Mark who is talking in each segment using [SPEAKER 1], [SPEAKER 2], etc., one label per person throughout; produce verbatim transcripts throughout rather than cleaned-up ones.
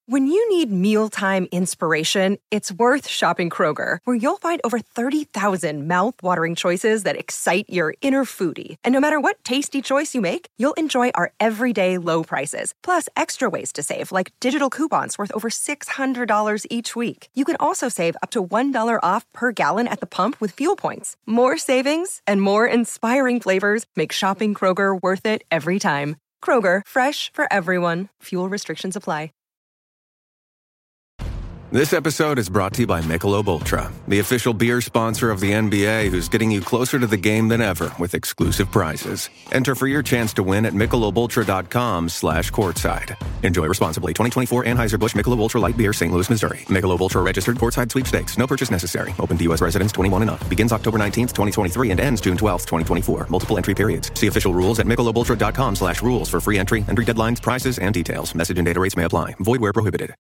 [SPEAKER 1] When you need mealtime inspiration, it's worth shopping Kroger, where you'll find over thirty thousand mouth-watering choices that excite your inner foodie. And no matter what tasty choice you make, you'll enjoy our everyday low prices, plus extra ways to save, like digital coupons worth over six hundred dollars each week. You can also save up to one dollar off per gallon at the pump with fuel points. More savings and more inspiring flavors make shopping Kroger worth it every time. Kroger, fresh for everyone. Fuel restrictions apply.
[SPEAKER 2] This episode is brought to you by Michelob Ultra, the official beer sponsor of the N B A, who's getting you closer to the game than ever with exclusive prizes. Enter for your chance to win at michelobultra.com slash courtside. Enjoy responsibly. twenty twenty-four Anheuser-Busch Michelob Ultra Light Beer, Saint Louis, Missouri. Michelob Ultra registered courtside sweepstakes. No purchase necessary. Open to U S residents twenty-one and up. Begins October nineteenth, twenty twenty-three and ends June twelfth, twenty twenty-four. Multiple entry periods. See official rules at michelobultra.com slash rules for free entry, entry deadlines, prices, and details. Message and data rates may apply. Void where prohibited.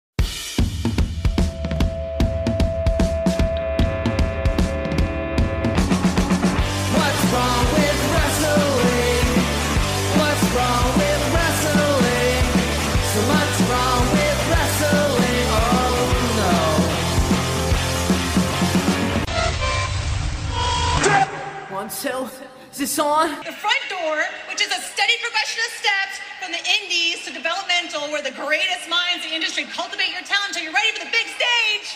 [SPEAKER 3] So, is this on?
[SPEAKER 4] The front door, which is a steady progression of steps from the indies to developmental, where the greatest minds in the industry cultivate your talent until you're ready for the big stage.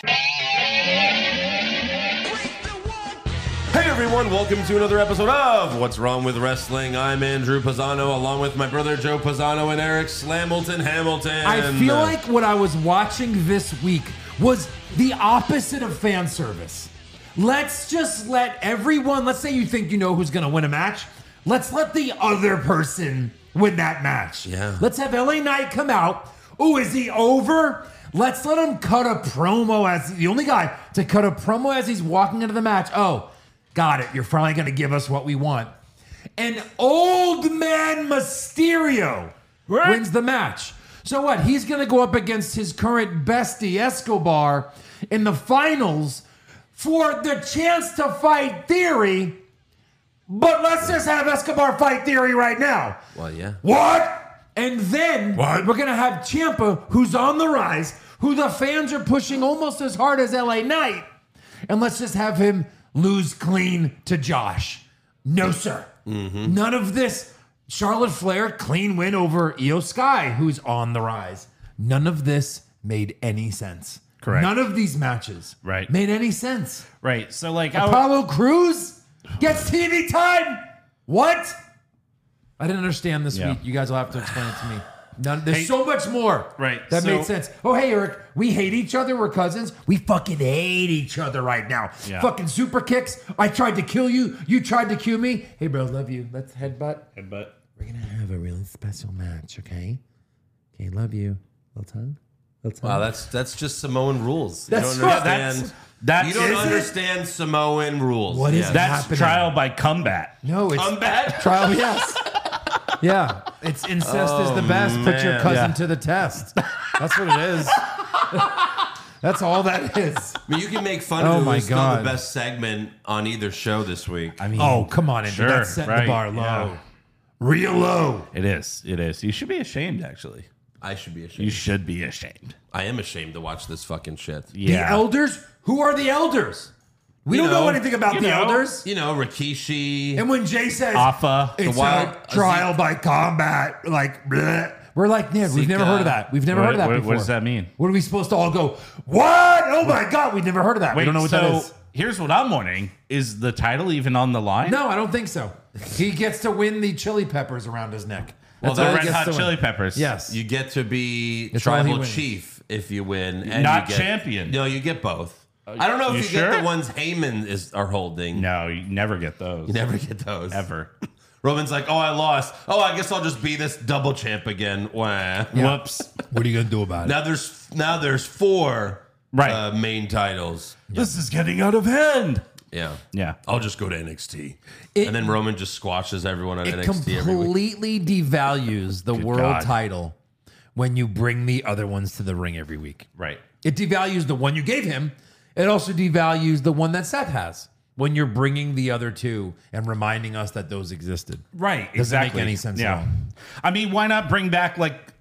[SPEAKER 5] Hey everyone, welcome to another episode of What's Wrong with Wrestling. I'm Andrew Pisano, along with my brother Joe Pisano and Eric Slamilton Hamilton.
[SPEAKER 6] I feel like what I was watching this week was the opposite of fan service. Let's just let everyone, let's say you think you know who's going to win a match. Let's let the other person win that match.
[SPEAKER 5] Yeah.
[SPEAKER 6] Let's have L A Knight come out. Oh, is he over? Let's let him cut a promo as the only guy to cut a promo as he's walking into the match. Oh, got it. You're finally going to give us what we want. And Old Man Mysterio right. wins the match. So what? He's going to go up against his current bestie, Escobar, in the finals for the chance to fight Theory, but let's just have Escobar fight Theory right now.
[SPEAKER 5] Well, yeah.
[SPEAKER 6] What? And then
[SPEAKER 5] what?
[SPEAKER 6] we're going to have Ciampa, who's on the rise, who the fans are pushing almost as hard as L A Knight, and let's just have him lose clean to Josh. No, sir.
[SPEAKER 5] Mm-hmm.
[SPEAKER 6] None of this. Charlotte Flair, clean win over Io Sky, who's on the rise. None of this made any sense.
[SPEAKER 7] Correct.
[SPEAKER 6] None of these matches
[SPEAKER 7] right.
[SPEAKER 6] made any sense.
[SPEAKER 7] Right. So, like,
[SPEAKER 6] Apollo would... Crews gets T V time. What? I didn't understand this
[SPEAKER 7] yeah.
[SPEAKER 6] week. You guys will have to explain it to me. None, there's
[SPEAKER 7] hey,
[SPEAKER 6] so much more.
[SPEAKER 7] Right.
[SPEAKER 6] That
[SPEAKER 7] so,
[SPEAKER 6] made sense. Oh, hey, Eric. We hate each other. We're cousins. We fucking hate each other right now.
[SPEAKER 7] Yeah.
[SPEAKER 6] Fucking super kicks. I tried to kill you. You tried to kill me. Hey, bro, love you. Let's headbutt.
[SPEAKER 7] Headbutt.
[SPEAKER 6] We're going to have a really special match, okay? Okay, love you. Little tongue?
[SPEAKER 5] Wow, that's that's just Samoan rules.
[SPEAKER 6] That's
[SPEAKER 5] you don't
[SPEAKER 6] right.
[SPEAKER 5] understand.
[SPEAKER 7] That's, that's,
[SPEAKER 5] you don't
[SPEAKER 7] is
[SPEAKER 5] understand it? Samoan rules.
[SPEAKER 6] What is
[SPEAKER 5] yeah.
[SPEAKER 7] That's
[SPEAKER 6] happening?
[SPEAKER 7] trial by combat.
[SPEAKER 6] No, it's
[SPEAKER 5] combat.
[SPEAKER 6] Trial, yes. Yeah, it's incest
[SPEAKER 5] Oh,
[SPEAKER 6] is the best. Put your
[SPEAKER 5] man.
[SPEAKER 6] cousin
[SPEAKER 7] Yeah.
[SPEAKER 6] to the test. That's what it is. That's all that is.
[SPEAKER 5] I mean, you can make fun
[SPEAKER 6] Oh
[SPEAKER 5] of it.
[SPEAKER 6] my
[SPEAKER 5] It was still
[SPEAKER 6] God.
[SPEAKER 5] the best segment on either show this week.
[SPEAKER 7] I mean,
[SPEAKER 6] Oh, come on, Andrew.
[SPEAKER 7] sure,
[SPEAKER 6] That's setting
[SPEAKER 7] right,
[SPEAKER 6] the bar low.
[SPEAKER 7] yeah.
[SPEAKER 6] Real low.
[SPEAKER 7] It is. It is. You should be ashamed, actually.
[SPEAKER 5] I should be ashamed.
[SPEAKER 7] You should be ashamed.
[SPEAKER 5] I am ashamed to watch this fucking shit.
[SPEAKER 7] Yeah.
[SPEAKER 6] The elders? Who are the elders? We
[SPEAKER 5] You
[SPEAKER 6] don't know,
[SPEAKER 5] know,
[SPEAKER 6] anything about
[SPEAKER 7] you
[SPEAKER 6] the
[SPEAKER 7] know.
[SPEAKER 6] elders.
[SPEAKER 5] You know, Rikishi.
[SPEAKER 6] And when Jay says
[SPEAKER 7] Alpha.
[SPEAKER 6] it's
[SPEAKER 5] The wild-
[SPEAKER 6] a trial by combat, like, bleh, we're like, Ned, we've never
[SPEAKER 5] Zika.
[SPEAKER 6] heard of that. We've never
[SPEAKER 7] What-
[SPEAKER 6] heard of that
[SPEAKER 7] what-
[SPEAKER 6] before.
[SPEAKER 7] what does that mean?
[SPEAKER 6] What are we supposed to all go, what? Oh my God, we've never heard of that. we
[SPEAKER 7] Wait,
[SPEAKER 6] don't know what
[SPEAKER 7] so
[SPEAKER 6] that is.
[SPEAKER 7] here's what I'm wondering. Is the title even on the line?
[SPEAKER 6] No, I don't think so. He gets to win the chili peppers around his neck.
[SPEAKER 5] Well,
[SPEAKER 6] That's
[SPEAKER 7] The
[SPEAKER 6] all he
[SPEAKER 7] Red
[SPEAKER 6] gets
[SPEAKER 7] Hot
[SPEAKER 6] to win.
[SPEAKER 7] Chili Peppers.
[SPEAKER 6] Yes.
[SPEAKER 5] You get to be
[SPEAKER 6] It's all he
[SPEAKER 5] tribal
[SPEAKER 6] wins.
[SPEAKER 5] chief if you win. And
[SPEAKER 7] Not
[SPEAKER 5] you get,
[SPEAKER 7] champion.
[SPEAKER 5] No, you get both. I don't know if
[SPEAKER 7] you
[SPEAKER 5] you,
[SPEAKER 7] sure?
[SPEAKER 5] get the ones Heyman is are holding.
[SPEAKER 7] No, you never get those.
[SPEAKER 5] You never get those.
[SPEAKER 7] Ever.
[SPEAKER 5] Roman's like, oh, I lost. Oh, I guess I'll just be this double champ again. Wah.
[SPEAKER 7] Whoops.
[SPEAKER 6] What are you gonna do about it?
[SPEAKER 5] Now there's now there's four
[SPEAKER 7] Right.
[SPEAKER 5] uh, main titles.
[SPEAKER 7] This is getting out of hand.
[SPEAKER 5] Yeah.
[SPEAKER 7] Yeah.
[SPEAKER 5] I'll just go to N X T.
[SPEAKER 6] It-
[SPEAKER 5] and then Roman just squashes everyone on
[SPEAKER 6] It
[SPEAKER 5] N X T every week.
[SPEAKER 6] completely devalues the
[SPEAKER 7] Good
[SPEAKER 6] world
[SPEAKER 7] God.
[SPEAKER 6] title when you bring the other ones to the ring every week.
[SPEAKER 7] Right.
[SPEAKER 6] It devalues the one you gave him. It also devalues the one that Seth has when you're bringing the other two and reminding us that those existed.
[SPEAKER 7] Right.
[SPEAKER 6] Doesn't
[SPEAKER 7] exactly.
[SPEAKER 6] make any sense
[SPEAKER 7] Yeah.
[SPEAKER 6] at all.
[SPEAKER 7] I mean, why not bring back like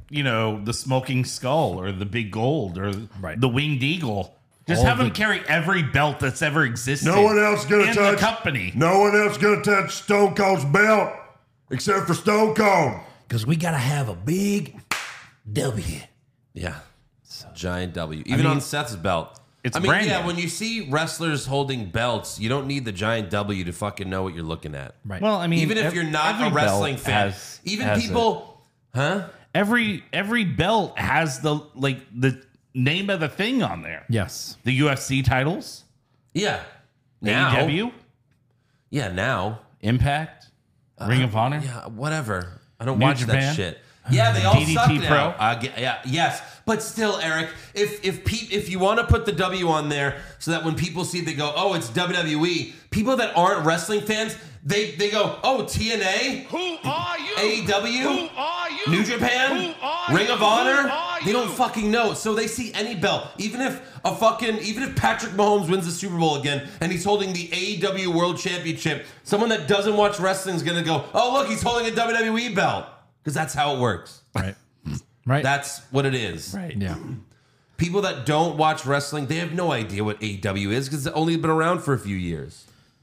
[SPEAKER 7] you know, the smoking skull or the big gold or
[SPEAKER 6] Right.
[SPEAKER 7] the winged eagle. Just
[SPEAKER 6] All
[SPEAKER 7] have them
[SPEAKER 6] the-
[SPEAKER 7] carry every belt that's ever existed.
[SPEAKER 8] No one else gonna
[SPEAKER 7] in
[SPEAKER 8] touch
[SPEAKER 7] the company.
[SPEAKER 8] No one else gonna touch Stone Cold's belt except for Stone Cold.
[SPEAKER 6] Because we got to have a big W.
[SPEAKER 5] Yeah. Giant W. Even
[SPEAKER 7] mean,
[SPEAKER 5] on Seth's belt.
[SPEAKER 7] it's
[SPEAKER 5] I mean,
[SPEAKER 7] branded.
[SPEAKER 5] yeah, when you see wrestlers holding belts, you don't need the giant W to fucking know what you're looking at.
[SPEAKER 6] Right.
[SPEAKER 7] Well, I mean,
[SPEAKER 5] Even if
[SPEAKER 7] ev-
[SPEAKER 5] you're not
[SPEAKER 7] every
[SPEAKER 5] a wrestling
[SPEAKER 7] belt
[SPEAKER 5] fan.
[SPEAKER 7] has-
[SPEAKER 5] Even
[SPEAKER 7] has
[SPEAKER 5] people, huh?
[SPEAKER 7] it. every every belt has the like the name of the thing on there.
[SPEAKER 6] Yes.
[SPEAKER 7] The U F C titles,
[SPEAKER 5] Yeah. Now.
[SPEAKER 7] A E W,
[SPEAKER 5] Yeah, now.
[SPEAKER 7] Impact, Ring of Honor.
[SPEAKER 5] Yeah, whatever. I don't
[SPEAKER 7] New
[SPEAKER 5] watch
[SPEAKER 7] Japan?
[SPEAKER 5] that shit. Yeah, they all
[SPEAKER 7] D D T
[SPEAKER 5] suck now.
[SPEAKER 7] Pro?
[SPEAKER 5] Uh, ge- yeah, yes, but still, Eric, if if pe- if you want to put the W on there so that when people see it, they go, "Oh, it's W W E." People that aren't wrestling fans, they they go, "Oh, T N A,
[SPEAKER 9] Who are you?
[SPEAKER 5] A E W,
[SPEAKER 9] Who are you?
[SPEAKER 5] New Japan,
[SPEAKER 9] Who are
[SPEAKER 5] Ring
[SPEAKER 9] you?
[SPEAKER 5] of Honor."
[SPEAKER 9] Who are
[SPEAKER 5] They don't
[SPEAKER 9] you?
[SPEAKER 5] fucking know. So they see any belt, even if a fucking, even if Patrick Mahomes wins the Super Bowl again and he's holding the A E W World Championship, someone that doesn't watch wrestling is gonna go, "Oh, look, he's holding a W W E belt," because that's how it works.
[SPEAKER 6] Right. Right.
[SPEAKER 5] That's what it is.
[SPEAKER 7] Right.
[SPEAKER 6] Yeah.
[SPEAKER 5] People that don't watch wrestling, they have no idea what A E W is because it's only been around for a few years.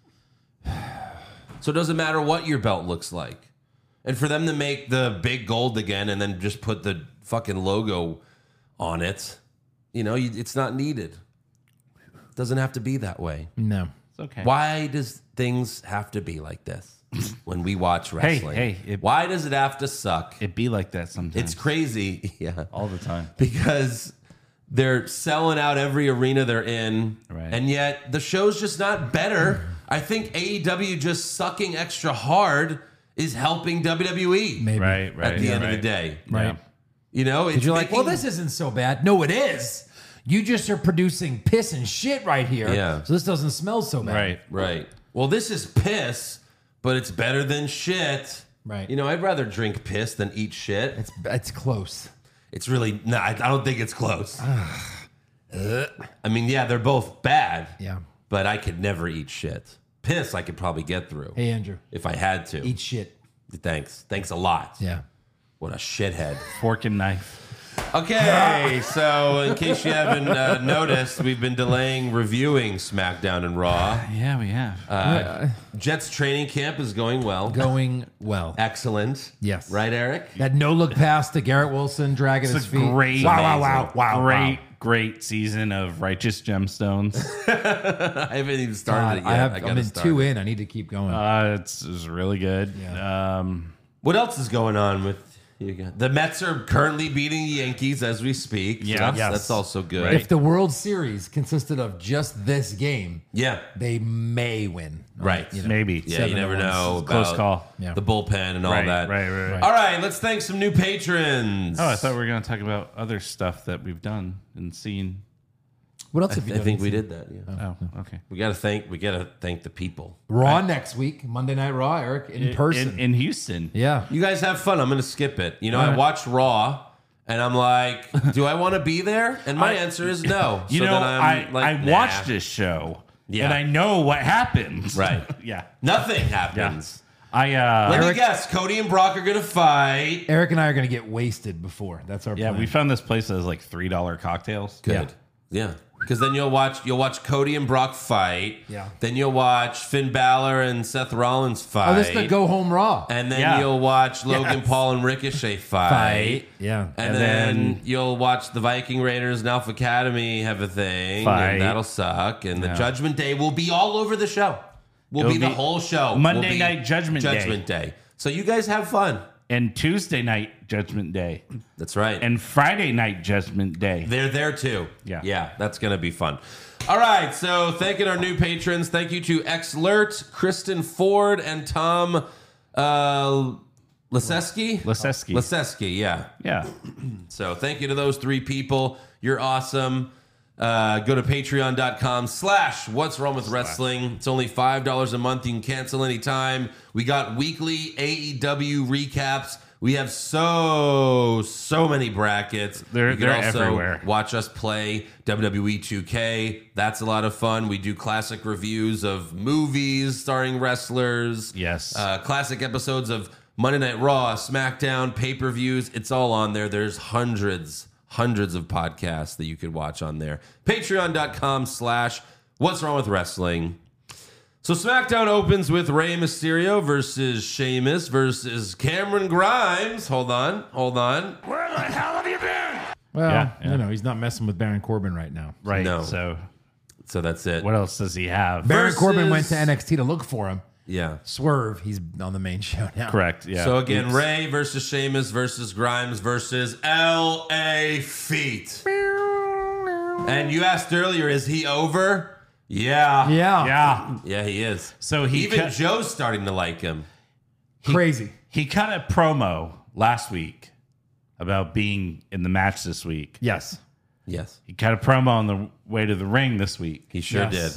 [SPEAKER 5] So it doesn't matter what your belt looks like. And for them to make the big gold again and then just put the fucking logo on it, you know, you, it's not needed. It doesn't have to be that way.
[SPEAKER 6] No.
[SPEAKER 7] It's okay.
[SPEAKER 5] Why does things have to be like this when we watch wrestling?
[SPEAKER 7] hey, it-
[SPEAKER 5] Why does it have to suck?
[SPEAKER 7] It be like that sometimes.
[SPEAKER 5] It's crazy. Yeah.
[SPEAKER 7] all the time.
[SPEAKER 5] Because they're selling out every arena they're in,
[SPEAKER 7] Right.
[SPEAKER 5] and yet the show's just not better. I think A E W just sucking extra hard is helping W W E
[SPEAKER 6] Maybe.
[SPEAKER 7] Right. Right.
[SPEAKER 5] at the
[SPEAKER 7] yeah,
[SPEAKER 5] end of
[SPEAKER 7] right.
[SPEAKER 5] the day.
[SPEAKER 6] Right.
[SPEAKER 7] Yeah.
[SPEAKER 5] You know, it's
[SPEAKER 6] Because you're like,
[SPEAKER 5] making-
[SPEAKER 6] well, this isn't so bad. No, it is. You just are producing piss and shit right here.
[SPEAKER 5] Yeah.
[SPEAKER 6] So this doesn't smell so bad.
[SPEAKER 7] Right.
[SPEAKER 5] right. Well, this is piss, but it's better than shit.
[SPEAKER 6] Right.
[SPEAKER 5] You know, I'd rather drink piss than eat shit.
[SPEAKER 6] It's it's close.
[SPEAKER 5] It's really no. I I don't think it's close. Uh, I mean, yeah, they're both bad.
[SPEAKER 6] Yeah.
[SPEAKER 5] But I could never eat shit. Piss, I could probably get through
[SPEAKER 6] Hey, Andrew.
[SPEAKER 5] if I had to.
[SPEAKER 6] Eat shit.
[SPEAKER 5] Thanks. Thanks a lot.
[SPEAKER 6] Yeah.
[SPEAKER 5] What a shithead.
[SPEAKER 7] Fork and knife.
[SPEAKER 5] Okay, so in case you haven't uh, noticed, we've been delaying reviewing SmackDown and Raw.
[SPEAKER 7] Yeah, we have.
[SPEAKER 5] Uh, Jets training camp is going well.
[SPEAKER 6] Going well.
[SPEAKER 5] Excellent.
[SPEAKER 6] Yes.
[SPEAKER 5] Right, Eric?
[SPEAKER 6] That no look pass to Garrett Wilson dragging
[SPEAKER 7] It's
[SPEAKER 6] his
[SPEAKER 7] a
[SPEAKER 6] feet.
[SPEAKER 7] great,
[SPEAKER 6] Wow, wow, wow, wow.
[SPEAKER 7] great,
[SPEAKER 6] wow.
[SPEAKER 7] great season of Righteous Gemstones.
[SPEAKER 5] I haven't even started
[SPEAKER 6] God,
[SPEAKER 5] it yet.
[SPEAKER 6] I have,
[SPEAKER 5] I
[SPEAKER 6] I'm
[SPEAKER 5] gotta
[SPEAKER 6] in
[SPEAKER 5] start
[SPEAKER 6] two
[SPEAKER 5] it.
[SPEAKER 6] in. I need to keep going.
[SPEAKER 7] uh, it's, it's really good.
[SPEAKER 6] Yeah.
[SPEAKER 7] Um,
[SPEAKER 5] What else is going on with you guys? The Mets are currently beating the Yankees as we speak. So
[SPEAKER 7] Yeah.
[SPEAKER 5] that's,
[SPEAKER 7] Yes.
[SPEAKER 5] that's also good.
[SPEAKER 6] if the World Series consisted of just this game,
[SPEAKER 5] Yeah.
[SPEAKER 6] they may win.
[SPEAKER 5] Right.
[SPEAKER 6] You know,
[SPEAKER 7] maybe.
[SPEAKER 5] Yeah,
[SPEAKER 6] seven
[SPEAKER 5] you never
[SPEAKER 6] to one.
[SPEAKER 5] know
[SPEAKER 7] It's a close
[SPEAKER 5] about
[SPEAKER 7] call.
[SPEAKER 6] Yeah.
[SPEAKER 5] the bullpen and all
[SPEAKER 7] Right,
[SPEAKER 5] that.
[SPEAKER 7] right, right, right.
[SPEAKER 5] All right, let's thank some new patrons.
[SPEAKER 7] Oh, I thought we were going to talk about other stuff that we've done and seen.
[SPEAKER 6] What else
[SPEAKER 5] I,
[SPEAKER 6] have you
[SPEAKER 5] I
[SPEAKER 6] done?
[SPEAKER 5] think we did that. Yeah.
[SPEAKER 7] Oh, okay.
[SPEAKER 5] We got to thank. We got to thank the people.
[SPEAKER 6] Raw next week, Monday Night Raw, Eric, in person.
[SPEAKER 7] In, in Houston.
[SPEAKER 6] yeah.
[SPEAKER 5] You guys have fun. I'm going to skip it. You know,
[SPEAKER 6] All
[SPEAKER 5] I
[SPEAKER 6] right.
[SPEAKER 5] watched Raw, and I'm like, do I want to be there? And my
[SPEAKER 7] I-
[SPEAKER 5] answer is no.
[SPEAKER 7] You
[SPEAKER 5] So
[SPEAKER 7] know,
[SPEAKER 5] then
[SPEAKER 7] I,
[SPEAKER 5] I'm like,
[SPEAKER 7] I
[SPEAKER 5] nah.
[SPEAKER 7] watched this show,
[SPEAKER 5] Yeah.
[SPEAKER 7] and I know what happens.
[SPEAKER 5] Right.
[SPEAKER 7] yeah.
[SPEAKER 5] Nothing happens.
[SPEAKER 7] I, uh,
[SPEAKER 5] Let me
[SPEAKER 6] Eric-
[SPEAKER 5] guess. Cody and Brock are going to fight.
[SPEAKER 6] Eric and I are going to get wasted before. That's our
[SPEAKER 7] yeah,
[SPEAKER 6] plan.
[SPEAKER 7] we found this place that has like three dollar cocktails.
[SPEAKER 5] Good. Yeah. Because then you'll watch you'll watch Cody and Brock fight.
[SPEAKER 6] Yeah.
[SPEAKER 5] Then you'll watch Finn Balor and Seth Rollins fight.
[SPEAKER 6] Oh, this is the Go Home Raw.
[SPEAKER 5] And then
[SPEAKER 7] Yeah.
[SPEAKER 5] you'll watch Logan
[SPEAKER 6] Yes.
[SPEAKER 5] Paul and Ricochet fight.
[SPEAKER 6] Fight. Yeah.
[SPEAKER 5] And,
[SPEAKER 7] And
[SPEAKER 5] then,
[SPEAKER 7] then-
[SPEAKER 5] you'll watch the Viking Raiders and Alpha Academy have a thing.
[SPEAKER 7] Fight.
[SPEAKER 5] And that'll suck. And the
[SPEAKER 7] Yeah.
[SPEAKER 5] Judgment Day will be all over the show. Will
[SPEAKER 7] It'll
[SPEAKER 5] be the
[SPEAKER 7] be
[SPEAKER 5] whole show.
[SPEAKER 7] Monday
[SPEAKER 5] Will be
[SPEAKER 7] Night Judgment Day.
[SPEAKER 5] Judgment Day. So you guys have fun.
[SPEAKER 7] And Tuesday night Judgment Day.
[SPEAKER 5] That's right.
[SPEAKER 7] And Friday night Judgment Day.
[SPEAKER 5] They're there too.
[SPEAKER 7] Yeah.
[SPEAKER 5] Yeah, that's going to be fun. All right, so thanking our new patrons. Thank you to Xlert, Kristen Ford, and Tom uh, Leseski?
[SPEAKER 7] Leseski.
[SPEAKER 5] Leseski, yeah.
[SPEAKER 7] Yeah.
[SPEAKER 5] So thank you to those three people. You're awesome. Uh, go to patreon.com slash what's wrong with wrestling. It's only five dollars a month. You can cancel anytime. We got weekly A E W recaps. We have so, so many brackets.
[SPEAKER 7] They're-
[SPEAKER 5] you can
[SPEAKER 7] they're
[SPEAKER 5] also
[SPEAKER 7] everywhere.
[SPEAKER 5] watch us play W W E two K. That's a lot of fun. We do classic reviews of movies starring wrestlers.
[SPEAKER 7] Yes.
[SPEAKER 5] Uh, classic episodes of Monday Night Raw, SmackDown, pay-per-views. It's all on there. There's hundreds, hundreds of podcasts that you could watch on there. Patreon.com slash What's Wrong with Wrestling. So SmackDown opens with Rey Mysterio versus Sheamus versus Cameron Grimes. Hold on, hold on.
[SPEAKER 8] Where the hell have you been?
[SPEAKER 6] Well,
[SPEAKER 7] Yeah, yeah.
[SPEAKER 6] you know, he's not messing with Baron Corbin right now.
[SPEAKER 7] Right.
[SPEAKER 5] No.
[SPEAKER 7] So
[SPEAKER 5] So that's it.
[SPEAKER 7] what else does he have?
[SPEAKER 6] Baron
[SPEAKER 5] Versus-
[SPEAKER 6] Corbin went to N X T to look for him.
[SPEAKER 5] Yeah.
[SPEAKER 6] Swerve, he's on the main show now.
[SPEAKER 7] Correct. Yeah.
[SPEAKER 5] So again,
[SPEAKER 7] Oops.
[SPEAKER 5] Ray versus Sheamus versus Grimes versus L A Feet. And you asked earlier, is he over? Yeah.
[SPEAKER 6] Yeah.
[SPEAKER 7] Yeah.
[SPEAKER 5] Yeah, he is.
[SPEAKER 7] So he
[SPEAKER 5] Even
[SPEAKER 7] cut-
[SPEAKER 5] Joe's starting to like him.
[SPEAKER 6] Crazy.
[SPEAKER 7] He cut a promo last week about being in the match this week.
[SPEAKER 6] Yes.
[SPEAKER 5] Yes.
[SPEAKER 7] He cut a promo on the way to the ring this week.
[SPEAKER 5] He sure
[SPEAKER 6] Yes.
[SPEAKER 5] did.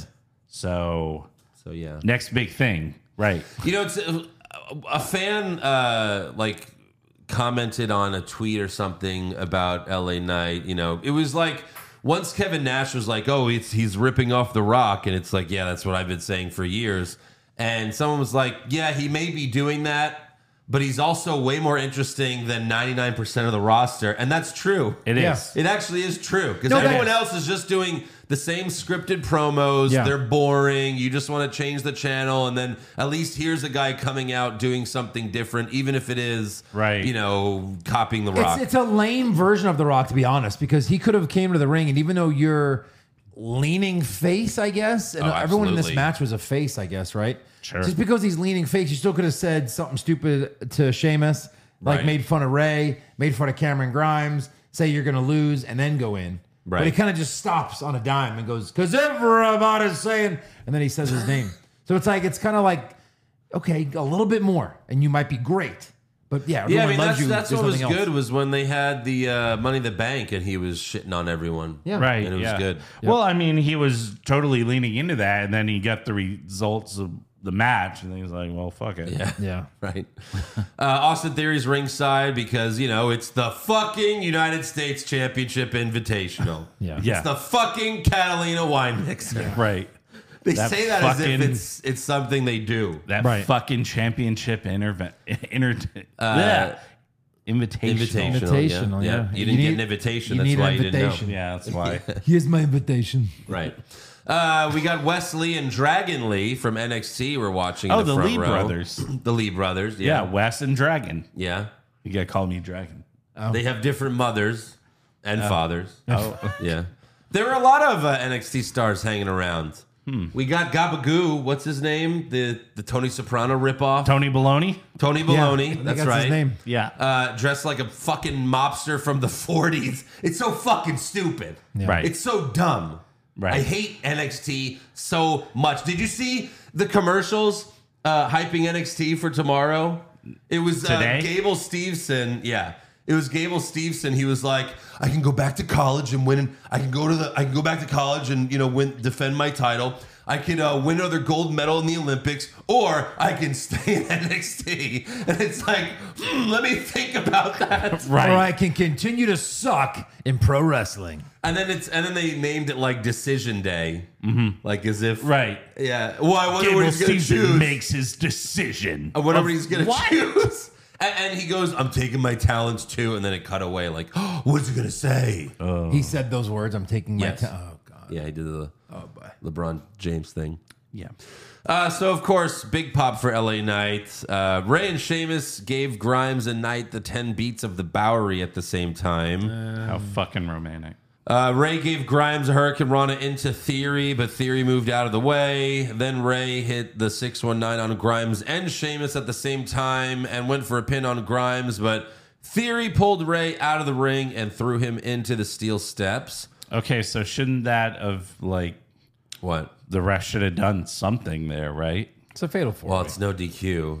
[SPEAKER 7] So
[SPEAKER 5] So yeah.
[SPEAKER 7] next big thing, right?
[SPEAKER 5] You know, it's a, a fan uh, like commented on a tweet or something about L A Knight. You know, it was like once Kevin Nash was like, "Oh, it's he's ripping off The Rock," and it's like, "Yeah, that's what I've been saying for years." And someone was like, "Yeah, he may be doing that, but he's also way more interesting than ninety-nine percent of the roster," and that's true.
[SPEAKER 7] It is.
[SPEAKER 6] Yeah.
[SPEAKER 5] It actually is true because
[SPEAKER 6] No,
[SPEAKER 5] everyone
[SPEAKER 6] that-
[SPEAKER 5] else is just doing the same scripted promos.
[SPEAKER 6] Yeah.
[SPEAKER 5] They're boring. You just want to change the channel, and then at least here's a guy coming out doing something different, even if it is
[SPEAKER 7] Right.
[SPEAKER 5] You know, copying The Rock.
[SPEAKER 6] It's, it's a lame version of The Rock, to be honest, because he could have came to the ring, and even though you're leaning face, I guess, and
[SPEAKER 5] Oh,
[SPEAKER 6] everyone in this
[SPEAKER 5] absolutely.
[SPEAKER 6] match was a face, I guess, right?
[SPEAKER 7] Sure.
[SPEAKER 6] Just because he's leaning face, you still could have said something stupid to Sheamus, like
[SPEAKER 5] Right.
[SPEAKER 6] made fun of Ray, made fun of Cameron Grimes, say you're going to lose, and then go in. But he
[SPEAKER 5] Right.
[SPEAKER 6] kind of just stops on a dime and goes, because everybody's saying, and then he says his name. So it's like, it's kind of like, okay, a little bit more, and you might be great. But yeah, everyone
[SPEAKER 5] yeah, I mean
[SPEAKER 6] loves
[SPEAKER 5] that's,
[SPEAKER 6] you.
[SPEAKER 5] that's
[SPEAKER 6] There's
[SPEAKER 5] what was
[SPEAKER 6] nothing else.
[SPEAKER 5] good was when they had the uh, Money in the Bank and he was shitting on everyone.
[SPEAKER 6] Yeah.
[SPEAKER 7] Right.
[SPEAKER 5] And it was
[SPEAKER 7] yeah.
[SPEAKER 5] good.
[SPEAKER 7] Well, I mean, he was totally leaning into that, and then he got the results of the match, and he was like, well, fuck it.
[SPEAKER 5] Yeah.
[SPEAKER 6] Yeah.
[SPEAKER 5] Right. Uh, Austin Theory's ringside because, you know, it's the fucking United States Championship Invitational.
[SPEAKER 6] Yeah.
[SPEAKER 7] Yeah.
[SPEAKER 5] It's the fucking Catalina wine mixer.
[SPEAKER 7] Right.
[SPEAKER 5] They
[SPEAKER 7] That
[SPEAKER 5] say that as if
[SPEAKER 7] fucking-
[SPEAKER 5] it's it's something they do.
[SPEAKER 7] That
[SPEAKER 6] Right.
[SPEAKER 7] fucking championship interve- inter- uh, invitational.
[SPEAKER 5] Invitational.
[SPEAKER 6] Invitational,
[SPEAKER 5] yeah.
[SPEAKER 6] yeah.
[SPEAKER 5] You
[SPEAKER 6] You
[SPEAKER 5] didn't get
[SPEAKER 6] need-
[SPEAKER 5] an invitation.
[SPEAKER 6] you
[SPEAKER 5] That's
[SPEAKER 6] need
[SPEAKER 5] why
[SPEAKER 6] an
[SPEAKER 5] you didn't know.
[SPEAKER 6] invitation.
[SPEAKER 7] Yeah, that's why.
[SPEAKER 6] Here's my invitation.
[SPEAKER 5] Right. Uh, we got Wesley and Dragon Lee from N X T. We're watching.
[SPEAKER 7] Oh,
[SPEAKER 5] in the,
[SPEAKER 7] the
[SPEAKER 5] front
[SPEAKER 7] Lee
[SPEAKER 5] row.
[SPEAKER 7] brothers.
[SPEAKER 5] The Lee brothers.
[SPEAKER 7] Yeah,
[SPEAKER 5] Yeah.
[SPEAKER 7] Wes and Dragon.
[SPEAKER 5] Yeah.
[SPEAKER 7] You gotta call me Dragon.
[SPEAKER 5] They have different mothers and fathers.
[SPEAKER 7] Oh,
[SPEAKER 5] Yeah. There are a lot of uh, N X T stars hanging around.
[SPEAKER 7] Hmm.
[SPEAKER 5] We got Gabagoo. What's his name? The the Tony Soprano ripoff.
[SPEAKER 7] Tony Baloney.
[SPEAKER 5] Tony
[SPEAKER 6] Yeah, I
[SPEAKER 5] Baloney.
[SPEAKER 6] think
[SPEAKER 5] that's
[SPEAKER 6] that's
[SPEAKER 5] right.
[SPEAKER 6] his name.
[SPEAKER 7] Yeah.
[SPEAKER 5] Uh, dressed like a fucking mobster from the forties. It's so fucking stupid.
[SPEAKER 7] Right.
[SPEAKER 5] It's so dumb.
[SPEAKER 7] Right.
[SPEAKER 5] I hate N X T so much. Did you see the commercials uh, hyping N X T for tomorrow? It was uh,
[SPEAKER 7] Today?
[SPEAKER 5] Gable Steveson. Yeah. It was Gable Steveson. He was like, I can go back to college and win. I can go to the. I can go back to college and you know win, defend my title. I can uh, win another gold medal in the Olympics, or I can stay in N X T. And it's like, hmm, let me think about that.
[SPEAKER 7] Right.
[SPEAKER 6] Or I can continue to suck in pro wrestling.
[SPEAKER 5] And then it's and then they named it like Decision Day, like as if
[SPEAKER 7] Right.
[SPEAKER 5] Yeah. Well, I wonder
[SPEAKER 7] Gable
[SPEAKER 5] what he's gonna
[SPEAKER 7] Stevenson
[SPEAKER 5] choose.
[SPEAKER 7] makes his decision.
[SPEAKER 5] I wonder
[SPEAKER 7] Of
[SPEAKER 5] what he's gonna
[SPEAKER 7] what?
[SPEAKER 5] choose. And, and he goes, "I'm taking my talents too." And then it cut away, like, oh, "What's he gonna say?"
[SPEAKER 6] He said those words. I'm taking my
[SPEAKER 5] Yes.
[SPEAKER 6] time. Oh God.
[SPEAKER 5] Yeah, he did the
[SPEAKER 6] Oh boy.
[SPEAKER 5] LeBron James thing.
[SPEAKER 7] Yeah.
[SPEAKER 5] Uh, so of course, big pop for L A Knight. Uh, Ray and Sheamus gave Grimes and Knight the ten beats of the Bowery at the same time.
[SPEAKER 7] How fucking romantic.
[SPEAKER 5] Uh, Ray gave Grimes a Hurricane Rana into Theory, but Theory moved out of the way. Then Ray hit the six one nine on Grimes and Sheamus at the same time and went for a pin on Grimes, but Theory pulled Ray out of the ring and threw him into the steel steps.
[SPEAKER 7] Okay, so shouldn't that have, like,
[SPEAKER 5] What?
[SPEAKER 7] the ref should have done something there, right?
[SPEAKER 6] It's a fatal four.
[SPEAKER 5] Well, it's no D Q.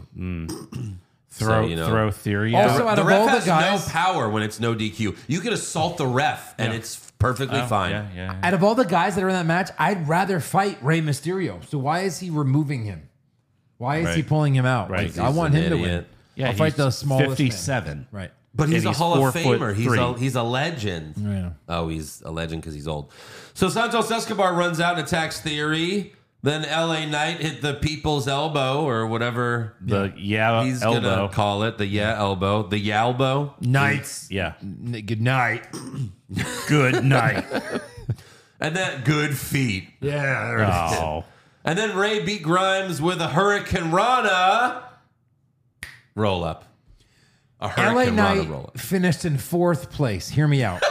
[SPEAKER 7] Throw,
[SPEAKER 5] you know.
[SPEAKER 7] throw Theory
[SPEAKER 6] Also,
[SPEAKER 7] out.
[SPEAKER 6] out
[SPEAKER 5] The
[SPEAKER 6] of
[SPEAKER 5] ref
[SPEAKER 6] all the
[SPEAKER 5] has
[SPEAKER 6] guys-
[SPEAKER 5] no power when it's no D Q. You could assault the ref and
[SPEAKER 7] Yeah.
[SPEAKER 5] it's perfectly
[SPEAKER 7] Oh,
[SPEAKER 5] fine.
[SPEAKER 7] Yeah, yeah.
[SPEAKER 6] Out of all the guys that are in that match, I'd rather fight Rey Mysterio. So why is he removing him? Why is
[SPEAKER 7] Right.
[SPEAKER 6] he pulling him out?
[SPEAKER 7] Right.
[SPEAKER 6] Like, I
[SPEAKER 5] He's
[SPEAKER 6] want
[SPEAKER 5] an
[SPEAKER 6] him to win.
[SPEAKER 5] idiot.
[SPEAKER 7] Yeah,
[SPEAKER 6] I'll fight
[SPEAKER 7] he's
[SPEAKER 6] the smallest man.
[SPEAKER 7] fifty-seven.
[SPEAKER 6] Right.
[SPEAKER 5] But he's
[SPEAKER 7] And
[SPEAKER 5] a
[SPEAKER 7] he's
[SPEAKER 5] Hall of
[SPEAKER 7] four foot
[SPEAKER 5] Famer. He's
[SPEAKER 7] three.
[SPEAKER 5] a he's a legend.
[SPEAKER 6] Yeah.
[SPEAKER 5] Oh, he's a legend because he's old. So Santos Escobar runs out and attacks Theory. Then L A Knight hit the people's elbow or whatever
[SPEAKER 7] The yeah
[SPEAKER 5] he's
[SPEAKER 7] elbow.
[SPEAKER 5] gonna call it. The yeah elbow. The yalbo.
[SPEAKER 6] Knights.
[SPEAKER 7] Yeah.
[SPEAKER 6] N- Good night.
[SPEAKER 7] Good night.
[SPEAKER 5] And then good feet.
[SPEAKER 6] Yeah. there it is.
[SPEAKER 7] Oh.
[SPEAKER 5] And then Ray beat Grimes with a Hurricane Rana roll up. A
[SPEAKER 6] L A
[SPEAKER 5] Hurricane Rana
[SPEAKER 6] Knight
[SPEAKER 5] roll up.
[SPEAKER 6] finished in fourth place. Hear me out.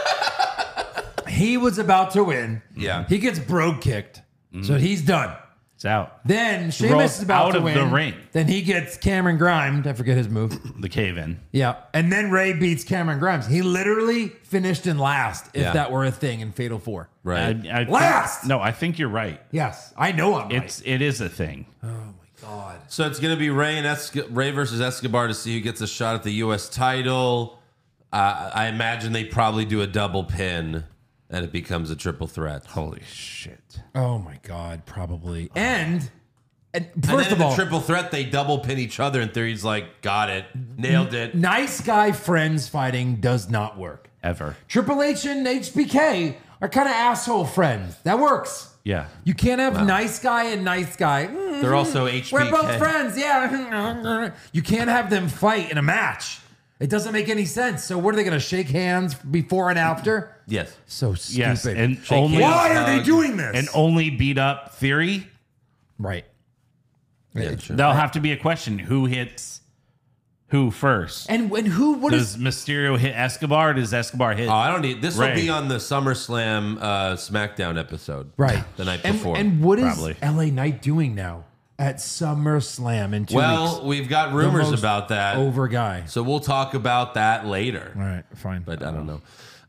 [SPEAKER 6] He was about to win.
[SPEAKER 5] Yeah.
[SPEAKER 6] He gets bro kicked. So he's done.
[SPEAKER 7] It's out.
[SPEAKER 6] Then
[SPEAKER 7] Rolls
[SPEAKER 6] Sheamus is about
[SPEAKER 7] out
[SPEAKER 6] to
[SPEAKER 7] of
[SPEAKER 6] win.
[SPEAKER 7] the ring.
[SPEAKER 6] Then he gets Cameron Grimes. I forget his move.
[SPEAKER 7] The cave in.
[SPEAKER 6] Yeah. And then Ray beats Cameron Grimes. He literally finished in last, if
[SPEAKER 5] Yeah.
[SPEAKER 6] that were a thing in Fatal Four.
[SPEAKER 5] Right.
[SPEAKER 7] I, I think-
[SPEAKER 6] Last!
[SPEAKER 7] no, I think you're right.
[SPEAKER 6] Yes. I know I'm
[SPEAKER 7] It's it is a thing.
[SPEAKER 6] right. Oh my God.
[SPEAKER 5] So it's going to be Ray and Esca- Ray versus Escobar to see who gets a shot at the U S title. Uh, I imagine they probably do a double pin, and it becomes a triple threat.
[SPEAKER 7] Holy shit.
[SPEAKER 6] Oh my God. Probably. And, and
[SPEAKER 5] And
[SPEAKER 6] first
[SPEAKER 5] then
[SPEAKER 6] of
[SPEAKER 5] in
[SPEAKER 6] all,
[SPEAKER 5] the triple threat, they double pin each other, and Theory's like, got it, nailed it.
[SPEAKER 6] nice guy friends fighting does not work.
[SPEAKER 7] Ever.
[SPEAKER 6] Triple H and H B K are kind of asshole friends. That works.
[SPEAKER 7] Yeah.
[SPEAKER 6] You can't have nice guy and nice guy. Mm,
[SPEAKER 5] They're also H B K.
[SPEAKER 6] We're both friends. Yeah. You can't have them fight in a match. It doesn't make any sense. So what are they going to shake hands before and after?
[SPEAKER 5] Yes.
[SPEAKER 6] So stupid.
[SPEAKER 7] Yes. And
[SPEAKER 5] Shake
[SPEAKER 7] only
[SPEAKER 5] hands.
[SPEAKER 6] Why are they
[SPEAKER 5] Hug.
[SPEAKER 6] doing this?
[SPEAKER 7] and only beat up Theory.
[SPEAKER 6] right.
[SPEAKER 5] Yeah, sure.
[SPEAKER 7] There'll have to be a question. Who hits who first?
[SPEAKER 6] And when who? What
[SPEAKER 7] Does
[SPEAKER 6] is?
[SPEAKER 7] Mysterio hit Escobar? Or does Escobar hit?
[SPEAKER 5] Oh, I don't need this. Will
[SPEAKER 7] Ray.
[SPEAKER 5] be on the SummerSlam uh, SmackDown episode,
[SPEAKER 6] Right.
[SPEAKER 5] The night
[SPEAKER 6] and,
[SPEAKER 5] before.
[SPEAKER 6] And what is
[SPEAKER 7] Probably.
[SPEAKER 6] L A Knight doing now at SummerSlam in two
[SPEAKER 5] well,
[SPEAKER 6] weeks?
[SPEAKER 5] we've got
[SPEAKER 6] The
[SPEAKER 5] rumors
[SPEAKER 6] most
[SPEAKER 5] about that,
[SPEAKER 6] Over guy.
[SPEAKER 5] so we'll talk about that later.
[SPEAKER 6] All right. Fine.
[SPEAKER 5] But I don't know.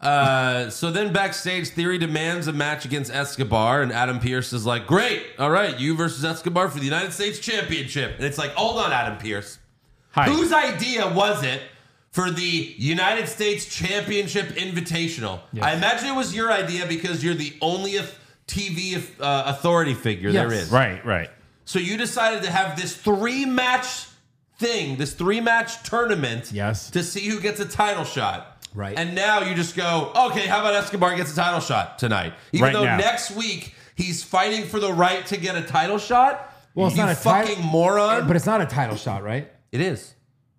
[SPEAKER 5] Uh, so then backstage, Theory demands a match against Escobar, and Adam Pearce is like, "Great, all right, you versus Escobar for the United States Championship." And it's like, "Hold on, Adam Pearce,
[SPEAKER 7] Hi.
[SPEAKER 5] whose idea was it for the United States Championship Invitational?" I imagine it was your idea because you're the only T V uh, authority figure there
[SPEAKER 6] Yes.
[SPEAKER 5] is.
[SPEAKER 7] Right. Right.
[SPEAKER 5] So you decided to have this three match thing, this three match tournament,
[SPEAKER 6] Yes.
[SPEAKER 5] to see who gets a title shot.
[SPEAKER 6] Right.
[SPEAKER 5] And now you just go, okay, how about Escobar gets a title shot tonight? Even
[SPEAKER 7] Right
[SPEAKER 5] though
[SPEAKER 7] now.
[SPEAKER 5] next week he's fighting for the right to get a title shot.
[SPEAKER 6] Well, it's
[SPEAKER 5] you
[SPEAKER 6] not a
[SPEAKER 5] fucking
[SPEAKER 6] title-
[SPEAKER 5] moron.
[SPEAKER 6] But it's not a title shot, right?
[SPEAKER 5] It is.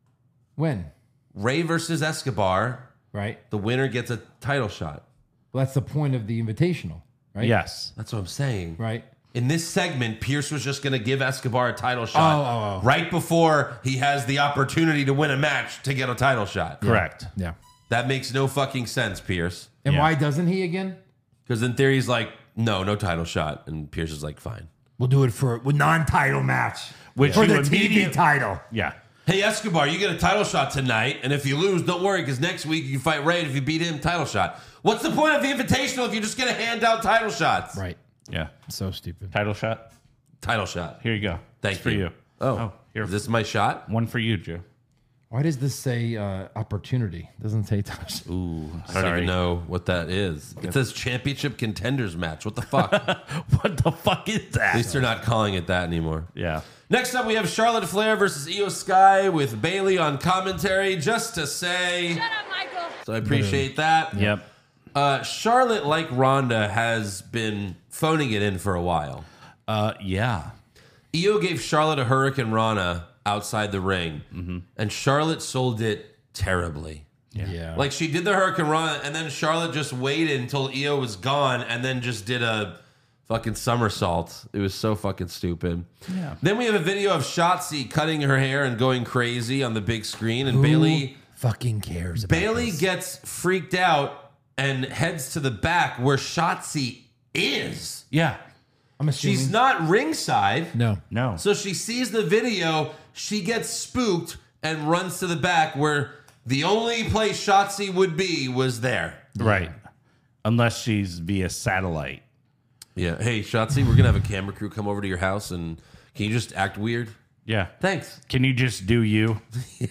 [SPEAKER 6] When?
[SPEAKER 5] Ray versus Escobar.
[SPEAKER 6] Right.
[SPEAKER 5] The winner gets a title shot.
[SPEAKER 6] Well, that's the point of the invitational, right?
[SPEAKER 7] Yes.
[SPEAKER 5] That's what I'm saying.
[SPEAKER 6] Right.
[SPEAKER 5] In this segment, Pierce was just going to give Escobar a title shot
[SPEAKER 6] Oh, oh, oh.
[SPEAKER 5] right before he has the opportunity to win a match to get a title shot.
[SPEAKER 7] Correct.
[SPEAKER 6] Yeah.
[SPEAKER 5] That makes no fucking sense, Pierce.
[SPEAKER 6] And
[SPEAKER 7] Yeah.
[SPEAKER 6] why doesn't he again?
[SPEAKER 5] Because in theory, he's like, no, no title shot. And Pierce is like, fine.
[SPEAKER 6] We'll do it for a non-title match.
[SPEAKER 7] Which
[SPEAKER 6] for
[SPEAKER 7] you
[SPEAKER 6] the T V
[SPEAKER 7] immediate-
[SPEAKER 6] title.
[SPEAKER 7] Yeah.
[SPEAKER 5] Hey, Escobar, you get a title shot tonight. And if you lose, don't worry, because next week you fight Ray. And if you beat him, title shot. What's the point of the invitational if you're just going to hand out title shots?
[SPEAKER 6] Right.
[SPEAKER 7] Yeah.
[SPEAKER 6] So stupid.
[SPEAKER 7] Title shot.
[SPEAKER 5] Title shot.
[SPEAKER 7] Here you go.
[SPEAKER 5] Thank
[SPEAKER 7] It's for
[SPEAKER 5] you.
[SPEAKER 7] you.
[SPEAKER 5] Oh,
[SPEAKER 7] here.
[SPEAKER 5] is this my shot?
[SPEAKER 7] One for you, Joe.
[SPEAKER 6] Why does this say uh, opportunity? It doesn't say touch.
[SPEAKER 5] Ooh, I don't
[SPEAKER 7] Sorry.
[SPEAKER 5] even know what that is. It says championship contenders match. What the fuck? At
[SPEAKER 7] What the fuck is that?
[SPEAKER 5] least they're not calling it that anymore.
[SPEAKER 7] Yeah.
[SPEAKER 5] Next up, we have Charlotte Flair versus Io Sky with Bailey on commentary, just to say.
[SPEAKER 4] Shut up, Michael.
[SPEAKER 5] So I appreciate that.
[SPEAKER 7] Yep.
[SPEAKER 5] Uh, Charlotte, like Ronda, has been phoning it in for a while.
[SPEAKER 7] Uh, yeah.
[SPEAKER 5] Io gave Charlotte a Hurricane Rana outside the ring,
[SPEAKER 7] Mm-hmm.
[SPEAKER 5] and Charlotte sold it terribly.
[SPEAKER 6] Yeah.
[SPEAKER 5] Like, she did the Hurricane Rana, and then Charlotte just waited until Io was gone, and then just did a fucking somersault. It was so fucking stupid.
[SPEAKER 7] Yeah.
[SPEAKER 5] Then we have a video of Shotzi cutting her hair and going crazy on the big screen, and
[SPEAKER 6] Who
[SPEAKER 5] Bailey
[SPEAKER 6] fucking cares about
[SPEAKER 5] Bailey
[SPEAKER 6] this?
[SPEAKER 5] gets freaked out and heads to the back where Shotzi is.
[SPEAKER 7] Yeah.
[SPEAKER 6] I'm assuming.
[SPEAKER 5] She's not ringside.
[SPEAKER 6] No.
[SPEAKER 7] No.
[SPEAKER 5] So she sees the video, she gets spooked and runs to the back where the only place Shotzi would be was there.
[SPEAKER 7] Right. Unless she's via satellite.
[SPEAKER 5] Yeah. Hey, Shotzi, we're going to have a camera crew come over to your house, and can you just act weird?
[SPEAKER 7] Yeah.
[SPEAKER 5] Thanks.
[SPEAKER 7] Can you just do you?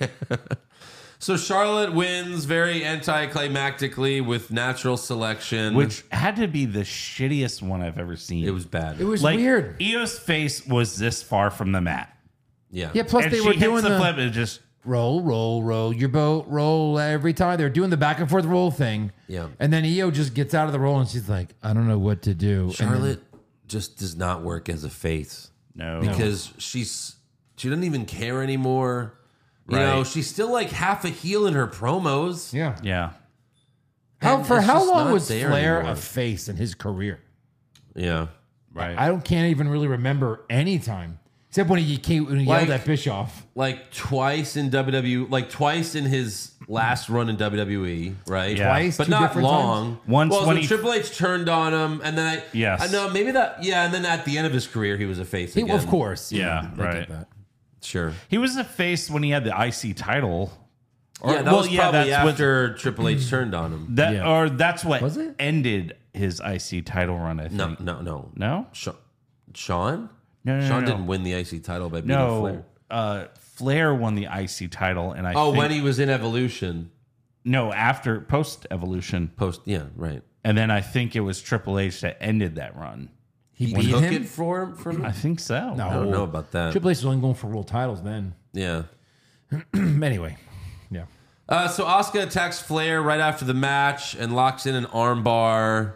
[SPEAKER 5] So Charlotte wins very anticlimactically with natural selection.
[SPEAKER 7] Which had to be the shittiest one I've ever seen.
[SPEAKER 5] it was bad.
[SPEAKER 6] It was
[SPEAKER 7] like
[SPEAKER 6] weird.
[SPEAKER 7] Io's face was this far from the mat.
[SPEAKER 5] yeah.
[SPEAKER 6] Yeah, plus
[SPEAKER 7] and
[SPEAKER 6] they
[SPEAKER 7] she
[SPEAKER 6] were
[SPEAKER 7] hits
[SPEAKER 6] doing
[SPEAKER 7] the,
[SPEAKER 6] the,
[SPEAKER 7] flip and it just
[SPEAKER 6] roll, roll, roll your boat, roll every time. They're doing the back and forth roll thing.
[SPEAKER 5] Yeah.
[SPEAKER 6] And then Io just gets out of the roll and she's like, I don't know what to do. And then-
[SPEAKER 5] Charlotte just does not work as a face.
[SPEAKER 7] No.
[SPEAKER 5] Because she's she doesn't even care anymore. You
[SPEAKER 7] Right.
[SPEAKER 5] know, she's still like half a heel in her promos.
[SPEAKER 6] Yeah.
[SPEAKER 7] Yeah.
[SPEAKER 6] How
[SPEAKER 5] And
[SPEAKER 6] for
[SPEAKER 5] it's
[SPEAKER 6] how
[SPEAKER 5] just
[SPEAKER 6] long
[SPEAKER 5] not
[SPEAKER 6] was
[SPEAKER 5] there
[SPEAKER 6] Flair
[SPEAKER 5] anymore.
[SPEAKER 6] a face in his career?
[SPEAKER 5] Yeah.
[SPEAKER 7] Right.
[SPEAKER 6] I don't can't even really remember any time except when he came when he
[SPEAKER 5] Like-
[SPEAKER 6] yelled at Bischoff.
[SPEAKER 5] Like twice in W W E, like twice in his last run in W W E, right?
[SPEAKER 7] Yeah.
[SPEAKER 6] Twice,
[SPEAKER 5] but
[SPEAKER 6] two
[SPEAKER 5] not
[SPEAKER 6] different
[SPEAKER 5] long.
[SPEAKER 6] times?
[SPEAKER 7] Once
[SPEAKER 5] well,
[SPEAKER 7] when
[SPEAKER 5] so
[SPEAKER 7] he-
[SPEAKER 5] Triple H turned on him, and then I,
[SPEAKER 7] Yes.
[SPEAKER 5] I know maybe that, yeah, and then at the end of his career, he was a face
[SPEAKER 6] He,
[SPEAKER 5] again.
[SPEAKER 6] of course.
[SPEAKER 7] Yeah,
[SPEAKER 6] I get
[SPEAKER 7] right.
[SPEAKER 6] that.
[SPEAKER 5] sure.
[SPEAKER 7] He was a face when he had the I C title. Or,
[SPEAKER 5] yeah, that
[SPEAKER 7] well,
[SPEAKER 5] was
[SPEAKER 7] yeah,
[SPEAKER 5] probably
[SPEAKER 7] that's what-
[SPEAKER 5] after Triple H turned on him.
[SPEAKER 7] That
[SPEAKER 6] Yeah.
[SPEAKER 7] or that's what
[SPEAKER 6] Was it?
[SPEAKER 7] ended his I C title run. I think.
[SPEAKER 5] No, no, no,
[SPEAKER 7] No?
[SPEAKER 5] Sha- Sean,
[SPEAKER 7] No, no, no,
[SPEAKER 5] Sean
[SPEAKER 7] no.
[SPEAKER 5] didn't win the I C title by beating
[SPEAKER 7] No,
[SPEAKER 5] Flair.
[SPEAKER 7] uh, Flair won the I C title, and I
[SPEAKER 5] Oh,
[SPEAKER 7] think,
[SPEAKER 5] when he was in Evolution,
[SPEAKER 7] no after post Evolution,
[SPEAKER 5] post, yeah, right.
[SPEAKER 7] and then I think it was Triple H that ended that run.
[SPEAKER 6] He
[SPEAKER 5] He
[SPEAKER 6] beat
[SPEAKER 5] took
[SPEAKER 6] him.
[SPEAKER 5] it for him. For him?
[SPEAKER 7] I think so.
[SPEAKER 6] No.
[SPEAKER 5] I don't know about that.
[SPEAKER 6] Triple H was only going for world titles then.
[SPEAKER 5] Yeah.
[SPEAKER 6] Anyway, yeah.
[SPEAKER 5] Uh, so Asuka attacks Flair right after the match and locks in an armbar.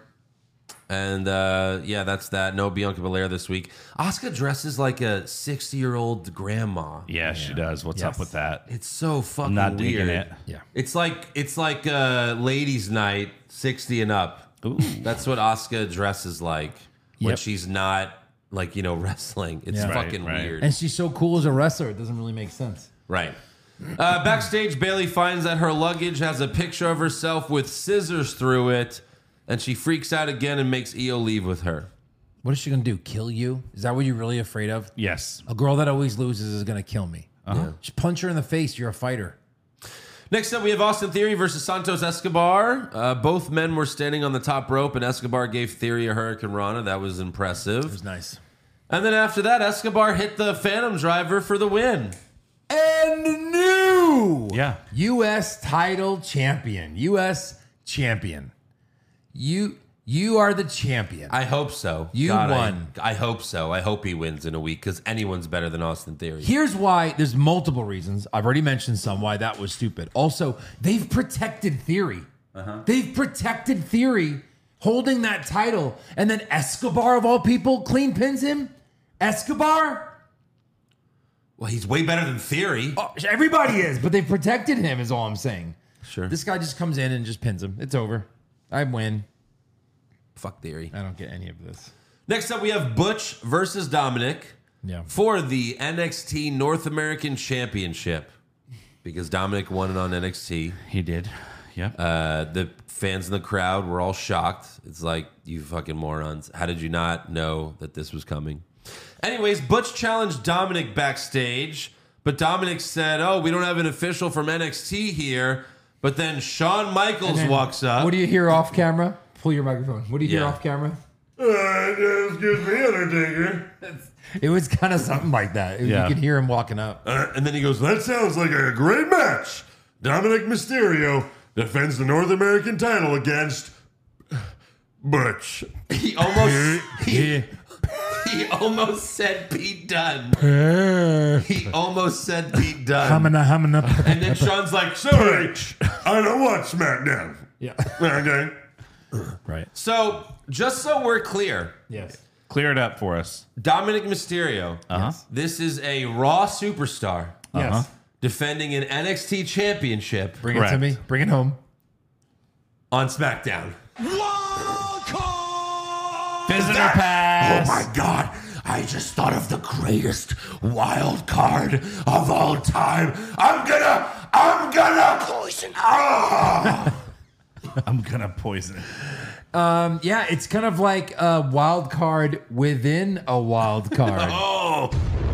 [SPEAKER 5] And uh, yeah, that's that. No Bianca Belair this week. Asuka dresses like a sixty-year-old grandma.
[SPEAKER 7] Yeah, she does. What's up
[SPEAKER 6] Yes.
[SPEAKER 7] with that?
[SPEAKER 5] It's so fucking
[SPEAKER 7] I'm not
[SPEAKER 5] weird.
[SPEAKER 7] digging it.
[SPEAKER 6] Yeah.
[SPEAKER 5] It's like it's like uh, ladies' night, sixty and up.
[SPEAKER 7] Ooh.
[SPEAKER 5] That's what Asuka dresses like when
[SPEAKER 6] Yep.
[SPEAKER 5] she's not like you know wrestling. It's
[SPEAKER 6] Yeah.
[SPEAKER 7] Right,
[SPEAKER 5] fucking
[SPEAKER 7] right.
[SPEAKER 5] weird.
[SPEAKER 6] And she's so cool as a wrestler, it doesn't really make sense.
[SPEAKER 5] Right. Uh, backstage, Bailey finds that her luggage has a picture of herself with scissors through it, and she freaks out again and makes Io leave with her.
[SPEAKER 6] What is she gonna do? Kill you? Is that what you're really afraid of?
[SPEAKER 7] Yes.
[SPEAKER 6] A girl that always loses is gonna kill me.
[SPEAKER 5] Uh-huh.
[SPEAKER 6] Just punch her in the face. You're a fighter.
[SPEAKER 5] Next up, we have Austin Theory versus Santos Escobar. Uh, both men were standing on the top rope, and Escobar gave Theory a Hurricane Rana. That was impressive.
[SPEAKER 6] It was nice.
[SPEAKER 5] And then after that, Escobar hit the Phantom Driver for the win.
[SPEAKER 6] And new
[SPEAKER 7] Yeah.
[SPEAKER 6] U S title champion. U S champion. You you are the champion.
[SPEAKER 5] I hope so.
[SPEAKER 6] You
[SPEAKER 5] I-
[SPEAKER 6] won.
[SPEAKER 5] I, hope so. I hope he wins in a week because anyone's better than Austin Theory.
[SPEAKER 6] Here's why. There's multiple reasons. I've already mentioned some why that was stupid. Also, they've protected Theory. They've protected Theory holding that title. And then Escobar, of all people, clean pins him. Escobar?
[SPEAKER 5] Well, he's way better than Theory.
[SPEAKER 6] Oh, everybody is, but they've protected him, is all I'm saying.
[SPEAKER 5] Sure.
[SPEAKER 6] This guy just comes in and just pins him. It's over. I win.
[SPEAKER 5] Fuck Theory.
[SPEAKER 6] I don't get any of this.
[SPEAKER 5] Next up, we have Butch versus Dominic
[SPEAKER 6] Yeah.
[SPEAKER 5] for the N X T North American Championship because Dominic won it on N X T.
[SPEAKER 7] He did. Yep.
[SPEAKER 5] Uh, the fans in the crowd were all shocked. It's like, you fucking morons. How did you not know that this was coming? Anyways, Butch challenged Dominic backstage, but Dominic said, oh, we don't have an official from N X T here. But then Shawn Michaels
[SPEAKER 6] And
[SPEAKER 5] walks up.
[SPEAKER 6] What do you hear off camera? Pull your microphone. What do you hear
[SPEAKER 5] Yeah.
[SPEAKER 6] off camera?
[SPEAKER 8] Uh, excuse me, Undertaker.
[SPEAKER 6] It was kind of something like that.
[SPEAKER 7] Yeah.
[SPEAKER 6] You could hear him walking up.
[SPEAKER 8] Uh, and then he goes, that sounds like a great match. Dominic Mysterio defends the North American title against Butch.
[SPEAKER 5] He almost he,
[SPEAKER 6] Yeah.
[SPEAKER 5] he almost said Pete Dunne. He almost said Pete Dunne.
[SPEAKER 6] Humana, humana.
[SPEAKER 5] And then Sean's like,
[SPEAKER 8] Sorry,
[SPEAKER 5] sorry.
[SPEAKER 8] I don't watch SmackDown.
[SPEAKER 6] Yeah.
[SPEAKER 8] Okay.
[SPEAKER 6] Right.
[SPEAKER 5] So, just so we're clear,
[SPEAKER 6] Yes.
[SPEAKER 7] Clear it up for us.
[SPEAKER 5] Dominic Mysterio,
[SPEAKER 7] Uh-huh.
[SPEAKER 5] this is a Raw superstar
[SPEAKER 6] Yes.
[SPEAKER 5] defending an N X T championship
[SPEAKER 6] Bring it
[SPEAKER 7] Correct.
[SPEAKER 6] to me. Bring it home.
[SPEAKER 5] on SmackDown.
[SPEAKER 7] Visitor pass.
[SPEAKER 8] Oh my God. I just thought of the greatest wild card of all time. I'm gonna, I'm gonna poison. Ah!
[SPEAKER 7] I'm gonna poison it.
[SPEAKER 6] Um, yeah, it's kind of like a wild card within a wild card.
[SPEAKER 5] Oh,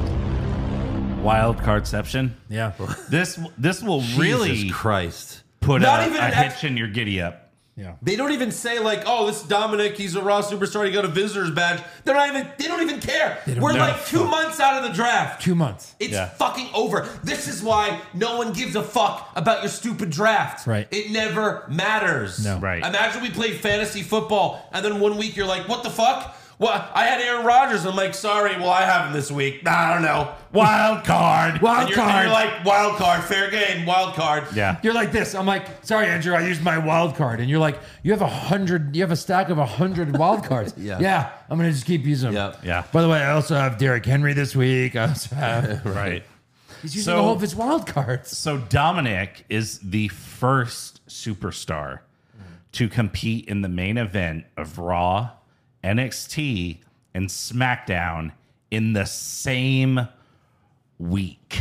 [SPEAKER 7] Wild cardception.
[SPEAKER 6] Yeah.
[SPEAKER 7] This this will really
[SPEAKER 5] Jesus Christ.
[SPEAKER 7] put
[SPEAKER 5] Not
[SPEAKER 7] a,
[SPEAKER 5] even
[SPEAKER 7] a
[SPEAKER 5] an ex-
[SPEAKER 7] hitch in your giddy up.
[SPEAKER 6] Yeah.
[SPEAKER 5] They don't even say like, "Oh, this is Dominic. He's a Raw superstar. He got a visitor's badge." They're not even. They don't even care.
[SPEAKER 6] don't
[SPEAKER 5] We're
[SPEAKER 6] know.
[SPEAKER 5] like two months out of the draft.
[SPEAKER 6] Two months.
[SPEAKER 5] It's
[SPEAKER 7] Yeah.
[SPEAKER 5] fucking over. This is why no one gives a fuck about your stupid draft.
[SPEAKER 6] Right.
[SPEAKER 5] It never matters.
[SPEAKER 6] No.
[SPEAKER 7] Right.
[SPEAKER 5] Imagine we played fantasy football and then one week you're like, "What the fuck? Well, I had Aaron Rodgers. I'm like, sorry. Well, I have him this week. I don't know.
[SPEAKER 7] Wild card.
[SPEAKER 6] Wild
[SPEAKER 5] And you're,
[SPEAKER 6] card.
[SPEAKER 5] and you're like, wild card, fair game, wild card.
[SPEAKER 7] Yeah.
[SPEAKER 6] You're like this. I'm like, sorry, Andrew, I used my wild card. And you're like, you have a hundred, you have a stack of a hundred wild cards.
[SPEAKER 5] Yeah.
[SPEAKER 6] Yeah. I'm going to just keep using them.
[SPEAKER 5] Yep.
[SPEAKER 7] Yeah.
[SPEAKER 6] By the way, I also have Derrick Henry this week. I also have,
[SPEAKER 7] Right.
[SPEAKER 6] he's using
[SPEAKER 7] So-
[SPEAKER 6] all of his wild cards.
[SPEAKER 7] So Dominic is the first superstar to compete in the main event of Raw, N X T, and SmackDown in the same week.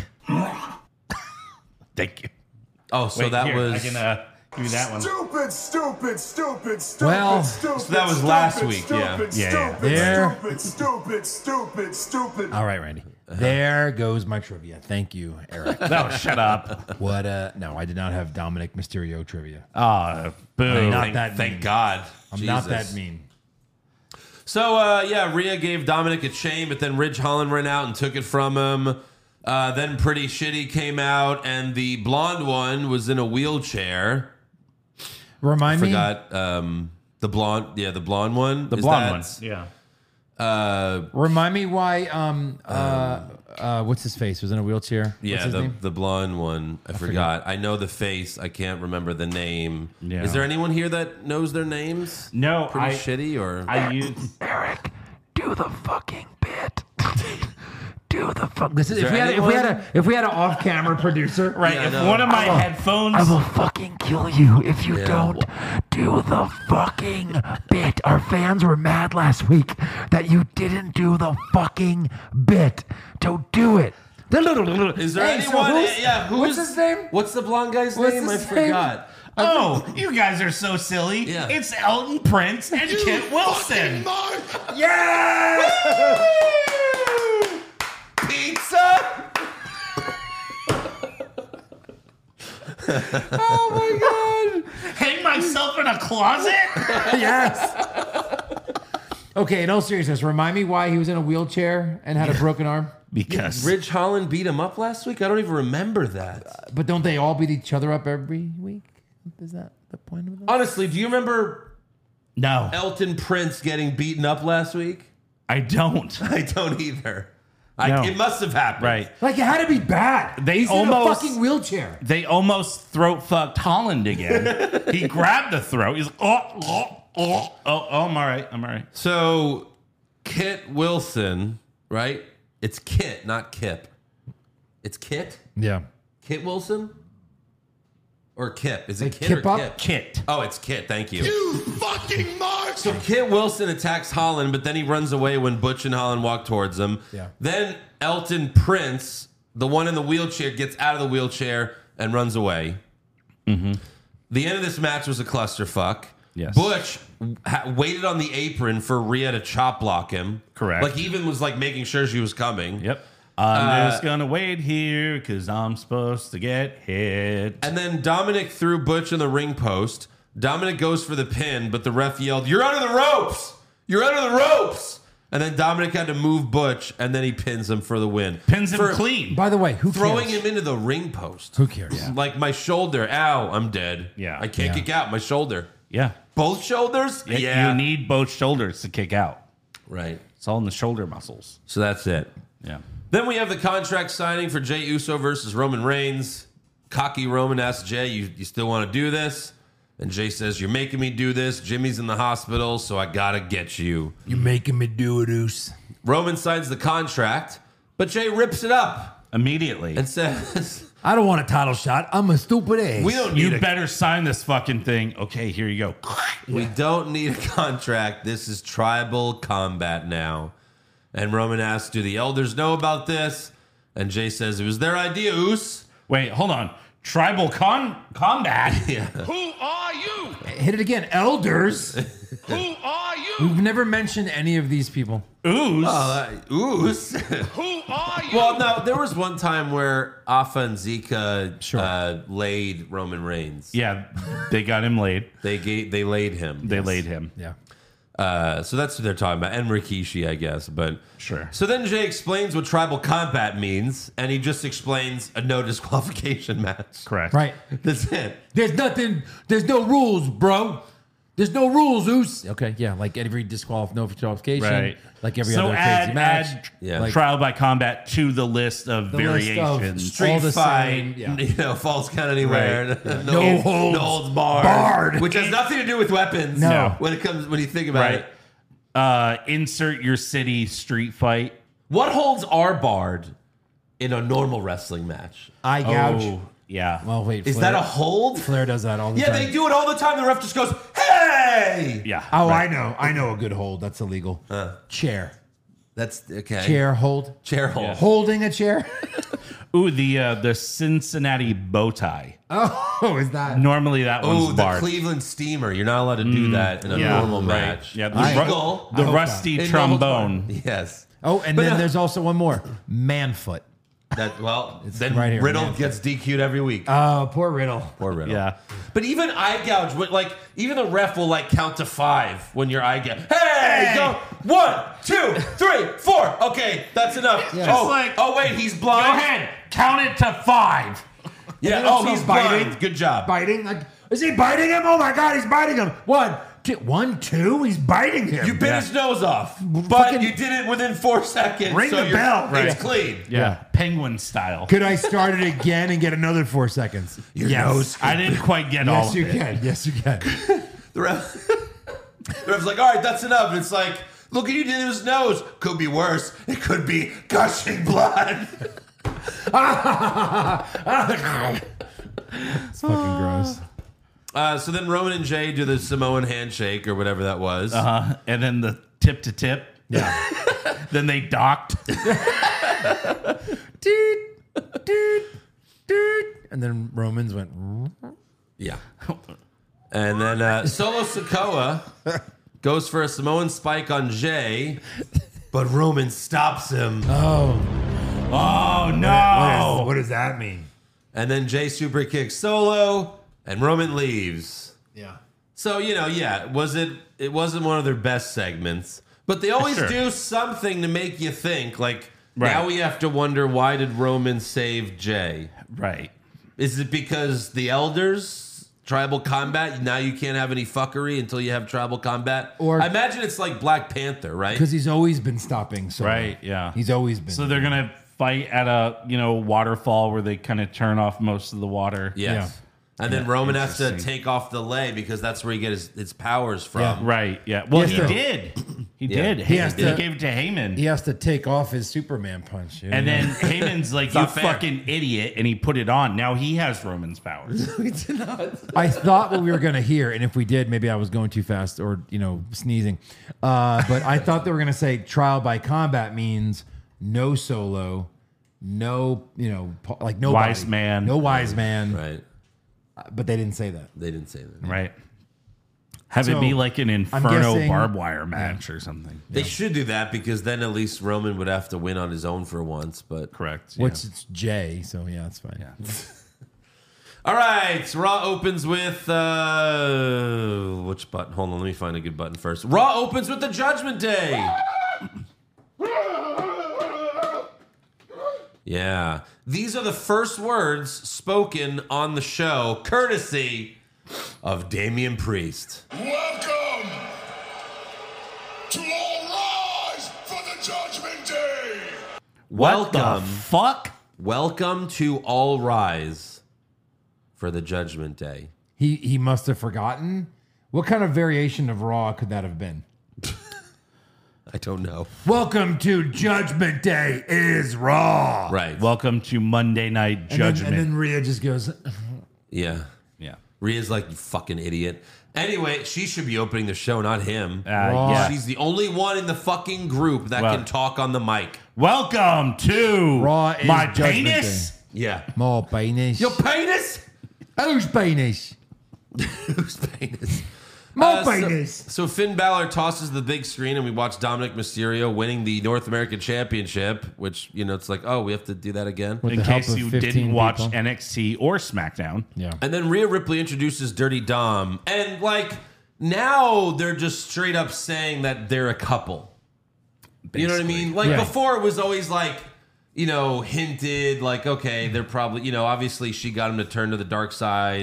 [SPEAKER 7] Thank you.
[SPEAKER 5] Oh, so
[SPEAKER 7] Wait,
[SPEAKER 5] that
[SPEAKER 7] here,
[SPEAKER 5] was.
[SPEAKER 7] I can uh, give you that one.
[SPEAKER 8] Stupid, stupid, stupid, stupid,
[SPEAKER 6] Well,
[SPEAKER 8] stupid.
[SPEAKER 5] so that was last
[SPEAKER 8] stupid,
[SPEAKER 5] week,
[SPEAKER 8] Stupid,
[SPEAKER 5] yeah.
[SPEAKER 8] stupid,
[SPEAKER 7] Yeah, yeah.
[SPEAKER 6] There.
[SPEAKER 8] stupid, stupid, stupid, stupid.
[SPEAKER 6] All right, Randy. There goes my trivia. Thank you, Eric.
[SPEAKER 7] No, shut up.
[SPEAKER 6] What? Uh, no, I did not have Dominic Mysterio trivia.
[SPEAKER 7] Ah, boo.
[SPEAKER 6] Not
[SPEAKER 5] thank,
[SPEAKER 6] that
[SPEAKER 5] thank
[SPEAKER 6] mean.
[SPEAKER 5] God.
[SPEAKER 6] I'm not
[SPEAKER 5] Jesus.
[SPEAKER 6] that mean.
[SPEAKER 5] So, uh, yeah, Rhea gave Dominic a chain, but then Ridge Holland ran out and took it from him. Uh, then Pretty Shitty came out, and the blonde one was in a wheelchair.
[SPEAKER 6] Remind me.
[SPEAKER 5] Forgot um, the blonde, yeah, the blonde one.
[SPEAKER 7] The
[SPEAKER 5] Is
[SPEAKER 7] blonde
[SPEAKER 5] that-
[SPEAKER 7] one. Yeah.
[SPEAKER 5] Uh,
[SPEAKER 6] Remind me why. Um. Uh. Uh. What's his face? Was in a wheelchair. What's
[SPEAKER 5] yeah,
[SPEAKER 6] his
[SPEAKER 5] the
[SPEAKER 6] name?
[SPEAKER 5] the blonde one. I, forgot. I know the face. I can't remember the name.
[SPEAKER 7] Yeah.
[SPEAKER 5] Is there anyone here that knows their names?
[SPEAKER 7] No,
[SPEAKER 5] Pretty
[SPEAKER 7] I,
[SPEAKER 5] shitty or
[SPEAKER 7] I use.
[SPEAKER 8] Eric, do the fucking bit. Do the fuck.
[SPEAKER 6] This is, if
[SPEAKER 5] there
[SPEAKER 6] we had if we had
[SPEAKER 5] anyone?
[SPEAKER 6] a if we had an off-camera producer,
[SPEAKER 7] Right,
[SPEAKER 5] Yeah, I
[SPEAKER 7] if
[SPEAKER 5] know.
[SPEAKER 7] one of my
[SPEAKER 8] I will-
[SPEAKER 7] headphones.
[SPEAKER 8] I will fucking kill you if you
[SPEAKER 5] Yeah.
[SPEAKER 8] don't do the fucking bit. Our fans were mad last week that you didn't do the fucking bit. Don't do it.
[SPEAKER 5] is there
[SPEAKER 6] Hey, so
[SPEAKER 5] anyone?
[SPEAKER 6] who's-
[SPEAKER 5] yeah, who's
[SPEAKER 6] what's his name?
[SPEAKER 5] What's the blonde guy's
[SPEAKER 6] What's
[SPEAKER 5] name? I
[SPEAKER 6] his name?
[SPEAKER 5] forgot.
[SPEAKER 7] Oh, you guys are so silly.
[SPEAKER 5] Yeah.
[SPEAKER 7] It's Elton Prince and Kit Wilson.
[SPEAKER 6] yeah.
[SPEAKER 5] Pizza.
[SPEAKER 6] Oh
[SPEAKER 7] Hang myself in a closet?
[SPEAKER 6] my god. Yes. Okay. In all seriousness, remind me why he was in a wheelchair and had a broken arm.
[SPEAKER 7] Because
[SPEAKER 5] Ridge Holland beat him up last week. I don't even remember that.
[SPEAKER 6] But don't they all beat each other up every week? Is that the point of it?
[SPEAKER 5] Honestly, do you remember
[SPEAKER 7] no,
[SPEAKER 5] Elton Prince getting beaten up last week?
[SPEAKER 7] I don't.
[SPEAKER 5] I don't either. I,
[SPEAKER 7] No.
[SPEAKER 5] It must have happened.
[SPEAKER 7] Right.
[SPEAKER 6] Like it had to be bad.
[SPEAKER 7] They
[SPEAKER 6] He's
[SPEAKER 7] almost-
[SPEAKER 6] in a fucking wheelchair.
[SPEAKER 7] They almost throat fucked Holland again. He grabbed the throat. He's like, oh, oh, oh, oh, oh, I'm all right. I'm all right.
[SPEAKER 5] So, Kit Wilson, right? It's Kit, not Kip. It's Kit?
[SPEAKER 6] Yeah.
[SPEAKER 5] Kit Wilson? Or Kip? Is it
[SPEAKER 6] Like
[SPEAKER 5] Kit
[SPEAKER 6] Kip
[SPEAKER 5] or
[SPEAKER 6] up?
[SPEAKER 5] Kip?
[SPEAKER 7] Kit.
[SPEAKER 5] Oh, it's Kit. Thank you.
[SPEAKER 8] You fucking mark.
[SPEAKER 5] So Kit Wilson attacks Holland, but then he runs away when Butch and Holland walk towards him.
[SPEAKER 6] Yeah.
[SPEAKER 5] Then Elton Prince, the one in the wheelchair, gets out of the wheelchair and runs away.
[SPEAKER 7] Mm-hmm.
[SPEAKER 5] The end of this match was a clusterfuck.
[SPEAKER 7] Yes.
[SPEAKER 5] Butch ha- waited on the apron for Rhea to chop block him.
[SPEAKER 7] Correct.
[SPEAKER 5] Like he even was like making sure she was coming.
[SPEAKER 7] Yep. I'm
[SPEAKER 5] Uh,
[SPEAKER 7] just gonna wait here because I'm supposed to get hit.
[SPEAKER 5] And then Dominic threw Butch in the ring post. Dominic goes for the pin, but the ref yelled, "You're under the ropes! You're under the ropes!" And then Dominic had to move Butch, and then he pins him for the win.
[SPEAKER 7] Pins him
[SPEAKER 5] For
[SPEAKER 7] clean.
[SPEAKER 6] By the way, who
[SPEAKER 5] Throwing
[SPEAKER 6] cares?
[SPEAKER 5] him into the ring post.
[SPEAKER 6] Who cares?
[SPEAKER 5] Like my shoulder, ow, I'm dead.
[SPEAKER 7] Yeah.
[SPEAKER 5] I can't
[SPEAKER 6] Yeah.
[SPEAKER 5] kick out my shoulder.
[SPEAKER 7] Yeah.
[SPEAKER 5] Both shoulders?
[SPEAKER 7] You need both shoulders to kick out.
[SPEAKER 5] Right.
[SPEAKER 7] It's all in the shoulder muscles.
[SPEAKER 5] So that's it.
[SPEAKER 7] Yeah.
[SPEAKER 5] Then we have the contract signing for Jey Uso versus Roman Reigns. Cocky Roman asks Jey, you, you still want to do this? And Jey says, you're making me do this. Jimmy's in the hospital, so I got to get you.
[SPEAKER 6] You're making me do it, Oos.
[SPEAKER 5] Roman signs the contract, but Jey rips it up
[SPEAKER 7] Immediately.
[SPEAKER 5] and says,
[SPEAKER 6] I don't want a title shot. I'm a stupid ass.
[SPEAKER 5] we don't need
[SPEAKER 7] You
[SPEAKER 5] a,
[SPEAKER 7] better sign this fucking thing. Okay, here you go.
[SPEAKER 5] we don't need a contract. This is tribal combat now. And Roman asks, do the elders know about this? And Jey says, it was their idea, Oos.
[SPEAKER 7] Wait, hold on. Tribal con combat.
[SPEAKER 5] Yeah.
[SPEAKER 8] Who are you?
[SPEAKER 6] Hit it again. Elders.
[SPEAKER 8] Who are you?
[SPEAKER 6] We've never mentioned any of these people.
[SPEAKER 7] Ooze.
[SPEAKER 5] Uh, Oos.
[SPEAKER 8] Who are you?
[SPEAKER 5] Well, no, there was one time where Afa and Zika
[SPEAKER 6] Sure.
[SPEAKER 5] uh, laid Roman Reigns.
[SPEAKER 7] Yeah, they got him laid.
[SPEAKER 5] They gave, they laid him.
[SPEAKER 7] They laid him.
[SPEAKER 6] Yeah.
[SPEAKER 5] Uh, so that's what they're talking about. And Rikishi, I guess. But
[SPEAKER 7] Sure.
[SPEAKER 5] So then Jey explains what tribal combat means, and he just explains a no disqualification match.
[SPEAKER 7] Correct.
[SPEAKER 6] Right.
[SPEAKER 5] That's it.
[SPEAKER 6] There's nothing. There's no rules, bro. There's no rules, Zeus. Okay, yeah, like every disqualif- no disqualification,
[SPEAKER 7] Right.
[SPEAKER 6] like every
[SPEAKER 7] so
[SPEAKER 6] other
[SPEAKER 7] add,
[SPEAKER 6] crazy match.
[SPEAKER 7] add
[SPEAKER 5] Yeah.
[SPEAKER 6] Like,
[SPEAKER 7] trial by combat to the list of
[SPEAKER 6] The list of
[SPEAKER 7] variations.
[SPEAKER 5] Street
[SPEAKER 6] all the
[SPEAKER 5] fight,
[SPEAKER 6] same, yeah.
[SPEAKER 5] you know, falls count anywhere.
[SPEAKER 7] Right.
[SPEAKER 5] No,
[SPEAKER 6] No holds
[SPEAKER 5] no holds barred,
[SPEAKER 6] barred.
[SPEAKER 5] which has nothing to do with weapons.
[SPEAKER 6] No.
[SPEAKER 5] when it comes when you think about
[SPEAKER 7] Right.
[SPEAKER 5] it.
[SPEAKER 7] Uh, insert your city street fight.
[SPEAKER 5] What holds are barred in a normal wrestling match?
[SPEAKER 6] eye gouge.
[SPEAKER 7] Oh, yeah.
[SPEAKER 6] Well, wait,
[SPEAKER 5] Is
[SPEAKER 6] Flair,
[SPEAKER 5] that a hold?
[SPEAKER 6] Flair does that all the
[SPEAKER 5] Yeah,
[SPEAKER 6] time.
[SPEAKER 5] they do it all the time. The ref just goes, "Hey!"
[SPEAKER 7] yeah.
[SPEAKER 6] Oh,
[SPEAKER 7] right.
[SPEAKER 6] I know, I know a good hold. That's illegal. Chair,
[SPEAKER 5] That's okay.
[SPEAKER 6] chair hold,
[SPEAKER 5] chair hold.
[SPEAKER 7] Yeah.
[SPEAKER 6] holding a chair.
[SPEAKER 7] Ooh, the uh, the Cincinnati bow tie.
[SPEAKER 6] Oh, is that?
[SPEAKER 7] Normally that
[SPEAKER 5] Oh,
[SPEAKER 7] one's
[SPEAKER 5] the
[SPEAKER 7] barred.
[SPEAKER 5] Cleveland Steamer. You're not allowed to do that in a
[SPEAKER 7] yeah,
[SPEAKER 5] normal
[SPEAKER 7] right.
[SPEAKER 5] match.
[SPEAKER 7] Yeah, the,
[SPEAKER 5] Legal.
[SPEAKER 7] ru- the
[SPEAKER 6] hope
[SPEAKER 7] rusty
[SPEAKER 5] In no holds
[SPEAKER 7] trombone.
[SPEAKER 5] barred. Yes.
[SPEAKER 6] Oh, and
[SPEAKER 5] But
[SPEAKER 6] then
[SPEAKER 5] no-
[SPEAKER 6] there's also one more. Man foot.
[SPEAKER 5] That well, then
[SPEAKER 6] right here,
[SPEAKER 5] Riddle
[SPEAKER 6] man.
[SPEAKER 5] gets D Q'd every week.
[SPEAKER 6] Oh, poor Riddle.
[SPEAKER 5] Poor Riddle.
[SPEAKER 7] Yeah.
[SPEAKER 5] But even eye gouge, what- like even the ref will like count to five when you're eye gouge. Hey, go one, two, three, four. Okay, that's enough.
[SPEAKER 6] Yeah.
[SPEAKER 5] Oh,
[SPEAKER 7] Just like-
[SPEAKER 5] oh wait, he's blind.
[SPEAKER 7] Go ahead, count it to five.
[SPEAKER 5] Yeah.
[SPEAKER 6] then
[SPEAKER 5] Oh,
[SPEAKER 6] also
[SPEAKER 5] he's
[SPEAKER 6] biting.
[SPEAKER 5] blind. Good job.
[SPEAKER 6] Biting? Like, is he biting him? Oh my God, he's biting him. One, two, one, two. He's biting him.
[SPEAKER 5] You bit
[SPEAKER 7] Yeah.
[SPEAKER 5] his nose off, but
[SPEAKER 6] Fucking-
[SPEAKER 5] you did it within four seconds.
[SPEAKER 6] Ring
[SPEAKER 5] so
[SPEAKER 6] the
[SPEAKER 5] you're-
[SPEAKER 6] bell.
[SPEAKER 5] It's
[SPEAKER 6] Right.
[SPEAKER 5] clean.
[SPEAKER 7] Yeah, penguin style.
[SPEAKER 6] Could I start it again and get another four seconds?
[SPEAKER 5] Your
[SPEAKER 6] yes.
[SPEAKER 5] nose.
[SPEAKER 7] I didn't quite get all
[SPEAKER 6] Yes,
[SPEAKER 7] of
[SPEAKER 6] you
[SPEAKER 7] it.
[SPEAKER 6] can. Yes, you can.
[SPEAKER 5] The ref, the ref's like, all right, that's enough. And it's like, look at you did his nose. Could be worse. It could be gushing blood.
[SPEAKER 6] It's fucking gross.
[SPEAKER 5] Uh, so then Roman and Jay do the Samoan handshake or whatever that was.
[SPEAKER 7] Uh-huh. And then the tip to tip.
[SPEAKER 6] Yeah.
[SPEAKER 7] Then they docked.
[SPEAKER 6] Doot, doot, doot. And then Romans went.
[SPEAKER 5] Yeah. And then uh, Solo Sikoa goes for a Samoan spike on Jay, but Roman stops him.
[SPEAKER 6] Oh,
[SPEAKER 7] Oh, no.
[SPEAKER 6] what, is, what does that mean?
[SPEAKER 5] And then Jay super kicks Solo, and Roman leaves.
[SPEAKER 6] Yeah.
[SPEAKER 5] So, you know, yeah, was it it wasn't one of their best segments, but they always
[SPEAKER 7] Sure.
[SPEAKER 5] do something to make you think. Like,
[SPEAKER 7] Right.
[SPEAKER 5] now we have to wonder, why did Roman save Jay?
[SPEAKER 7] Right.
[SPEAKER 5] Is it because the elders, tribal combat, now you can't have any fuckery until you have tribal combat?
[SPEAKER 6] Or-
[SPEAKER 5] I imagine it's like Black Panther, right?
[SPEAKER 6] Because he's always been stopping. So
[SPEAKER 7] Right, yeah.
[SPEAKER 6] He's always been.
[SPEAKER 7] So they're going to fight at a, you know, waterfall where they kind of turn off most of the water.
[SPEAKER 5] Yes. And then Roman has to
[SPEAKER 7] interesting.
[SPEAKER 5] take off the lei because that's where he gets his, his powers from.
[SPEAKER 6] Yeah.
[SPEAKER 7] Right, yeah. Well,
[SPEAKER 6] He
[SPEAKER 7] he
[SPEAKER 6] has to-
[SPEAKER 7] did. He
[SPEAKER 5] Yeah.
[SPEAKER 7] did.
[SPEAKER 5] He
[SPEAKER 7] He,
[SPEAKER 6] has
[SPEAKER 7] he
[SPEAKER 6] to-
[SPEAKER 7] gave it to Heyman.
[SPEAKER 6] he has to take off his Superman punch. you
[SPEAKER 7] And
[SPEAKER 6] know?
[SPEAKER 7] then Heyman's like, you
[SPEAKER 5] not fair.
[SPEAKER 7] fucking idiot. And he put it on. Now he has Roman's powers.
[SPEAKER 6] I thought what we were going to hear, and if we did, maybe I was going too fast or, you know, sneezing. Uh, but I thought they were going to say trial by combat means no Solo, no, you know, po- like no
[SPEAKER 7] Wise man.
[SPEAKER 6] no wise man.
[SPEAKER 5] Right.
[SPEAKER 6] But they didn't say that.
[SPEAKER 5] They didn't say that.
[SPEAKER 7] Right. Have
[SPEAKER 6] So,
[SPEAKER 7] it be like an Inferno
[SPEAKER 6] guessing-
[SPEAKER 7] barbed wire match or something.
[SPEAKER 5] They should do that because then at least Roman would have to win on his own for once. But
[SPEAKER 7] Correct.
[SPEAKER 6] Which it's J, so yeah, that's fine.
[SPEAKER 7] Yeah.
[SPEAKER 5] all right, Raw opens with uh, which button? Hold on, let me find a good button first. Raw opens with the Judgment Day. Yeah, these are the first words spoken on the show, courtesy of Damian Priest.
[SPEAKER 8] Welcome to All Rise for the Judgment Day.
[SPEAKER 7] What the
[SPEAKER 5] Welcome,
[SPEAKER 7] fuck?
[SPEAKER 5] welcome to All Rise for the Judgment Day.
[SPEAKER 6] He he must have forgotten. What kind of variation of Raw could that have been?
[SPEAKER 5] I don't know.
[SPEAKER 6] Welcome to Judgment Day is Raw.
[SPEAKER 5] Right.
[SPEAKER 7] Welcome to Monday Night
[SPEAKER 6] And then,
[SPEAKER 7] Judgment.
[SPEAKER 6] and then Rhea just goes,
[SPEAKER 5] Yeah.
[SPEAKER 7] yeah.
[SPEAKER 5] Rhea's like, you fucking idiot. Anyway, she should be opening the show, not him.
[SPEAKER 7] Uh,
[SPEAKER 6] Raw.
[SPEAKER 7] yeah.
[SPEAKER 5] She's the only one in the fucking group that
[SPEAKER 7] Well-
[SPEAKER 5] can talk on the mic.
[SPEAKER 7] Welcome to
[SPEAKER 6] Raw is
[SPEAKER 7] my
[SPEAKER 6] Judgment
[SPEAKER 7] penis.
[SPEAKER 6] Day.
[SPEAKER 5] Yeah.
[SPEAKER 6] more penis.
[SPEAKER 5] Your penis?
[SPEAKER 6] Who's penis?
[SPEAKER 5] Whose penis?
[SPEAKER 6] More
[SPEAKER 5] Uh, so-
[SPEAKER 6] penis.
[SPEAKER 5] So, Finn Balor tosses the big screen, and we watch Dominic Mysterio winning the North American Championship, which, you know, it's like, oh, we have to do that again.
[SPEAKER 6] With
[SPEAKER 7] In
[SPEAKER 6] the help
[SPEAKER 7] case
[SPEAKER 6] of
[SPEAKER 7] you
[SPEAKER 6] fifteen
[SPEAKER 7] didn't watch
[SPEAKER 6] people.
[SPEAKER 7] N X T or SmackDown.
[SPEAKER 6] Yeah.
[SPEAKER 5] And then Rhea Ripley introduces Dirty Dom. And, like, now they're just straight up saying that they're a couple. You know what I mean? Like,
[SPEAKER 6] Yeah.
[SPEAKER 5] before it was always like, you know, hinted, like, okay, they're probably, you know, obviously she got him to turn to the dark side.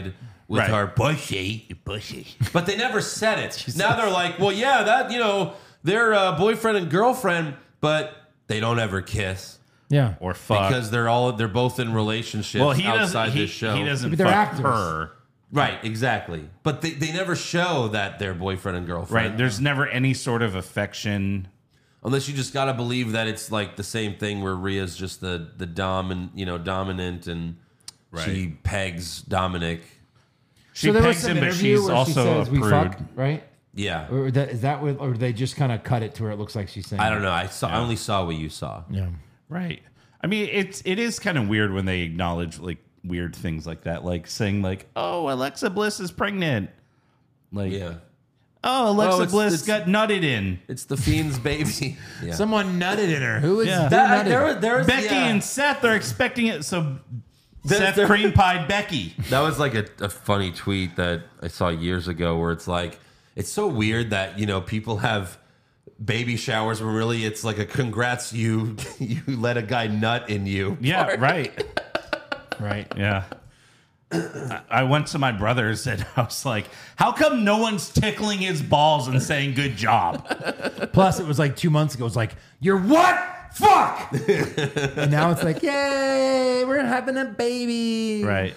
[SPEAKER 5] with
[SPEAKER 7] Right.
[SPEAKER 5] her bushy.
[SPEAKER 7] Bushy.
[SPEAKER 5] But they never said it. Now they're like, well, yeah, that, you know, they're uh, boyfriend and girlfriend, but they don't ever kiss
[SPEAKER 6] Yeah.
[SPEAKER 7] Or fuck.
[SPEAKER 5] because they're all they're both in relationships
[SPEAKER 7] well, he
[SPEAKER 5] outside
[SPEAKER 7] doesn't. He,
[SPEAKER 5] this show.
[SPEAKER 7] he doesn't
[SPEAKER 6] But they're
[SPEAKER 7] fuck
[SPEAKER 6] actors.
[SPEAKER 7] her.
[SPEAKER 5] Right, exactly. But they, they never show that they're boyfriend and girlfriend.
[SPEAKER 7] Right. There's never any sort of affection.
[SPEAKER 5] Unless you just got to believe that it's like the same thing where Rhea's just the the dom and, you know, dominant and she pegs Dominic.
[SPEAKER 7] She
[SPEAKER 6] so there was
[SPEAKER 7] pegs
[SPEAKER 6] some
[SPEAKER 7] him, but
[SPEAKER 6] interview
[SPEAKER 7] she's
[SPEAKER 6] where
[SPEAKER 7] also
[SPEAKER 6] she says
[SPEAKER 7] a
[SPEAKER 6] we
[SPEAKER 7] prude.
[SPEAKER 6] fuck, right?
[SPEAKER 5] Yeah.
[SPEAKER 6] Or that, is that what, or do they just kind of cut it to where it looks like she's saying?
[SPEAKER 5] I don't know. I saw I only saw what you saw.
[SPEAKER 6] Yeah.
[SPEAKER 7] Right. I mean, it's it is kind of weird when they acknowledge like weird things like that, like saying like, "Oh, Alexa Bliss is pregnant." Like,
[SPEAKER 5] Yeah.
[SPEAKER 7] "Oh, Alexa
[SPEAKER 5] Oh, it's-
[SPEAKER 7] Bliss
[SPEAKER 5] it's-
[SPEAKER 7] got nutted in."
[SPEAKER 5] It's the Fiend's baby. Yeah.
[SPEAKER 6] Someone nutted in her. Who is
[SPEAKER 7] Yeah.
[SPEAKER 6] who
[SPEAKER 5] That,
[SPEAKER 6] nutted?
[SPEAKER 5] there, was- there was,
[SPEAKER 7] Becky
[SPEAKER 5] yeah.
[SPEAKER 7] and Seth are expecting it, so
[SPEAKER 5] There-
[SPEAKER 7] Seth
[SPEAKER 5] there-
[SPEAKER 7] cream pied Becky.
[SPEAKER 5] That was like a, a funny tweet that I saw years ago where it's like, it's so weird that, you know, people have baby showers when really it's like a congrats, you you let a guy nut in you.
[SPEAKER 7] Yeah, right.
[SPEAKER 6] right.
[SPEAKER 7] Yeah. I- I went to my brother's and I was like, "How come no one's tickling his balls and saying good job?"
[SPEAKER 6] Plus, it was like two months ago. It was like, you're what? Fuck! And now it's like, yay, we're having a baby.
[SPEAKER 7] Right.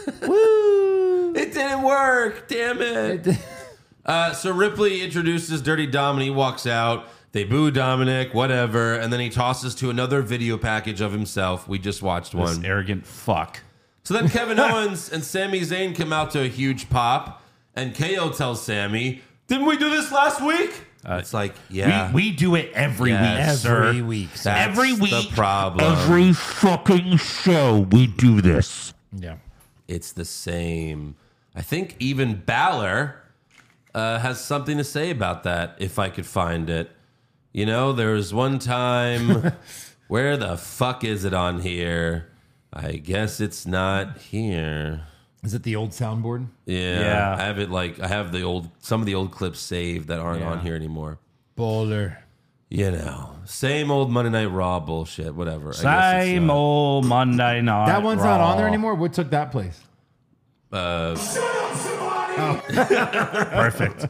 [SPEAKER 6] Woo!
[SPEAKER 5] It didn't work. Damn it. Uh, so Ripley introduces Dirty Dom and he walks out. They boo Dominic, whatever. And then he tosses to another video package of himself. We just watched
[SPEAKER 7] This
[SPEAKER 5] one.
[SPEAKER 7] arrogant fuck.
[SPEAKER 5] So then Kevin Owens and Sami Zayn come out to a huge pop. And K O tells Sami, didn't we do this last week? it's like, yeah.
[SPEAKER 7] We, we do it every
[SPEAKER 5] Yes.
[SPEAKER 7] week, sir.
[SPEAKER 6] Every week. sir.
[SPEAKER 5] That's
[SPEAKER 7] every
[SPEAKER 5] the
[SPEAKER 7] week,
[SPEAKER 5] problem.
[SPEAKER 8] Every fucking show we do this.
[SPEAKER 6] Yeah.
[SPEAKER 5] It's the same. I think even Balor uh, has something to say about that, if I could find it. You know, there was one time, where the fuck is it on here? I guess it's not here.
[SPEAKER 6] Is it the old soundboard?
[SPEAKER 5] Yeah,
[SPEAKER 7] Yeah.
[SPEAKER 5] I have it like, I have the old, some of the old clips saved that aren't
[SPEAKER 7] Yeah.
[SPEAKER 5] on here anymore.
[SPEAKER 6] Bowler.
[SPEAKER 5] You know, same old Monday Night Raw bullshit, whatever. I guess it's
[SPEAKER 7] Same
[SPEAKER 5] not.
[SPEAKER 7] old Monday night.
[SPEAKER 6] That one's not on there
[SPEAKER 7] Raw.
[SPEAKER 6] anymore? What took that place?
[SPEAKER 7] Perfect.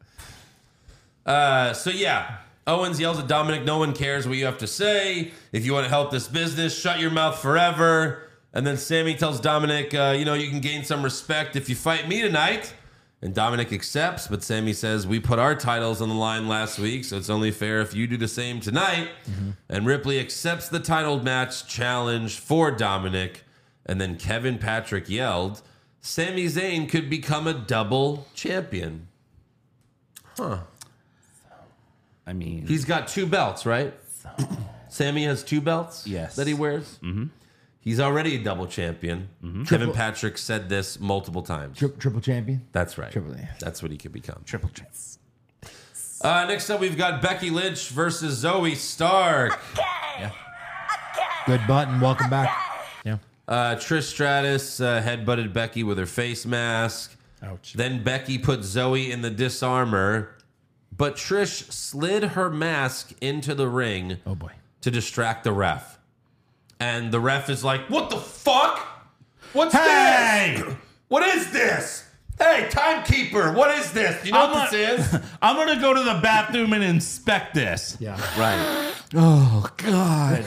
[SPEAKER 5] Uh, so yeah, Owens yells at Dominic, no one cares what you have to say. If you want to help this business, shut your mouth forever. And then Sami tells Dominic, uh, you know, you can gain some respect if you fight me tonight. And Dominic accepts, but Sami says, we put our titles on the line last week, so it's only fair if you do the same tonight. Mm-hmm. And Ripley accepts the title match challenge for Dominic. And then Kevin Patrick yelled, Sami Zayn could become a double champion. Huh.
[SPEAKER 7] I mean,
[SPEAKER 5] He's got two belts, right? Sammy has two belts
[SPEAKER 7] Yes.
[SPEAKER 5] that he wears. Mm-hmm. He's already a double champion.
[SPEAKER 7] Mm-hmm.
[SPEAKER 5] Kevin Patrick said this multiple times.
[SPEAKER 6] Tri- triple champion?
[SPEAKER 5] That's right.
[SPEAKER 6] Triple A.
[SPEAKER 5] That's what he could become.
[SPEAKER 7] triple chance.
[SPEAKER 5] Uh, next up, we've got Becky Lynch versus Zoe Stark.
[SPEAKER 6] Good button. Welcome back. Yeah.
[SPEAKER 5] Uh, Trish Stratus uh, headbutted Becky with her face mask.
[SPEAKER 6] Ouch.
[SPEAKER 5] Then Becky put Zoe in the disarmor, but Trish slid her mask into the ring
[SPEAKER 6] Oh, boy.
[SPEAKER 5] to distract the ref. And the ref is like, what the fuck? What's
[SPEAKER 7] Hey!
[SPEAKER 5] this? What is this? Hey, timekeeper, what is this? Do you know
[SPEAKER 7] I'm
[SPEAKER 5] what this is?
[SPEAKER 7] I'm gonna go to the bathroom and inspect this.
[SPEAKER 6] Yeah.
[SPEAKER 5] Right.
[SPEAKER 6] Oh, God.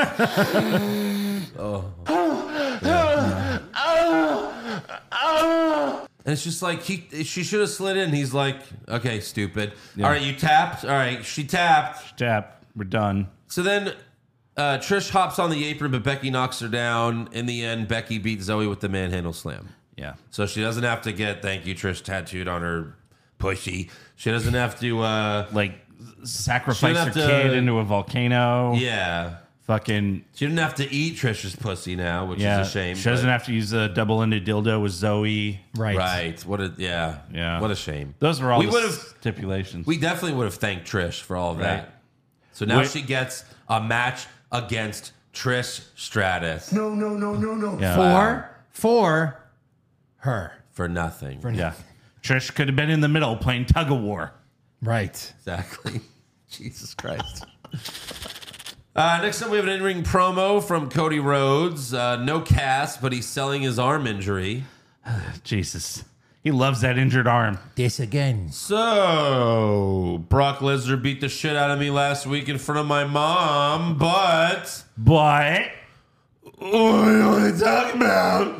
[SPEAKER 5] And it's just like, he, she should have slid in. He's like, okay, stupid. All right, you tapped. All right, she tapped.
[SPEAKER 7] Tap. We're done.
[SPEAKER 5] So then uh, Trish hops on the apron, but Becky knocks her down. In the end, Becky beats Zoe with the manhandle slam.
[SPEAKER 7] Yeah.
[SPEAKER 5] So she doesn't have to get thank you, Trish, tattooed on her pushy. She doesn't have to, uh,
[SPEAKER 7] Like
[SPEAKER 5] Shouldn't
[SPEAKER 7] sacrifice her
[SPEAKER 5] have to-
[SPEAKER 7] kid into a volcano.
[SPEAKER 5] yeah.
[SPEAKER 7] Fucking
[SPEAKER 5] She didn't have to eat Trish's pussy now, which
[SPEAKER 7] yeah.
[SPEAKER 5] is a shame.
[SPEAKER 7] She doesn't
[SPEAKER 5] but-
[SPEAKER 7] have to use a double-ended dildo with Zoe.
[SPEAKER 6] Right.
[SPEAKER 5] Right. What a, yeah.
[SPEAKER 7] Yeah.
[SPEAKER 5] What a shame.
[SPEAKER 7] Those were all
[SPEAKER 5] We
[SPEAKER 7] the
[SPEAKER 5] would've-
[SPEAKER 7] stipulations.
[SPEAKER 5] We definitely would have thanked Trish for all of
[SPEAKER 7] Right.
[SPEAKER 5] that. So now
[SPEAKER 7] Wait-
[SPEAKER 5] she gets a match against Trish Stratus
[SPEAKER 8] No, no, no, no, no.
[SPEAKER 7] yeah.
[SPEAKER 6] For, for her.
[SPEAKER 5] for nothing.
[SPEAKER 6] For
[SPEAKER 7] Yeah. Trish could have been in the middle playing tug of war.
[SPEAKER 6] Right.
[SPEAKER 5] Exactly. Jesus Christ. Uh, next up, we have an in-ring promo from Cody Rhodes. Uh, no cast, but he's selling his arm injury.
[SPEAKER 7] Jesus. He loves that injured arm.
[SPEAKER 6] This again.
[SPEAKER 5] So, Brock Lesnar beat the shit out of me last week in front of my mom, but...
[SPEAKER 7] But...
[SPEAKER 5] What are you talking about?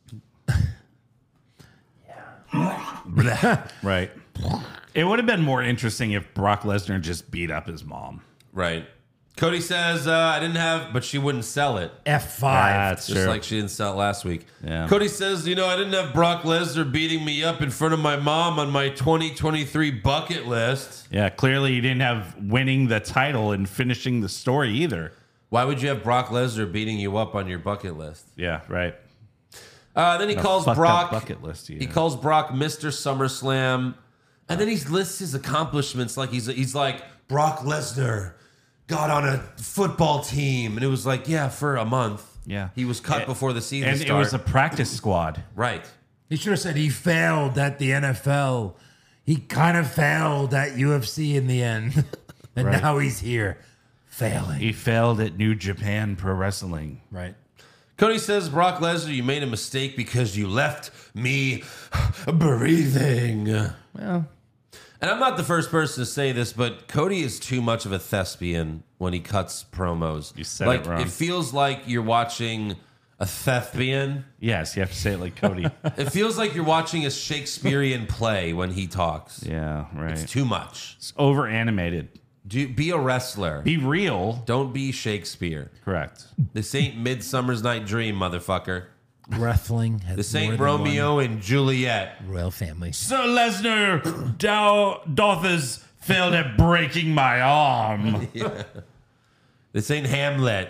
[SPEAKER 7] Right. It would have been more interesting if Brock Lesnar just beat up his mom.
[SPEAKER 5] Right. Cody says, uh, I didn't have, but she wouldn't sell it.
[SPEAKER 6] F five.
[SPEAKER 7] That's
[SPEAKER 5] Just
[SPEAKER 7] true.
[SPEAKER 5] like she didn't sell it last week.
[SPEAKER 7] Yeah.
[SPEAKER 5] Cody says, you know, I didn't have Brock Lesnar beating me up in front of my mom on my twenty twenty-three bucket list.
[SPEAKER 7] Yeah, clearly you didn't have winning the title and finishing the story either.
[SPEAKER 5] Why would you have Brock Lesnar beating you up on your bucket list?
[SPEAKER 7] Yeah, right.
[SPEAKER 5] Uh, then he
[SPEAKER 7] No,
[SPEAKER 5] calls
[SPEAKER 7] fuck that
[SPEAKER 5] Brock
[SPEAKER 7] bucket list, you
[SPEAKER 5] He
[SPEAKER 7] know.
[SPEAKER 5] calls Brock Mister SummerSlam, and then he lists his accomplishments like he's he's like Brock Lesnar got on a football team, and it was like, yeah, for a month.
[SPEAKER 7] Yeah.
[SPEAKER 5] He was cut
[SPEAKER 7] And-
[SPEAKER 5] before the season
[SPEAKER 7] And
[SPEAKER 5] started.
[SPEAKER 7] it was a practice squad.
[SPEAKER 5] right.
[SPEAKER 6] He should have said he failed at the N F L. He kind of failed at U F C in the end. And
[SPEAKER 7] Right.
[SPEAKER 6] now he's here failing.
[SPEAKER 7] He failed at New Japan Pro Wrestling.
[SPEAKER 6] Right.
[SPEAKER 5] Cody says, Brock Lesnar, you made a mistake because you left me breathing.
[SPEAKER 6] Well,
[SPEAKER 5] And I'm not the first person to say this, but Cody is too much of a thespian when he cuts promos.
[SPEAKER 7] You said
[SPEAKER 5] like,
[SPEAKER 7] it wrong.
[SPEAKER 5] It feels like you're watching a thespian.
[SPEAKER 7] Yes, you have to say it like Cody.
[SPEAKER 5] It feels like you're watching a Shakespearean play when he talks.
[SPEAKER 7] Yeah, right.
[SPEAKER 5] It's too much.
[SPEAKER 7] It's over animated.
[SPEAKER 5] Do be a wrestler.
[SPEAKER 7] Be real.
[SPEAKER 5] Don't be Shakespeare.
[SPEAKER 7] Correct.
[SPEAKER 5] This ain't Midsummer's Night Dream, motherfucker.
[SPEAKER 6] wrestling has
[SPEAKER 5] This
[SPEAKER 6] more
[SPEAKER 5] ain't
[SPEAKER 6] than
[SPEAKER 5] Romeo and Juliet.
[SPEAKER 6] one royal family.
[SPEAKER 7] Sir Lesnar, Dow Dothers failed at breaking my arm.
[SPEAKER 5] This ain't Hamlet.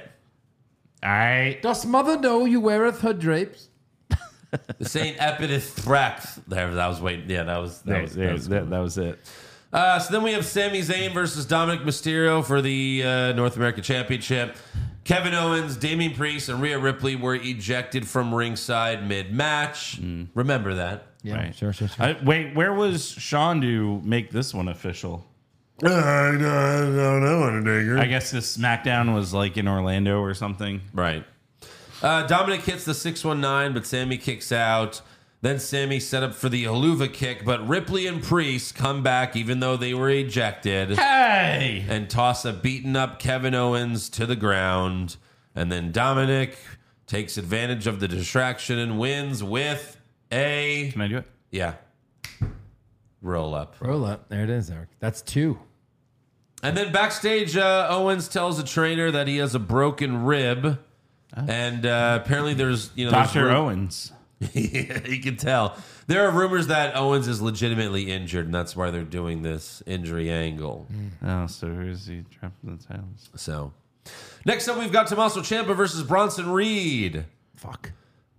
[SPEAKER 7] I
[SPEAKER 6] Does mother know you weareth her drapes?
[SPEAKER 5] This ain't Epidithrax. There, that was waiting. Yeah, that was that
[SPEAKER 7] there,
[SPEAKER 5] was,
[SPEAKER 7] there,
[SPEAKER 5] that was
[SPEAKER 7] that, that was it.
[SPEAKER 5] Uh, so then we have Sami Zayn versus Dominic Mysterio for the uh, North American Championship. Kevin Owens, Damian Priest, and Rhea Ripley were ejected from ringside mid-match. Remember that.
[SPEAKER 6] Yeah,
[SPEAKER 7] Right.
[SPEAKER 6] sure, sure, sure.
[SPEAKER 7] I, wait, where was Sean to make this one official?
[SPEAKER 5] I don't know, Undertaker.
[SPEAKER 7] I guess this SmackDown was like in Orlando or something.
[SPEAKER 5] Right. Uh, Dominic hits the six one nine, but Sammy kicks out. Then Sammy set up for the Haluva kick, but Ripley and Priest come back even though they were ejected.
[SPEAKER 7] Hey!
[SPEAKER 5] And toss a beaten up Kevin Owens to the ground. And then Dominic takes advantage of the distraction and wins with a...
[SPEAKER 7] Can I do it?
[SPEAKER 5] Yeah. Roll up.
[SPEAKER 6] Roll up. There it is, Eric. That's two.
[SPEAKER 5] And then backstage, uh, Owens tells the trainer that he has a broken rib. And uh, apparently there's... you know, there's
[SPEAKER 7] Doctor
[SPEAKER 5] ru-
[SPEAKER 7] Owens.
[SPEAKER 5] You can tell. There are rumors that Owens is legitimately injured, and that's why they're doing this injury angle.
[SPEAKER 7] Oh, so who's he dropping the titles?
[SPEAKER 5] So, next up, we've got Tommaso Ciampa versus Bronson Reed.
[SPEAKER 6] Fuck.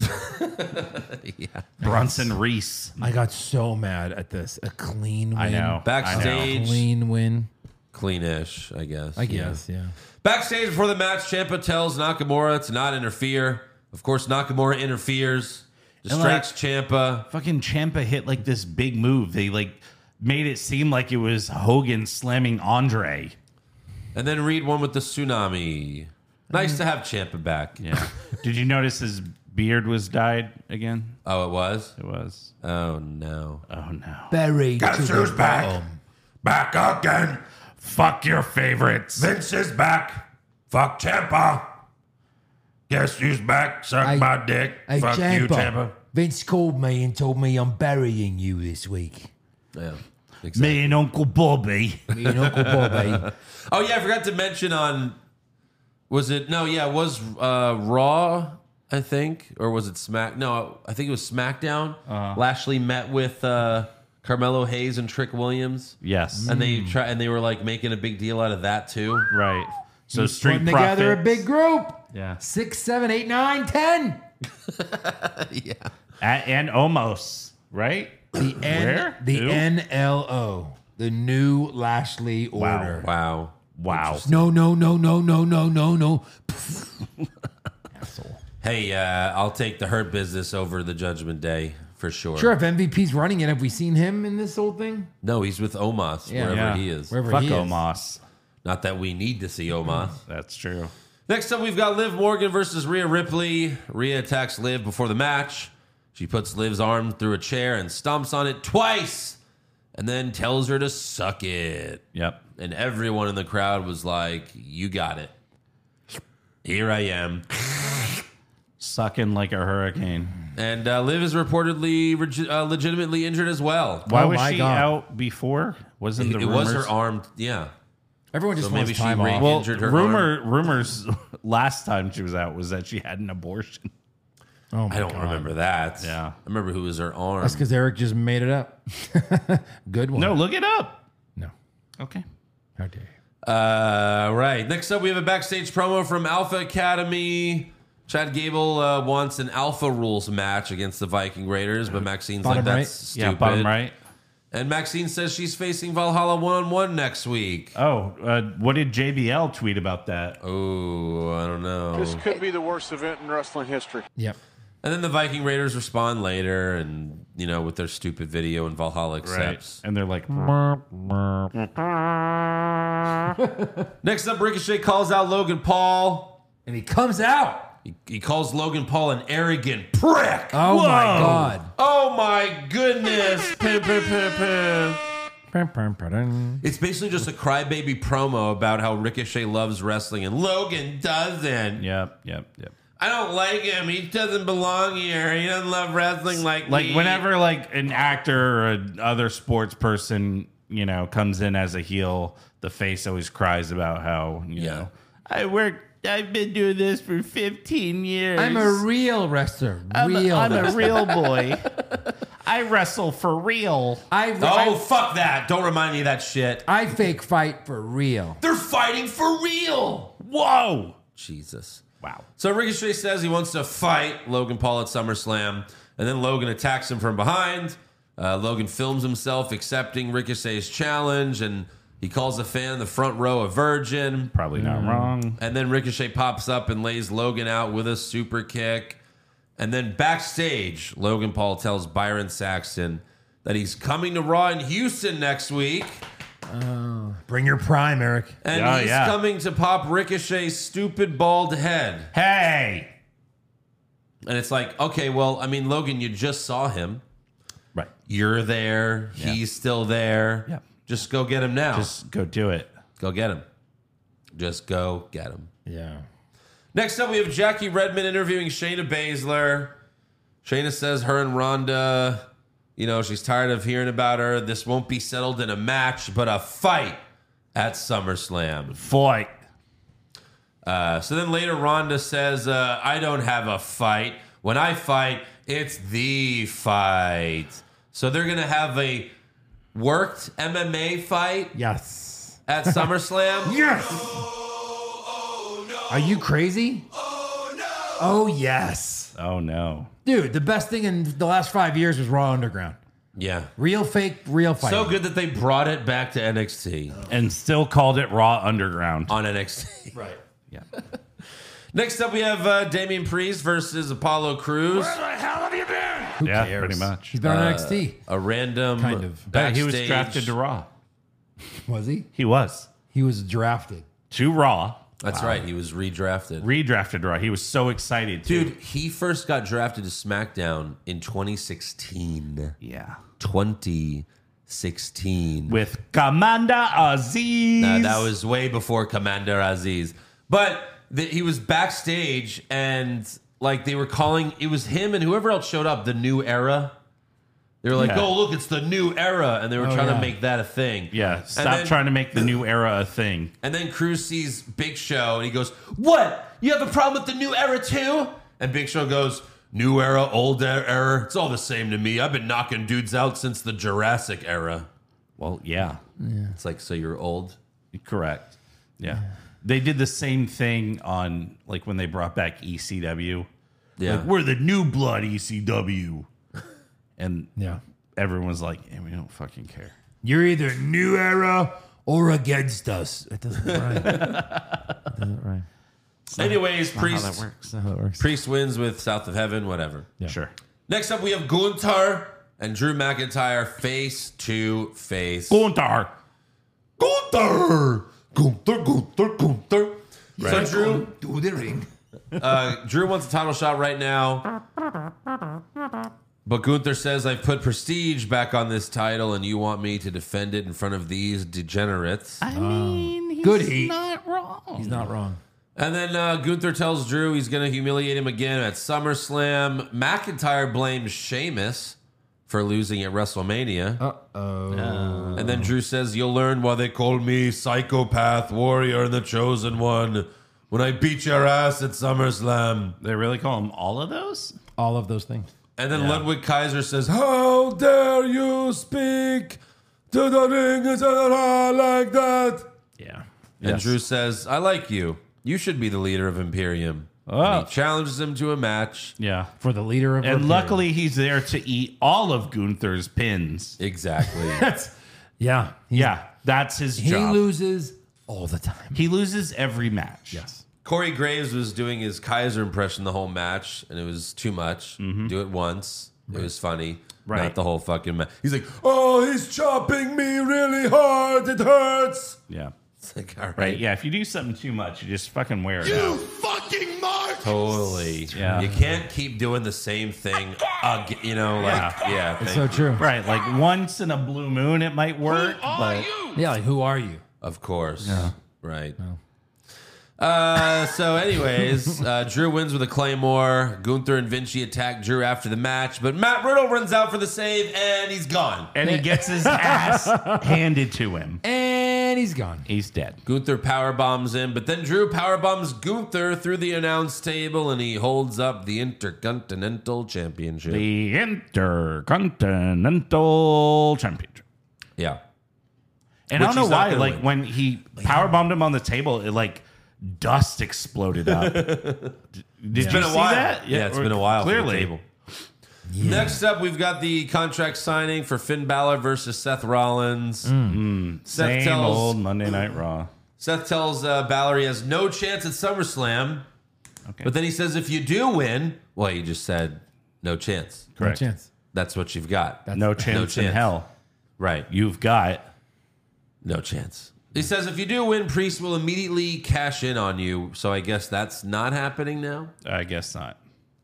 [SPEAKER 5] Yeah.
[SPEAKER 7] Bronson Reese.
[SPEAKER 6] I got so mad at this. A clean win.
[SPEAKER 7] I know.
[SPEAKER 5] Backstage,
[SPEAKER 6] Clean win.
[SPEAKER 5] cleanish, I guess.
[SPEAKER 6] I guess, yeah.
[SPEAKER 5] Backstage before the match, Ciampa tells Nakamura to not interfere. Of course, Nakamura interferes, distracts Ciampa.
[SPEAKER 7] Fucking Ciampa hit like this big move. They like made it seem like it was Hogan slamming Andre.
[SPEAKER 5] And then Reed won with the tsunami. Nice to have Ciampa back.
[SPEAKER 7] Yeah. Did you notice his beard was dyed again?
[SPEAKER 5] Oh, it was?
[SPEAKER 7] It was.
[SPEAKER 5] Oh, no.
[SPEAKER 7] Oh no.
[SPEAKER 6] Buried
[SPEAKER 8] Guess
[SPEAKER 6] to
[SPEAKER 8] who's
[SPEAKER 6] the
[SPEAKER 8] back?
[SPEAKER 6] bottom.
[SPEAKER 8] Back again.
[SPEAKER 7] Fuck your favorites.
[SPEAKER 8] Vince is back. Fuck Ciampa. Guess who's back? Suck
[SPEAKER 6] Hey-
[SPEAKER 8] my dick.
[SPEAKER 6] Hey,
[SPEAKER 8] Fuck you,
[SPEAKER 6] Ciampa.
[SPEAKER 8] Ciampa.
[SPEAKER 6] Vince called me and told me I'm burying you this week.
[SPEAKER 5] Yeah. Exactly.
[SPEAKER 7] Me and Uncle Bobby.
[SPEAKER 6] Me and Uncle Bobby.
[SPEAKER 5] Oh, yeah, I forgot to mention on... Was it... No, yeah, it was uh, Raw, I think. Or was it Smack... No, I think it was SmackDown.
[SPEAKER 7] Uh-huh.
[SPEAKER 5] Lashley met with uh, Carmelo Hayes and Trick Williams.
[SPEAKER 7] Yes.
[SPEAKER 5] And they try, and they were like making a big deal out of that too.
[SPEAKER 7] Right. So
[SPEAKER 6] He's
[SPEAKER 7] Street
[SPEAKER 6] putting together a
[SPEAKER 7] Profits.
[SPEAKER 6] big group.
[SPEAKER 7] Yeah.
[SPEAKER 6] Six, seven, eight, nine, ten.
[SPEAKER 5] Yeah.
[SPEAKER 7] A- and Omos, right?
[SPEAKER 6] The N,
[SPEAKER 7] Where?
[SPEAKER 6] the
[SPEAKER 7] Who?
[SPEAKER 6] N L O, the new Lashley order.
[SPEAKER 5] Wow.
[SPEAKER 7] Wow.
[SPEAKER 6] No, no, no, no, no, no, no, no. Asshole.
[SPEAKER 5] Hey, uh, I'll take the Hurt Business over the Judgment Day for sure.
[SPEAKER 6] Sure, if M V P's running it, have we seen him in this whole thing?
[SPEAKER 5] No, he's with Omos
[SPEAKER 6] Yeah.
[SPEAKER 5] wherever
[SPEAKER 7] Yeah.
[SPEAKER 5] he is.
[SPEAKER 6] Wherever
[SPEAKER 7] Fuck
[SPEAKER 6] he is.
[SPEAKER 7] Omos.
[SPEAKER 5] Not that we need to see Omos.
[SPEAKER 7] That's true.
[SPEAKER 5] Next up, we've got Liv Morgan versus Rhea Ripley. Rhea attacks Liv before the match. She puts Liv's arm through a chair and stomps on it twice and then tells her to suck it.
[SPEAKER 7] Yep.
[SPEAKER 5] And everyone in the crowd was like, you got it. Here I am.
[SPEAKER 7] Sucking like a hurricane.
[SPEAKER 5] And uh, Liv is reportedly reg- uh, legitimately injured as well.
[SPEAKER 7] Why
[SPEAKER 6] Oh
[SPEAKER 7] was
[SPEAKER 6] my
[SPEAKER 7] she
[SPEAKER 6] God.
[SPEAKER 7] out before? Wasn't
[SPEAKER 5] It,
[SPEAKER 7] the
[SPEAKER 5] it was
[SPEAKER 7] rumors?
[SPEAKER 5] her arm. Yeah.
[SPEAKER 6] Everyone just
[SPEAKER 5] So
[SPEAKER 6] wants
[SPEAKER 5] maybe she
[SPEAKER 6] time
[SPEAKER 5] re-
[SPEAKER 6] off.
[SPEAKER 7] Well,
[SPEAKER 5] injured her
[SPEAKER 7] rumor rumors last time she was out was that she had an abortion.
[SPEAKER 6] Oh my
[SPEAKER 5] I don't
[SPEAKER 6] God.
[SPEAKER 5] remember that.
[SPEAKER 7] Yeah.
[SPEAKER 5] I remember who was her arm.
[SPEAKER 6] That's because Eric just made it up. Good one.
[SPEAKER 7] No, look it up.
[SPEAKER 6] No.
[SPEAKER 7] Okay.
[SPEAKER 6] How dare you?
[SPEAKER 5] Uh, right. Next up, we have a backstage promo from Alpha Academy. Chad Gable uh, wants an Alpha Rules match against the Viking Raiders, but Maxine's
[SPEAKER 6] Bottom
[SPEAKER 5] like,
[SPEAKER 6] right?
[SPEAKER 5] that's stupid.
[SPEAKER 7] Yeah, bottom right.
[SPEAKER 5] And Maxine says she's facing Valhalla one-on-one next week.
[SPEAKER 7] Oh, uh, what did J B L tweet about that?
[SPEAKER 5] Oh, I don't know.
[SPEAKER 9] This could be the worst event in wrestling history.
[SPEAKER 6] Yep.
[SPEAKER 5] And then the Viking Raiders respond later and, you know, with their stupid video, and Valhalla accepts.
[SPEAKER 7] And they're like,
[SPEAKER 5] Next up, Ricochet calls out Logan Paul.
[SPEAKER 6] And he comes out.
[SPEAKER 5] He, he calls Logan Paul an arrogant prick.
[SPEAKER 6] Oh
[SPEAKER 5] Whoa.
[SPEAKER 6] my God.
[SPEAKER 5] Oh my goodness. Pim, pim, pim, pim. It's basically just a crybaby promo about how Ricochet loves wrestling and Logan doesn't.
[SPEAKER 7] yep, yep, yep.
[SPEAKER 5] I don't like him. He doesn't belong here. He doesn't love wrestling like
[SPEAKER 7] Like
[SPEAKER 5] me.
[SPEAKER 7] whenever like an actor or another sports person, you know, comes in as a heel, the face always cries about how, you
[SPEAKER 5] Yeah.
[SPEAKER 7] know, I work. I've been doing this for fifteen years.
[SPEAKER 6] I'm a real wrestler.
[SPEAKER 7] I'm a-
[SPEAKER 6] Real.
[SPEAKER 7] I'm a
[SPEAKER 6] wrestler.
[SPEAKER 7] real boy. I wrestle for real.
[SPEAKER 6] I,
[SPEAKER 5] Oh,
[SPEAKER 6] I,
[SPEAKER 5] fuck that. Don't remind me of that shit.
[SPEAKER 6] I fake fight for real.
[SPEAKER 5] They're fighting for real.
[SPEAKER 7] Whoa.
[SPEAKER 5] Jesus.
[SPEAKER 7] Wow.
[SPEAKER 5] So Ricochet says he wants to fight Logan Paul at SummerSlam, and then Logan attacks him from behind. Uh, Logan films himself accepting Ricochet's challenge, and he calls a fan in the front row a virgin.
[SPEAKER 7] Probably not wrong.
[SPEAKER 5] And then Ricochet pops up and lays Logan out with a super kick. And then backstage, Logan Paul tells Byron Saxton that he's coming to Raw in Houston next week.
[SPEAKER 6] Bring your prime, Eric.
[SPEAKER 5] And
[SPEAKER 7] Oh,
[SPEAKER 5] he's
[SPEAKER 7] yeah.
[SPEAKER 5] coming to pop Ricochet's stupid bald head.
[SPEAKER 7] Hey.
[SPEAKER 5] And it's like, okay, well, I mean, Logan, you just saw him.
[SPEAKER 7] Right.
[SPEAKER 5] You're there.
[SPEAKER 7] Yeah.
[SPEAKER 5] He's still there.
[SPEAKER 7] Yeah.
[SPEAKER 5] Just go get him now.
[SPEAKER 7] Just go do it.
[SPEAKER 5] go get him. Just go get him.
[SPEAKER 6] Yeah.
[SPEAKER 5] Next up, we have Jackie Redmond interviewing Shayna Baszler. Shayna says her and Ronda, you know, she's tired of hearing about her. This won't be settled in a match, but a fight at SummerSlam.
[SPEAKER 7] Fight.
[SPEAKER 5] Uh, so then later, Ronda says, uh, I don't have a fight. When I fight, it's the fight. So they're going to have a worked M M A fight
[SPEAKER 6] Yes.
[SPEAKER 5] at SummerSlam.
[SPEAKER 6] Yes. Are you crazy? Oh, yes.
[SPEAKER 7] Oh no.
[SPEAKER 6] Dude, the best thing in the last five years was Raw Underground.
[SPEAKER 5] Yeah.
[SPEAKER 6] Real fake, real fight.
[SPEAKER 5] So good that they brought it back to N X T
[SPEAKER 7] And still called it Raw Underground.
[SPEAKER 5] on N X T.
[SPEAKER 6] Right.
[SPEAKER 7] Yeah.
[SPEAKER 5] Next up, we have uh, Damian Priest versus Apollo Crews.
[SPEAKER 6] Who
[SPEAKER 7] Yeah,
[SPEAKER 6] cares?
[SPEAKER 7] pretty much.
[SPEAKER 6] He's been on N X T.
[SPEAKER 5] A random
[SPEAKER 6] Kind of.
[SPEAKER 7] Yeah,
[SPEAKER 5] backstage.
[SPEAKER 7] he was drafted to Raw.
[SPEAKER 6] Was he?
[SPEAKER 7] He was.
[SPEAKER 6] He was drafted.
[SPEAKER 7] To Raw.
[SPEAKER 5] That's right. He was redrafted.
[SPEAKER 7] Redrafted to Raw. He was so excited. Too.
[SPEAKER 5] Dude, he first got drafted to SmackDown in twenty sixteen.
[SPEAKER 7] Yeah.
[SPEAKER 5] twenty sixteen.
[SPEAKER 7] With Commander Aziz.
[SPEAKER 5] Uh, that was way before Commander Aziz. But the, he was backstage and like they were calling, it was him and whoever else showed up, the new era. They were like,
[SPEAKER 7] Yeah.
[SPEAKER 5] oh, look, it's the new era. And they were
[SPEAKER 6] Oh,
[SPEAKER 5] trying
[SPEAKER 6] yeah.
[SPEAKER 5] to make that a thing.
[SPEAKER 7] Yeah.
[SPEAKER 5] And
[SPEAKER 7] Stop
[SPEAKER 5] then-
[SPEAKER 7] trying to make the new era a thing.
[SPEAKER 5] And then Cruz sees Big Show and he goes, what? You have a problem with the new era too? And Big Show goes, new era, old era, it's all the same to me. I've been knocking dudes out since the Jurassic era.
[SPEAKER 7] Well, yeah.
[SPEAKER 5] It's like, so you're old?
[SPEAKER 7] Correct. Yeah. They did the same thing on like when they brought back E C W.
[SPEAKER 5] Yeah.
[SPEAKER 7] Like, we're the new blood E C W. And
[SPEAKER 6] Yeah.
[SPEAKER 7] everyone was like, hey, we don't fucking care.
[SPEAKER 6] You're either new era or against us. It doesn't rhyme. It doesn't rhyme.
[SPEAKER 5] Anyways, Priest,
[SPEAKER 7] How that works.
[SPEAKER 6] That's not how it works.
[SPEAKER 5] Priest wins with South of Heaven, whatever.
[SPEAKER 6] Yeah.
[SPEAKER 7] Sure.
[SPEAKER 5] Next up, we have Gunther and Drew McIntyre face to face.
[SPEAKER 7] Gunther.
[SPEAKER 5] Gunther! Gunther, Gunther, Gunther. So Drew,
[SPEAKER 6] Do the ring.
[SPEAKER 5] uh, Drew wants a title shot right now. But Gunther says, I've put prestige back on this title, and you want me to defend it in front of these degenerates.
[SPEAKER 7] I mean, he's
[SPEAKER 6] good heat.
[SPEAKER 7] not wrong.
[SPEAKER 6] He's not wrong.
[SPEAKER 5] And then uh, Gunther tells Drew he's going to humiliate him again at SummerSlam. McIntyre blames Sheamus for losing at WrestleMania.
[SPEAKER 6] Uh-oh.
[SPEAKER 5] And then Drew says, you'll learn why they call me Psychopath Warrior and the Chosen One when I beat your ass at SummerSlam.
[SPEAKER 7] They really call him all of those?
[SPEAKER 6] All of those things.
[SPEAKER 5] And then Ludwig Kaiser says, how dare you speak to the ring like that?
[SPEAKER 7] Yeah.
[SPEAKER 5] And
[SPEAKER 7] Yes.
[SPEAKER 5] Drew says, I like you. You should be the leader of Imperium.
[SPEAKER 7] Oh.
[SPEAKER 5] And he challenges him to a match.
[SPEAKER 7] Yeah.
[SPEAKER 6] For the leader of
[SPEAKER 7] And
[SPEAKER 6] Imperium.
[SPEAKER 7] luckily, he's there to eat all of Gunther's pins.
[SPEAKER 5] Exactly.
[SPEAKER 6] That's, yeah. He,
[SPEAKER 7] Yeah, that's his
[SPEAKER 6] He
[SPEAKER 7] job.
[SPEAKER 6] loses all the time.
[SPEAKER 7] He loses every match.
[SPEAKER 6] Yes.
[SPEAKER 5] Corey Graves was doing his Kaiser impression the whole match, and it was too much. Do it once. It was funny.
[SPEAKER 7] Right.
[SPEAKER 5] Not the whole fucking match. He's like, oh, he's chopping me really hard. It hurts.
[SPEAKER 7] Yeah.
[SPEAKER 5] It's like, all right.
[SPEAKER 7] Right. Yeah. If you do something too much, you just fucking wear it out.
[SPEAKER 8] Fucking Mark!
[SPEAKER 5] Totally.
[SPEAKER 7] Yeah.
[SPEAKER 5] You can't keep doing the same thing. Ag- you know, like,
[SPEAKER 7] Yeah.
[SPEAKER 5] yeah.
[SPEAKER 6] It's
[SPEAKER 5] thank
[SPEAKER 6] so
[SPEAKER 5] you.
[SPEAKER 6] true.
[SPEAKER 7] Right. Like once in a blue moon, it might work. But
[SPEAKER 6] Yeah, like, who are you?
[SPEAKER 5] Of course. Yeah. Right. Uh, so, anyways, uh, Drew wins with a Claymore. Gunther and Vinci attack Drew after the match, but Matt Riddle runs out for the save, and he's gone.
[SPEAKER 7] and he gets his ass handed to him.
[SPEAKER 6] And he's gone.
[SPEAKER 7] He's dead.
[SPEAKER 5] Gunther power bombs him, but then Drew power bombs Gunther through the announce table, and he holds up the Intercontinental Championship.
[SPEAKER 7] The Intercontinental Championship.
[SPEAKER 5] yeah.
[SPEAKER 7] And
[SPEAKER 5] Which
[SPEAKER 7] I don't know
[SPEAKER 5] he's not
[SPEAKER 7] why,
[SPEAKER 5] gonna
[SPEAKER 7] like
[SPEAKER 5] win.
[SPEAKER 7] when he power bombed him on the table, it like dust exploded up. Did
[SPEAKER 5] It's
[SPEAKER 7] you
[SPEAKER 5] been a
[SPEAKER 7] see
[SPEAKER 5] while.
[SPEAKER 7] that?
[SPEAKER 5] Yeah, it's
[SPEAKER 7] or-
[SPEAKER 5] been a while.
[SPEAKER 7] Clearly.
[SPEAKER 5] For the table. Next up, we've got the contract signing for Finn Balor versus Seth Rollins. Seth
[SPEAKER 7] Mm. Same
[SPEAKER 5] tells
[SPEAKER 7] old Monday Night Raw.
[SPEAKER 5] Seth tells uh, Balor he has no chance at SummerSlam,
[SPEAKER 7] Okay.
[SPEAKER 5] but then he says if you do win, well, you just said no chance.
[SPEAKER 7] Correct.
[SPEAKER 6] No chance.
[SPEAKER 5] That's what you've got.
[SPEAKER 7] No chance in
[SPEAKER 5] chance.
[SPEAKER 7] hell.
[SPEAKER 5] Right.
[SPEAKER 7] You've got.
[SPEAKER 5] No chance. He says if you do win, Priest will immediately cash in on you. So I guess that's not happening now.
[SPEAKER 7] I guess not.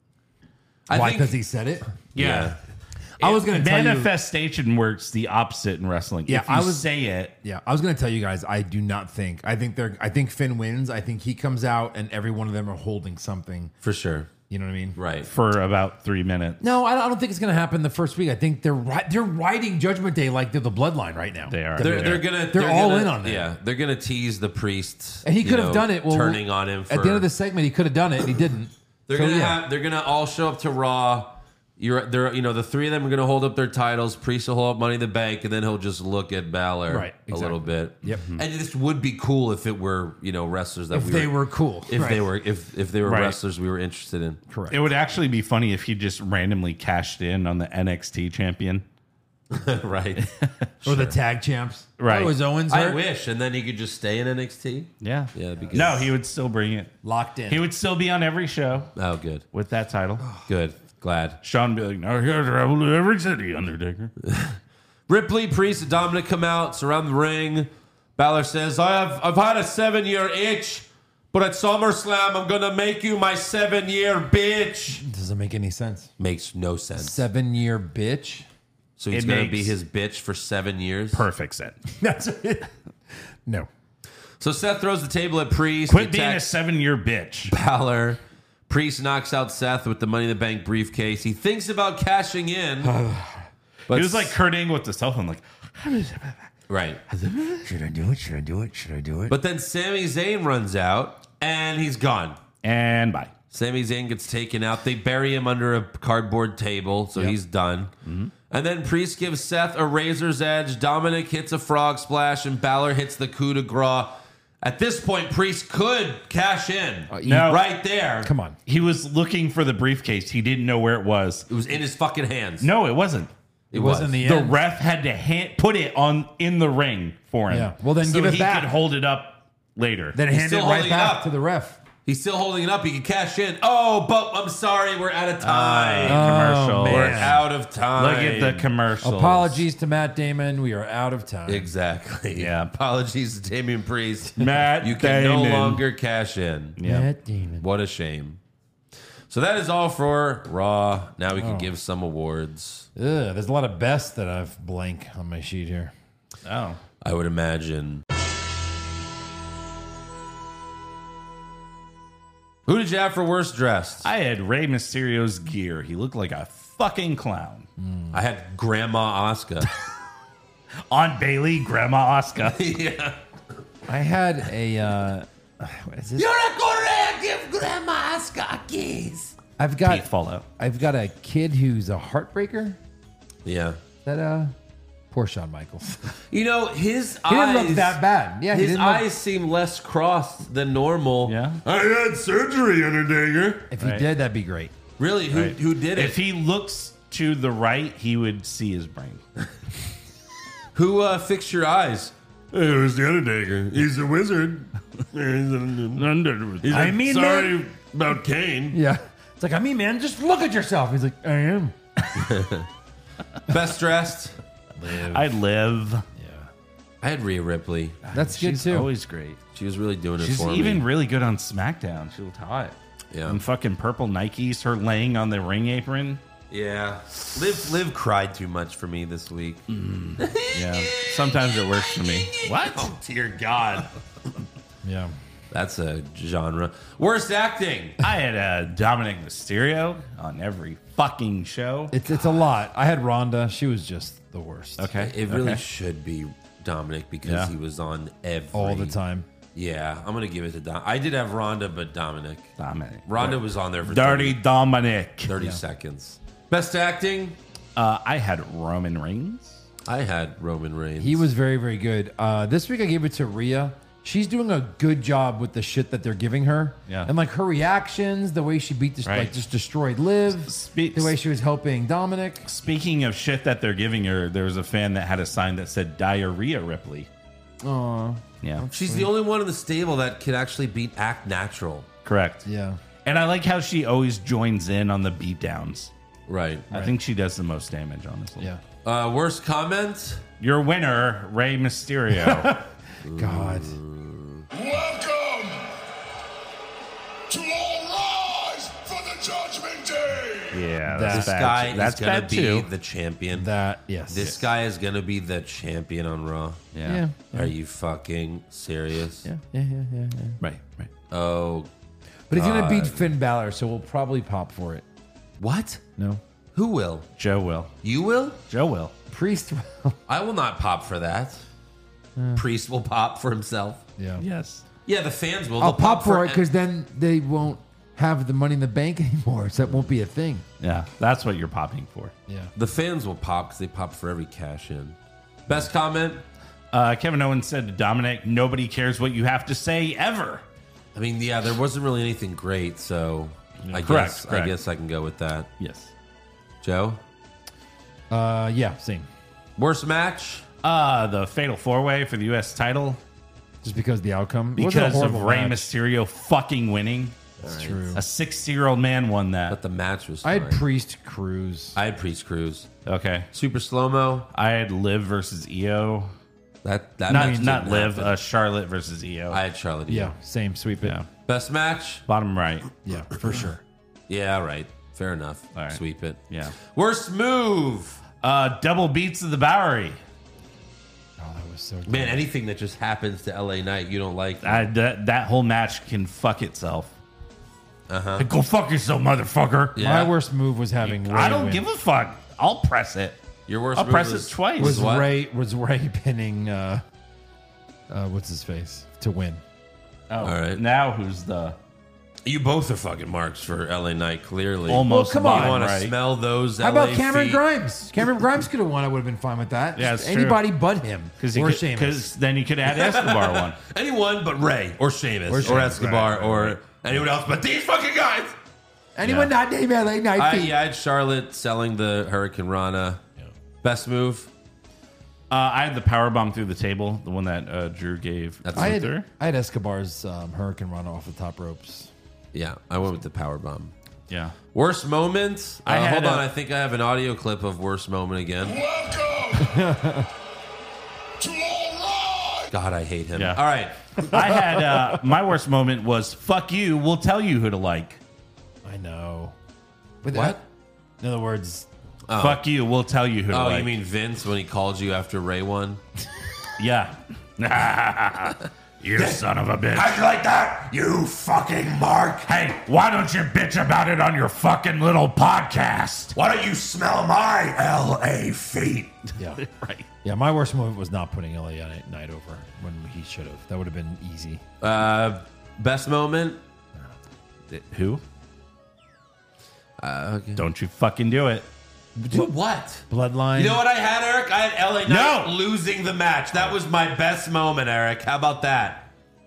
[SPEAKER 5] I
[SPEAKER 6] Why?
[SPEAKER 5] think-
[SPEAKER 6] Because he said it?
[SPEAKER 5] Yeah.
[SPEAKER 6] I was going to tell you.
[SPEAKER 7] Manifestation works the opposite in wrestling.
[SPEAKER 6] Yeah,
[SPEAKER 7] if you
[SPEAKER 6] I was-
[SPEAKER 7] say it.
[SPEAKER 6] Yeah, I was going to tell you guys. I do not think. I think they're. I think Finn wins. I think he comes out, and every one of them are holding something.
[SPEAKER 5] For sure.
[SPEAKER 6] You know what I mean?
[SPEAKER 5] Right.
[SPEAKER 7] For about three minutes.
[SPEAKER 6] No, I don't, I don't think it's going to happen the first week. I think they're ri- they're riding Judgment Day like they're the Bloodline right now.
[SPEAKER 7] They are.
[SPEAKER 5] They're, they're gonna.
[SPEAKER 6] They're all
[SPEAKER 5] gonna-
[SPEAKER 6] in on that.
[SPEAKER 5] Yeah, they're gonna tease the priest,
[SPEAKER 6] And he
[SPEAKER 5] you
[SPEAKER 6] could have
[SPEAKER 5] know,
[SPEAKER 6] done it. Well,
[SPEAKER 5] turning on him. For,
[SPEAKER 6] at the end of the segment, he could have done it, and he didn't.
[SPEAKER 5] they're
[SPEAKER 6] So,
[SPEAKER 5] gonna
[SPEAKER 6] yeah.
[SPEAKER 5] have. They're gonna all show up to Raw. You're, they're, you know, the three of them are gonna hold up their titles. Priest will hold up Money in the Bank, and then he'll just look at Balor
[SPEAKER 6] Right,
[SPEAKER 5] a little
[SPEAKER 6] exactly.
[SPEAKER 5] bit.
[SPEAKER 6] Yep.
[SPEAKER 5] And this would be cool if it were, you know, wrestlers that
[SPEAKER 6] If
[SPEAKER 5] we
[SPEAKER 6] they were cool,
[SPEAKER 5] if
[SPEAKER 6] right.
[SPEAKER 5] they were, if if they were
[SPEAKER 7] Right.
[SPEAKER 5] wrestlers we were interested in.
[SPEAKER 6] Correct.
[SPEAKER 7] It would actually be funny if he just randomly cashed in on the N X T champion.
[SPEAKER 5] Right.
[SPEAKER 6] Or the tag champs.
[SPEAKER 7] Right.
[SPEAKER 6] Oh, is Owens
[SPEAKER 5] I
[SPEAKER 6] hurt?
[SPEAKER 5] wish, and then he could just stay in N X T.
[SPEAKER 7] Yeah.
[SPEAKER 5] Yeah, that'd be good.
[SPEAKER 7] No, he would still bring it.
[SPEAKER 6] Locked in.
[SPEAKER 7] He would still be on every show
[SPEAKER 5] Oh, good,
[SPEAKER 7] with that title.
[SPEAKER 5] good, glad.
[SPEAKER 7] Sean would be like, no, he has travel to every city, Undertaker.
[SPEAKER 5] Ripley, Priest, and Dominic come out, surround the ring. Balor says, I have, I've had a seven-year itch, but at SummerSlam, I'm going to make you my seven-year bitch.
[SPEAKER 6] Doesn't make any sense.
[SPEAKER 5] Makes no sense.
[SPEAKER 6] Seven year bitch.
[SPEAKER 5] So he's
[SPEAKER 7] It
[SPEAKER 5] going to be
[SPEAKER 7] makes-
[SPEAKER 5] his bitch for seven years?
[SPEAKER 7] Perfect set.
[SPEAKER 6] That's it. No.
[SPEAKER 5] So Seth throws the table at Priest.
[SPEAKER 7] Quit
[SPEAKER 5] He
[SPEAKER 7] being a
[SPEAKER 5] attacks
[SPEAKER 7] seven year bitch.
[SPEAKER 5] Balor. Priest knocks out Seth with the Money in the Bank briefcase. He thinks about cashing in. but
[SPEAKER 7] He was like Kurt Angle with the cell phone, like,
[SPEAKER 5] right.
[SPEAKER 8] Should I do it? Should I do it? Should I do it?
[SPEAKER 5] But then Sami Zayn runs out, and he's gone.
[SPEAKER 7] and bye.
[SPEAKER 5] Sami Zayn gets taken out. They bury him under a cardboard table, so he's done.
[SPEAKER 7] Mm-hmm.
[SPEAKER 5] And then Priest gives Seth a razor's edge. Dominic hits a frog splash, and Balor hits the coup de grace. At this point, Priest could cash in.
[SPEAKER 7] No.
[SPEAKER 5] Right there.
[SPEAKER 6] Come on.
[SPEAKER 7] He was looking for the briefcase. He didn't know where it was.
[SPEAKER 5] It was in his fucking hands.
[SPEAKER 7] No, it wasn't.
[SPEAKER 5] it
[SPEAKER 6] wasn't
[SPEAKER 5] was.
[SPEAKER 6] the
[SPEAKER 7] The
[SPEAKER 6] end.
[SPEAKER 7] ref had to hand, put it on in the ring for him.
[SPEAKER 6] Yeah. Well, then
[SPEAKER 7] so
[SPEAKER 6] give it
[SPEAKER 7] he
[SPEAKER 6] back.
[SPEAKER 7] could hold it up later.
[SPEAKER 6] Then
[SPEAKER 5] He's
[SPEAKER 6] hand it
[SPEAKER 5] still
[SPEAKER 6] right
[SPEAKER 5] holding it
[SPEAKER 6] back
[SPEAKER 5] up.
[SPEAKER 6] to the ref.
[SPEAKER 5] He's still holding it up. He can cash in. Oh, but I'm sorry. We're out of time.
[SPEAKER 7] commercial.
[SPEAKER 6] Oh, man.
[SPEAKER 5] We're out of time.
[SPEAKER 7] Look at the commercials.
[SPEAKER 6] Apologies to Matt Damon. We are out of time.
[SPEAKER 5] Exactly.
[SPEAKER 7] Yeah.
[SPEAKER 5] Apologies to Damian Priest.
[SPEAKER 7] Matt
[SPEAKER 5] You can no
[SPEAKER 7] Damon.
[SPEAKER 5] longer cash in.
[SPEAKER 7] Yeah.
[SPEAKER 6] Matt Damon.
[SPEAKER 5] What a shame. So that is all for Raw. Now we can
[SPEAKER 6] Oh.
[SPEAKER 5] give some awards.
[SPEAKER 6] Ugh, there's a lot of best that I've blank on my sheet here.
[SPEAKER 7] Oh.
[SPEAKER 5] I would imagine. Who did you have for worst dressed?
[SPEAKER 7] I had Rey Mysterio's gear. He looked like a fucking clown.
[SPEAKER 5] I had Grandma Asuka.
[SPEAKER 7] On Bailey, Grandma Asuka.
[SPEAKER 5] Yeah.
[SPEAKER 6] I had a. Uh, what is this?
[SPEAKER 8] You're not gonna give Grandma Asuka keys.
[SPEAKER 6] I've got.
[SPEAKER 7] Pete Fallout.
[SPEAKER 6] I've got a kid who's a heartbreaker.
[SPEAKER 5] Yeah.
[SPEAKER 6] Is that uh, poor Shawn Michaels.
[SPEAKER 5] You know, his
[SPEAKER 6] He
[SPEAKER 5] eyes.
[SPEAKER 6] didn't look that bad. Yeah, he
[SPEAKER 5] his
[SPEAKER 6] didn't look-
[SPEAKER 5] eyes seem less crossed than normal.
[SPEAKER 7] Yeah.
[SPEAKER 5] I had surgery, Undertaker.
[SPEAKER 6] If he
[SPEAKER 7] Right.
[SPEAKER 6] did, that'd be great.
[SPEAKER 5] Really? Who
[SPEAKER 7] Right.
[SPEAKER 5] who did it?
[SPEAKER 7] If he looks to the right, he would see his brain.
[SPEAKER 5] Who uh, fixed your eyes? It was the Undertaker. He's a wizard. He's a,
[SPEAKER 6] I mean,
[SPEAKER 5] sorry
[SPEAKER 6] man-
[SPEAKER 5] about Kane.
[SPEAKER 6] Yeah. It's like, I mean, man, just look at yourself. He's like, I am.
[SPEAKER 5] Best dressed.
[SPEAKER 7] I live.
[SPEAKER 5] I had Rhea Ripley.
[SPEAKER 6] That's good
[SPEAKER 7] She's
[SPEAKER 6] too.
[SPEAKER 7] always great.
[SPEAKER 5] She was really doing it
[SPEAKER 7] She's
[SPEAKER 5] for
[SPEAKER 7] even
[SPEAKER 5] me.
[SPEAKER 7] really good on SmackDown. She looked hot.
[SPEAKER 5] Yeah.
[SPEAKER 7] And fucking purple Nikes, her laying on the ring apron.
[SPEAKER 5] Yeah. Liv Liv cried too much for me this week.
[SPEAKER 7] Yeah. Sometimes it works for me. What?
[SPEAKER 5] Oh dear God.
[SPEAKER 6] Yeah.
[SPEAKER 5] That's a genre. Worst acting.
[SPEAKER 7] I had uh, Dominic Mysterio on every fucking show.
[SPEAKER 6] It's it's a lot. I had Rhonda. She was just the worst.
[SPEAKER 7] Okay.
[SPEAKER 5] It really
[SPEAKER 7] okay.
[SPEAKER 5] should be Dominic because
[SPEAKER 7] Yeah.
[SPEAKER 5] he was on every
[SPEAKER 6] All the time.
[SPEAKER 5] Yeah, I'm gonna give it to Dom. I did have Rhonda, but Dominic.
[SPEAKER 7] Dominic.
[SPEAKER 5] Rhonda was on there for
[SPEAKER 7] Dirty
[SPEAKER 5] thirty,
[SPEAKER 7] Dominic.
[SPEAKER 5] thirty seconds. Best acting.
[SPEAKER 7] Uh, I had Roman Reigns.
[SPEAKER 5] I had Roman Reigns.
[SPEAKER 6] He was very, very good. Uh, this week I gave it to Rhea. She's doing a good job with the shit that they're giving her.
[SPEAKER 7] Yeah.
[SPEAKER 6] And like her reactions, the way she beat this,
[SPEAKER 7] Right.
[SPEAKER 6] like just destroyed Liv,
[SPEAKER 7] Spe-
[SPEAKER 6] the way she was helping Dominic.
[SPEAKER 7] Speaking of shit that they're giving her, there was a fan that had a sign that said Diarrhea Ripley.
[SPEAKER 6] Aw.
[SPEAKER 7] Yeah.
[SPEAKER 5] She's the only one in the stable that can actually beat act natural.
[SPEAKER 7] Correct.
[SPEAKER 6] Yeah.
[SPEAKER 7] And I like how she always joins in on the beatdowns.
[SPEAKER 5] Right.
[SPEAKER 7] I think she does the most damage, honestly.
[SPEAKER 6] Yeah.
[SPEAKER 5] Uh, worst comment.
[SPEAKER 7] Your winner, Rey Mysterio.
[SPEAKER 6] God.
[SPEAKER 8] Welcome to All Rise for the Judgment Day.
[SPEAKER 7] yeah,
[SPEAKER 6] That-
[SPEAKER 7] that's
[SPEAKER 5] This
[SPEAKER 7] bad.
[SPEAKER 5] guy
[SPEAKER 7] that's
[SPEAKER 5] is gonna
[SPEAKER 7] bad
[SPEAKER 5] be
[SPEAKER 7] too.
[SPEAKER 5] the champion.
[SPEAKER 6] That, yes.
[SPEAKER 5] This guy is gonna be the champion on Raw.
[SPEAKER 7] yeah.
[SPEAKER 6] Yeah.
[SPEAKER 5] Are you fucking serious?
[SPEAKER 6] Yeah, yeah, yeah, yeah, yeah.
[SPEAKER 7] Right, right.
[SPEAKER 5] Oh,
[SPEAKER 6] But he's going to beat
[SPEAKER 5] God.
[SPEAKER 6] Finn Balor, so we'll probably pop for it.
[SPEAKER 5] what?
[SPEAKER 6] No.
[SPEAKER 5] Who will?
[SPEAKER 7] Joe will.
[SPEAKER 5] You will?
[SPEAKER 7] Joe will.
[SPEAKER 6] Priest.
[SPEAKER 5] I will not pop for that. Priest will pop for himself.
[SPEAKER 6] yeah.
[SPEAKER 7] Yes.
[SPEAKER 5] Yeah, the fans will.
[SPEAKER 6] I'll
[SPEAKER 5] They'll
[SPEAKER 6] pop for it because then they won't have the money in the bank anymore, so that won't be a thing.
[SPEAKER 7] Yeah, that's what you're popping for.
[SPEAKER 6] Yeah.
[SPEAKER 5] the fans will pop because they pop for every cash in. Best comment.
[SPEAKER 7] Uh, Kevin Owens said to Dominic, nobody cares what you have to say ever.
[SPEAKER 5] I mean, yeah, there wasn't really anything great, so I
[SPEAKER 7] Correct,
[SPEAKER 5] guess I
[SPEAKER 7] correct.
[SPEAKER 5] guess I can go with that.
[SPEAKER 7] Yes.
[SPEAKER 5] Joe,
[SPEAKER 6] Uh, yeah, same.
[SPEAKER 5] worst match.
[SPEAKER 7] Uh, the Fatal Four Way for the U S title
[SPEAKER 6] Just because of the outcome. It wasn't a
[SPEAKER 7] because of
[SPEAKER 6] horrible
[SPEAKER 7] Rey
[SPEAKER 6] match.
[SPEAKER 7] Mysterio fucking winning.
[SPEAKER 6] That's true.
[SPEAKER 7] A sixty-year-old man won that.
[SPEAKER 5] But the match was.
[SPEAKER 6] I
[SPEAKER 5] Fine.
[SPEAKER 6] had Priest Cruz.
[SPEAKER 5] I had Priest Cruz.
[SPEAKER 7] Okay.
[SPEAKER 5] Super slow mo.
[SPEAKER 7] I had Liv versus E O.
[SPEAKER 5] That that
[SPEAKER 7] Not
[SPEAKER 5] match
[SPEAKER 7] not
[SPEAKER 5] didn't
[SPEAKER 7] Liv,
[SPEAKER 5] happen.
[SPEAKER 7] uh, Charlotte versus E O.
[SPEAKER 5] I had Charlotte.
[SPEAKER 6] Yeah, same. Sweep it.
[SPEAKER 7] yeah.
[SPEAKER 5] Best match.
[SPEAKER 7] Bottom right.
[SPEAKER 6] Yeah, for sure.
[SPEAKER 5] Yeah, right. Fair enough.
[SPEAKER 7] All right.
[SPEAKER 5] Sweep it.
[SPEAKER 7] Yeah.
[SPEAKER 5] Worst move.
[SPEAKER 7] Uh, double beats of the Bowery.
[SPEAKER 6] Oh, that was so good.
[SPEAKER 5] Man, anything that just happens to L A Knight, you don't like.
[SPEAKER 7] I, that, that whole match can fuck itself.
[SPEAKER 5] Uh huh.
[SPEAKER 7] Go fuck yourself, motherfucker.
[SPEAKER 5] Yeah.
[SPEAKER 6] My worst move was having Ray
[SPEAKER 7] I don't
[SPEAKER 6] win.
[SPEAKER 7] give a fuck. I'll press it.
[SPEAKER 5] Your worst.
[SPEAKER 7] I'll
[SPEAKER 5] move
[SPEAKER 7] press
[SPEAKER 5] was-
[SPEAKER 7] it twice.
[SPEAKER 6] was
[SPEAKER 5] what?
[SPEAKER 6] Ray was Ray pinning uh uh what's his face to win.
[SPEAKER 7] Oh,
[SPEAKER 5] All right.
[SPEAKER 7] Now who's the
[SPEAKER 5] You both are fucking marks for L A Knight. Clearly.
[SPEAKER 7] almost
[SPEAKER 6] Well, come on.
[SPEAKER 5] You
[SPEAKER 7] bottom
[SPEAKER 5] want to
[SPEAKER 7] right?
[SPEAKER 5] smell those?
[SPEAKER 6] How
[SPEAKER 5] L A
[SPEAKER 6] about Cameron
[SPEAKER 5] feet?
[SPEAKER 6] Grimes? Cameron Grimes could have won. I would have been fine with that.
[SPEAKER 7] Yeah,
[SPEAKER 6] Just
[SPEAKER 7] it's true.
[SPEAKER 6] anybody but him
[SPEAKER 7] Because
[SPEAKER 6] or Sheamus.
[SPEAKER 7] then you could add Escobar one.
[SPEAKER 5] Anyone but Ray or Sheamus
[SPEAKER 6] Or
[SPEAKER 5] or,
[SPEAKER 6] Sheamus,
[SPEAKER 5] Escobar
[SPEAKER 7] right, right,
[SPEAKER 5] or
[SPEAKER 7] right.
[SPEAKER 5] anyone else but these fucking guys.
[SPEAKER 6] Anyone
[SPEAKER 7] Yeah.
[SPEAKER 6] not named L A Knight
[SPEAKER 5] I,
[SPEAKER 6] feet.
[SPEAKER 5] yeah, I had Charlotte selling the Hurricane Rana. Best move.
[SPEAKER 7] Uh, I had the power bomb through the table, the one that uh, Drew gave.
[SPEAKER 5] That's
[SPEAKER 6] I
[SPEAKER 7] Luther.
[SPEAKER 6] had, I had Escobar's um, Hurricane Run off the top ropes.
[SPEAKER 5] Yeah, I went with the power bomb.
[SPEAKER 7] Yeah.
[SPEAKER 5] Worst moment. Uh,
[SPEAKER 7] I had
[SPEAKER 5] hold on,
[SPEAKER 7] a-
[SPEAKER 5] I think I have an audio clip of worst moment again.
[SPEAKER 8] Welcome to All Rise.
[SPEAKER 5] God, I hate him.
[SPEAKER 7] Yeah.
[SPEAKER 5] All right.
[SPEAKER 7] I had uh, my worst moment was fuck you. We'll tell you who to like.
[SPEAKER 6] I know. But
[SPEAKER 5] What?
[SPEAKER 6] In other words,
[SPEAKER 5] Oh.
[SPEAKER 7] Fuck you. We'll tell you who.
[SPEAKER 5] Oh,
[SPEAKER 7] to like.
[SPEAKER 5] you mean Vince when he called you after Ray won?
[SPEAKER 7] Yeah. You son of a bitch.
[SPEAKER 8] How'd you like that, you fucking Mark?
[SPEAKER 7] Hey, why don't you bitch about it on your fucking little podcast?
[SPEAKER 8] Why don't you smell my L A feet?
[SPEAKER 6] yeah.
[SPEAKER 7] Right.
[SPEAKER 6] Yeah, my worst moment was not putting L A Knight over when he should have. That would have been easy.
[SPEAKER 5] Uh, best moment?
[SPEAKER 7] Who?
[SPEAKER 5] Uh, okay.
[SPEAKER 7] Don't you fucking do it.
[SPEAKER 5] Do what?
[SPEAKER 6] Bloodline.
[SPEAKER 5] You know what I had, Eric? I had L A Knight
[SPEAKER 7] No.
[SPEAKER 5] losing the match. That was my best moment, Eric. How about that?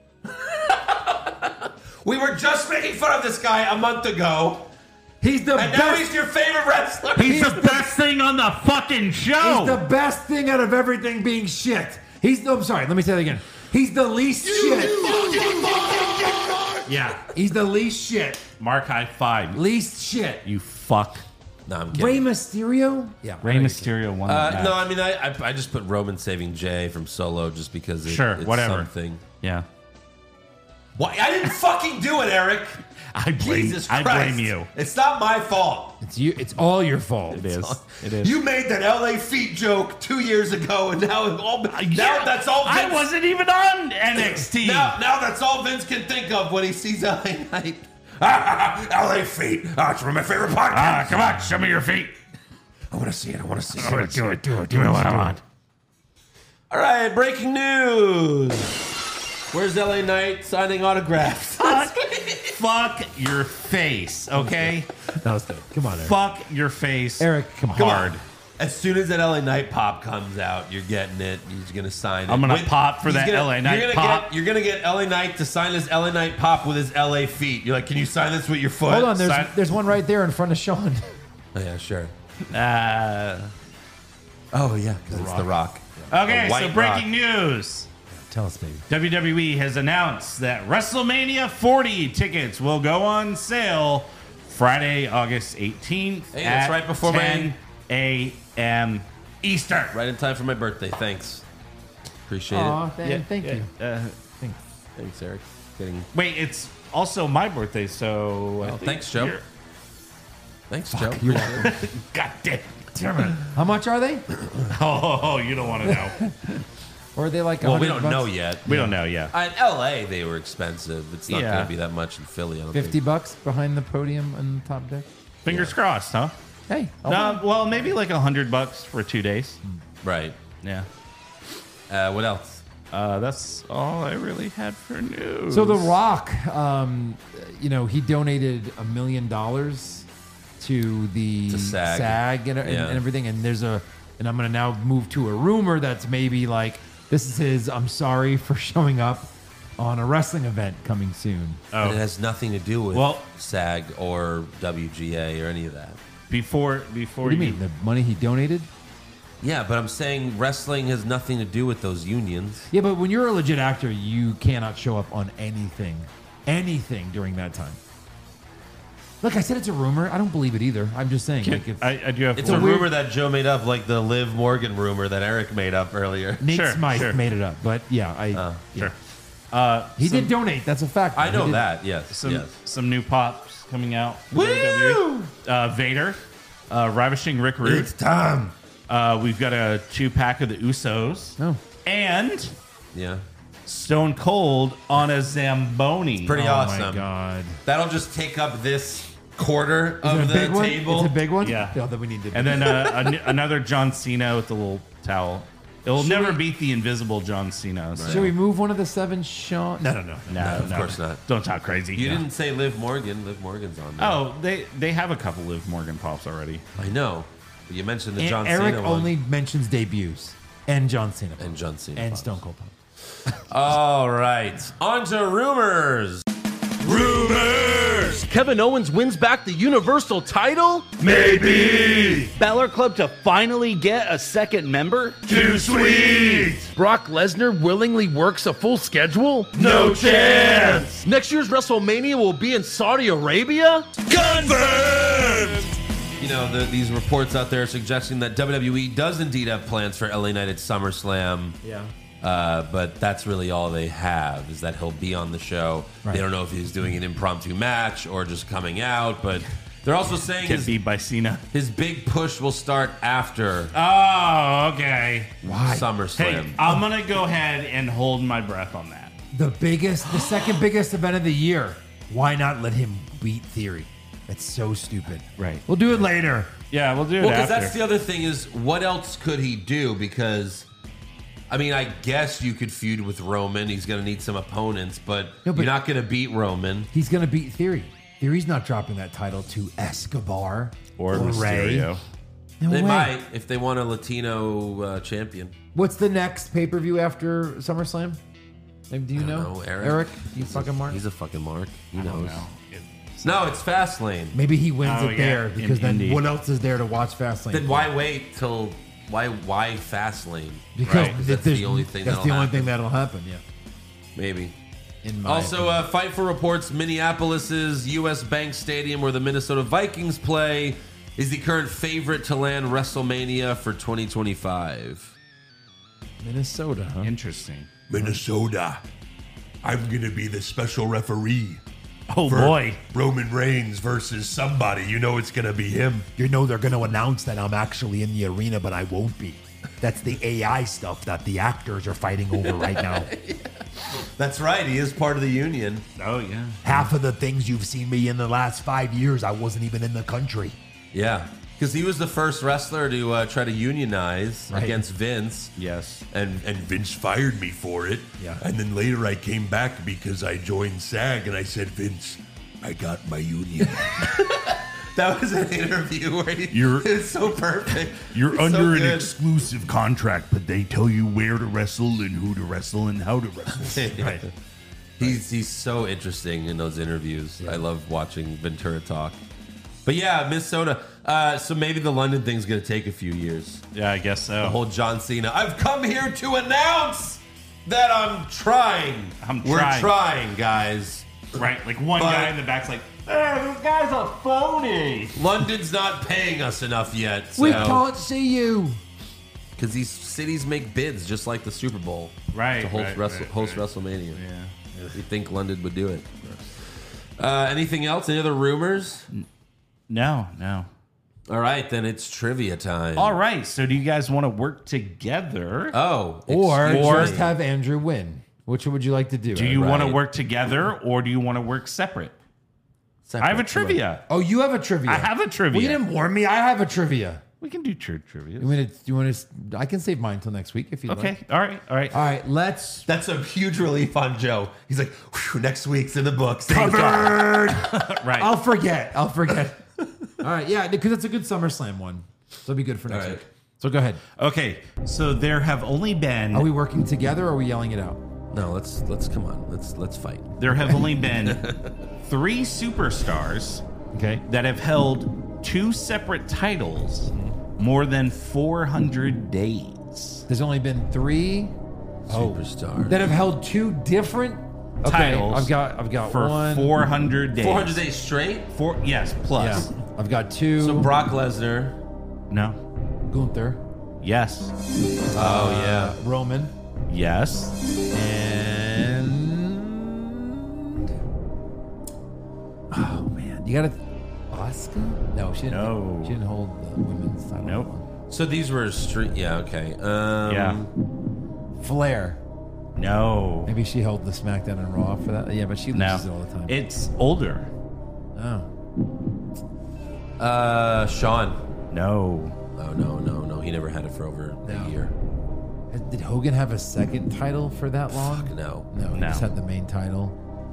[SPEAKER 5] We were just making fun of this guy a month ago,
[SPEAKER 6] He's the
[SPEAKER 5] and
[SPEAKER 6] best.
[SPEAKER 5] now he's your favorite wrestler.
[SPEAKER 7] He's the best thing on the fucking show.
[SPEAKER 6] He's the best thing out of everything being shit. He's the, I'm sorry, let me say that again. He's the least shit. Yeah, he's the least shit.
[SPEAKER 7] Mark high five.
[SPEAKER 6] Least shit.
[SPEAKER 7] You fuck.
[SPEAKER 5] No, I'm kidding.
[SPEAKER 6] Ray Mysterio? Yeah.
[SPEAKER 7] Rey Mysterio won
[SPEAKER 5] Uh,
[SPEAKER 7] that
[SPEAKER 5] no,
[SPEAKER 7] match.
[SPEAKER 5] I mean, I, I I just put Roman saving Jay from Solo just because it,
[SPEAKER 7] Sure,
[SPEAKER 5] it's
[SPEAKER 7] whatever.
[SPEAKER 5] something.
[SPEAKER 7] Yeah.
[SPEAKER 5] Why? I didn't fucking do it, Eric.
[SPEAKER 7] I blame,
[SPEAKER 5] Jesus
[SPEAKER 7] I
[SPEAKER 5] Christ.
[SPEAKER 7] blame you.
[SPEAKER 5] It's not my fault.
[SPEAKER 6] It's you. It's all your fault.
[SPEAKER 7] It is. It is.
[SPEAKER 5] You made that L A feet joke two years ago, and now it's all now
[SPEAKER 7] Yeah,
[SPEAKER 5] that's all Vince,
[SPEAKER 7] I wasn't even on N X T.
[SPEAKER 5] now now that's all Vince can think of when he sees L A Knight.
[SPEAKER 8] L A feet. Oh, it's one of my favorite podcasts.
[SPEAKER 7] Ah, come on, show me your feet.
[SPEAKER 8] I want to see it. I want to see
[SPEAKER 7] Do
[SPEAKER 8] it.
[SPEAKER 7] it, do it, do it. Give me what I want.
[SPEAKER 5] All right, breaking news. Where's L A Knight signing autographs?
[SPEAKER 7] Fuck, fuck your face, okay?
[SPEAKER 6] That was good. Come on, Eric.
[SPEAKER 7] Fuck your face,
[SPEAKER 6] Eric, come on.
[SPEAKER 7] hard.
[SPEAKER 5] As soon as that L A Knight pop comes out, you're getting it. He's gonna sign it.
[SPEAKER 7] I'm gonna
[SPEAKER 5] With-
[SPEAKER 7] pop for
[SPEAKER 5] he's
[SPEAKER 7] that
[SPEAKER 5] gonna-
[SPEAKER 7] L A Knight
[SPEAKER 5] you're gonna
[SPEAKER 7] pop.
[SPEAKER 5] Get, you're gonna get L A Knight to sign his L A Knight pop with his L A feet. You're like, can you sign this with your foot?
[SPEAKER 6] Hold on. There's
[SPEAKER 7] Sign-
[SPEAKER 6] there's one right there in front of Sean.
[SPEAKER 5] Oh, yeah, sure.
[SPEAKER 7] Uh,
[SPEAKER 5] Oh yeah, because it's The Rock.
[SPEAKER 7] okay,
[SPEAKER 5] A
[SPEAKER 7] so
[SPEAKER 5] white
[SPEAKER 7] breaking
[SPEAKER 5] rock.
[SPEAKER 7] news.
[SPEAKER 6] Tell us, baby.
[SPEAKER 7] W W E has announced that WrestleMania forty tickets will go on sale Friday, August eighteenth
[SPEAKER 5] Hey, that's
[SPEAKER 7] at
[SPEAKER 5] right before my-
[SPEAKER 7] ten a.m. Eastern.
[SPEAKER 5] Right in time for my birthday. Thanks. Appreciate
[SPEAKER 6] Aw,
[SPEAKER 5] it.
[SPEAKER 6] thank,
[SPEAKER 7] Yeah,
[SPEAKER 6] thank
[SPEAKER 7] yeah,
[SPEAKER 6] you.
[SPEAKER 7] uh,
[SPEAKER 6] Thanks.
[SPEAKER 5] Thanks, Eric. Getting.
[SPEAKER 7] wait, it's also my birthday, so I
[SPEAKER 5] Oh,
[SPEAKER 7] think
[SPEAKER 5] thanks, Joe.
[SPEAKER 7] you're-
[SPEAKER 5] Thanks, Joe.
[SPEAKER 6] You're welcome.
[SPEAKER 7] God damn.
[SPEAKER 6] How much are they?
[SPEAKER 7] Oh, you don't want to know.
[SPEAKER 6] Or are they like?
[SPEAKER 5] Well, we
[SPEAKER 6] one hundred
[SPEAKER 5] don't know
[SPEAKER 6] bucks?
[SPEAKER 5] yet.
[SPEAKER 7] We don't know yet.
[SPEAKER 5] Uh, In L A, they were expensive. It's not
[SPEAKER 7] Yeah.
[SPEAKER 5] going to be that much in Philly. I don't
[SPEAKER 6] Fifty
[SPEAKER 5] think.
[SPEAKER 6] bucks behind the podium and the top deck.
[SPEAKER 7] Fingers crossed, huh?
[SPEAKER 6] Hey, I'll
[SPEAKER 7] No, well, maybe like a hundred bucks for two days.
[SPEAKER 5] Right.
[SPEAKER 7] Yeah.
[SPEAKER 5] Uh, what else?
[SPEAKER 7] Uh, that's all I really had for news.
[SPEAKER 6] So The Rock, um, you know, he donated a million dollars to the
[SPEAKER 5] To SAG.
[SPEAKER 6] and, and,
[SPEAKER 5] Yeah.
[SPEAKER 6] and everything. And there's a, and I'm gonna now move to a rumor that's maybe like this is his. I'm sorry for showing up on a wrestling event coming soon.
[SPEAKER 5] But it has nothing to do with
[SPEAKER 7] Well-
[SPEAKER 5] SAG or W G A or any of that.
[SPEAKER 7] before before
[SPEAKER 6] What do you mean? The money he donated?
[SPEAKER 5] Yeah, but I'm saying wrestling has nothing to do with those unions.
[SPEAKER 6] Yeah, but when you're a legit actor, you cannot show up on anything, anything during that time. Look, I said it's a rumor. I don't believe it either. I'm just saying. Like if
[SPEAKER 7] I, I do have
[SPEAKER 5] It's
[SPEAKER 7] one.
[SPEAKER 5] a rumor that Joe made up, like the Liv Morgan rumor that Eric made up earlier.
[SPEAKER 6] Nate
[SPEAKER 7] Sure,
[SPEAKER 6] Smythe
[SPEAKER 7] sure.
[SPEAKER 6] made it up, but yeah, I yeah.
[SPEAKER 7] Sure. Uh,
[SPEAKER 6] he
[SPEAKER 7] some,
[SPEAKER 6] did donate. That's a fact.
[SPEAKER 5] I
[SPEAKER 6] He
[SPEAKER 5] know
[SPEAKER 6] did.
[SPEAKER 5] that, yes.
[SPEAKER 7] some
[SPEAKER 5] yes.
[SPEAKER 7] some new pops coming out. for W W E. Uh, Vader, uh, Ravishing Rick Rude.
[SPEAKER 8] It's time.
[SPEAKER 7] Uh, we've got a two pack of the Usos.
[SPEAKER 6] Oh.
[SPEAKER 7] And
[SPEAKER 5] Yeah.
[SPEAKER 7] Stone Cold on a Zamboni.
[SPEAKER 5] Pretty
[SPEAKER 6] Oh
[SPEAKER 5] awesome.
[SPEAKER 6] my god!
[SPEAKER 5] That'll just take up this quarter
[SPEAKER 6] Is
[SPEAKER 5] of
[SPEAKER 6] it a
[SPEAKER 5] the
[SPEAKER 6] big one?
[SPEAKER 5] table.
[SPEAKER 6] It's a big one.
[SPEAKER 7] Yeah.
[SPEAKER 6] Oh, that we need to.
[SPEAKER 7] And then uh, an- another John Cena with the little towel. It'll
[SPEAKER 6] Should
[SPEAKER 7] never
[SPEAKER 6] we-
[SPEAKER 7] beat the invisible John Cena. So.
[SPEAKER 6] Should we move one of the seven Sean? No, no, no.
[SPEAKER 7] No,
[SPEAKER 5] No, of
[SPEAKER 7] no.
[SPEAKER 5] course not.
[SPEAKER 7] Don't talk crazy.
[SPEAKER 5] You
[SPEAKER 7] No.
[SPEAKER 5] didn't say Liv Morgan. Liv Morgan's on there.
[SPEAKER 7] Oh, they they have a couple Liv Morgan pops already.
[SPEAKER 5] I know. But you mentioned the
[SPEAKER 6] And
[SPEAKER 5] John
[SPEAKER 6] Eric
[SPEAKER 5] Cena
[SPEAKER 6] only
[SPEAKER 5] one.
[SPEAKER 6] mentions debuts and John Cena
[SPEAKER 5] And
[SPEAKER 6] pops.
[SPEAKER 5] John Cena
[SPEAKER 6] and
[SPEAKER 5] pops.
[SPEAKER 6] Stone Cold Pop.
[SPEAKER 5] All right. On to rumors.
[SPEAKER 8] Rumors.
[SPEAKER 3] Kevin Owens wins back the Universal title?
[SPEAKER 8] Maybe.
[SPEAKER 3] Balor Club to finally get a second member?
[SPEAKER 8] Too sweet.
[SPEAKER 3] Brock Lesnar willingly works a full schedule?
[SPEAKER 8] No chance.
[SPEAKER 3] Next year's WrestleMania will be in Saudi Arabia?
[SPEAKER 8] Confirmed.
[SPEAKER 5] You know, the, these reports out there suggesting that W W E does indeed have plans for L A Knight at SummerSlam.
[SPEAKER 6] Yeah.
[SPEAKER 5] Uh, but that's really all they have, is that he'll be on the show.
[SPEAKER 6] Right.
[SPEAKER 5] They don't know if he's doing an impromptu match or just coming out, but they're also saying
[SPEAKER 7] Get
[SPEAKER 5] his,
[SPEAKER 7] beat by Cena.
[SPEAKER 5] his big push will start after
[SPEAKER 7] Oh, okay.
[SPEAKER 6] Why?
[SPEAKER 5] SummerSlam.
[SPEAKER 7] Hey, I'm gonna go ahead and hold my breath on that.
[SPEAKER 6] The biggest, the second biggest event of the year. Why not let him beat Theory? That's so stupid.
[SPEAKER 7] Right.
[SPEAKER 6] We'll do it later.
[SPEAKER 7] Yeah, we'll do it
[SPEAKER 5] Well, because
[SPEAKER 7] after.
[SPEAKER 5] that's the other thing is, what else could he do? Because, I mean, I guess you could feud with Roman. He's going to need some opponents, but,
[SPEAKER 6] No, but-
[SPEAKER 5] you're not going to beat Roman.
[SPEAKER 6] He's gonna beat Theory. Theory's not dropping that title to Escobar
[SPEAKER 7] or
[SPEAKER 6] Ray.
[SPEAKER 7] Mysterio.
[SPEAKER 6] No
[SPEAKER 5] They
[SPEAKER 6] way.
[SPEAKER 5] might if they want a Latino uh, champion.
[SPEAKER 6] What's the next pay per view after SummerSlam? Like, do you
[SPEAKER 5] I don't
[SPEAKER 6] know?
[SPEAKER 5] know, Eric.
[SPEAKER 6] Eric, you
[SPEAKER 5] He's
[SPEAKER 6] fucking
[SPEAKER 5] a,
[SPEAKER 6] mark.
[SPEAKER 5] He's a fucking mark. He
[SPEAKER 7] I
[SPEAKER 5] knows.
[SPEAKER 7] don't know. It-
[SPEAKER 5] No, it's Fastlane.
[SPEAKER 6] Maybe he wins
[SPEAKER 7] Oh,
[SPEAKER 6] it
[SPEAKER 7] yeah,
[SPEAKER 6] there
[SPEAKER 7] in
[SPEAKER 6] because then
[SPEAKER 7] Indy.
[SPEAKER 6] what else is there to watch Fastlane?
[SPEAKER 5] Then
[SPEAKER 6] for?
[SPEAKER 5] why wait till why why Fastlane?
[SPEAKER 6] Because
[SPEAKER 5] Right, 'cause
[SPEAKER 6] th-
[SPEAKER 5] that's
[SPEAKER 6] there's-
[SPEAKER 5] the only thing
[SPEAKER 6] That's
[SPEAKER 5] that'll
[SPEAKER 6] the only
[SPEAKER 5] happen.
[SPEAKER 6] thing that'll happen. Yeah.
[SPEAKER 5] Maybe.
[SPEAKER 6] In my
[SPEAKER 5] Also,
[SPEAKER 6] opinion.
[SPEAKER 5] uh, Fight for reports Minneapolis's U S Bank Stadium, where the Minnesota Vikings play, is the current favorite to land WrestleMania for twenty twenty-five.
[SPEAKER 6] Minnesota, huh?
[SPEAKER 7] Interesting.
[SPEAKER 8] Minnesota. I'm gonna be the special referee
[SPEAKER 7] Oh
[SPEAKER 8] for
[SPEAKER 7] boy.
[SPEAKER 8] Roman Reigns versus somebody. You know it's gonna be him.
[SPEAKER 10] You know they're going to announce that I'm actually in the arena, but I won't be. That's the A I stuff that the actors are fighting over right now.
[SPEAKER 5] That's right. He is part of the union.
[SPEAKER 7] Oh yeah.
[SPEAKER 10] Half of the things you've seen me in the last five years, I wasn't even in the country.
[SPEAKER 5] Yeah. Because he was the first wrestler to uh, try to unionize
[SPEAKER 6] Right.
[SPEAKER 5] against Vince.
[SPEAKER 7] Yes.
[SPEAKER 5] And,
[SPEAKER 8] And Vince fired me for it.
[SPEAKER 6] Yeah.
[SPEAKER 8] And then later I came back because I joined SAG and I said, Vince, I got my union.
[SPEAKER 5] that was an interview where he,
[SPEAKER 8] You're-
[SPEAKER 5] it's so perfect.
[SPEAKER 8] You're
[SPEAKER 5] It's so
[SPEAKER 8] under an
[SPEAKER 5] good.
[SPEAKER 8] exclusive contract, but they tell you where to wrestle and who to wrestle and how to wrestle.
[SPEAKER 5] Right. He's he's so interesting in those interviews. I love watching Ventura talk. But yeah, Minnesota. Uh, so maybe the London thing's going to take a few years.
[SPEAKER 7] Yeah, I guess so.
[SPEAKER 5] The whole John Cena. I've come here to announce that I'm trying.
[SPEAKER 7] I'm
[SPEAKER 5] We're
[SPEAKER 7] trying.
[SPEAKER 5] trying, guys.
[SPEAKER 7] Right, like one
[SPEAKER 5] But-
[SPEAKER 7] guy in the back's like, "Hey, this guy's a phony."
[SPEAKER 5] London's not paying us enough yet. So.
[SPEAKER 6] we can't see you.
[SPEAKER 5] Because these cities make bids just like the Super Bowl.
[SPEAKER 7] Right,
[SPEAKER 5] To host,
[SPEAKER 7] right,
[SPEAKER 5] Wrestle,
[SPEAKER 7] right,
[SPEAKER 5] host
[SPEAKER 7] right.
[SPEAKER 5] WrestleMania.
[SPEAKER 7] Yeah.
[SPEAKER 5] You think London would do it. Uh, anything else? Any other rumors?
[SPEAKER 7] No, no.
[SPEAKER 5] All right, then it's trivia time.
[SPEAKER 7] All right. So, do you guys want to work together?
[SPEAKER 5] Oh.
[SPEAKER 6] Or
[SPEAKER 5] excuse
[SPEAKER 6] just
[SPEAKER 5] me.
[SPEAKER 6] have Andrew win. Which would you like to do?
[SPEAKER 7] do you
[SPEAKER 5] right.
[SPEAKER 7] want to work together or do you want to work separate? I have a trivia.
[SPEAKER 6] Oh, you have a trivia.
[SPEAKER 7] I have a trivia.
[SPEAKER 6] Well, you didn't warn me. I have a trivia.
[SPEAKER 7] We can do true trivia.
[SPEAKER 6] You want to? You want to? I can save mine until next week if you
[SPEAKER 7] Okay.
[SPEAKER 6] like.
[SPEAKER 7] All right. All right.
[SPEAKER 6] All right. Let's.
[SPEAKER 5] That's a huge relief on Joe. He's like, "Whew, next week's in the books. Thank God."
[SPEAKER 6] Covered.
[SPEAKER 7] Right.
[SPEAKER 6] I'll forget. I'll forget. All right. Yeah, because it's a good SummerSlam one, so it'll be good for next
[SPEAKER 5] All right.
[SPEAKER 6] week. So go ahead.
[SPEAKER 7] Okay. So there have only been
[SPEAKER 6] Are we working together or are we yelling it out?
[SPEAKER 5] No, let's let's come on. Let's let's fight.
[SPEAKER 7] there have only been three superstars
[SPEAKER 6] Okay.
[SPEAKER 7] that have held two separate titles more than four hundred days.
[SPEAKER 6] There's only been three
[SPEAKER 5] Superstar.
[SPEAKER 6] that have held two different okay,
[SPEAKER 7] Titles
[SPEAKER 6] I've got. I've got
[SPEAKER 7] For
[SPEAKER 6] one.
[SPEAKER 7] four hundred days.
[SPEAKER 5] four hundred days straight?
[SPEAKER 7] Four, yes, plus.
[SPEAKER 6] Yeah. I've got two.
[SPEAKER 5] So Brock Lesnar.
[SPEAKER 7] No.
[SPEAKER 6] Gunther.
[SPEAKER 7] Yes.
[SPEAKER 5] Oh, yeah.
[SPEAKER 6] Roman.
[SPEAKER 7] Yes.
[SPEAKER 6] And oh man, you got to Asuka? No, she didn't.
[SPEAKER 7] No.
[SPEAKER 6] She didn't hold the women's title.
[SPEAKER 7] Nope.
[SPEAKER 6] long.
[SPEAKER 5] So these were street. Yeah, okay. Um,
[SPEAKER 7] Yeah.
[SPEAKER 6] Flair.
[SPEAKER 7] No.
[SPEAKER 6] Maybe she held the SmackDown and Raw for that. Yeah, but she
[SPEAKER 7] No.
[SPEAKER 6] loses it all the time.
[SPEAKER 7] It's older.
[SPEAKER 6] oh.
[SPEAKER 5] Uh, Sean.
[SPEAKER 7] No.
[SPEAKER 5] Oh, no, no, no. He never had it for over
[SPEAKER 6] No.
[SPEAKER 5] a year.
[SPEAKER 6] Did Hogan have a second title for that long?
[SPEAKER 5] Fuck, no.
[SPEAKER 6] No, he
[SPEAKER 7] No.
[SPEAKER 6] just had the main title.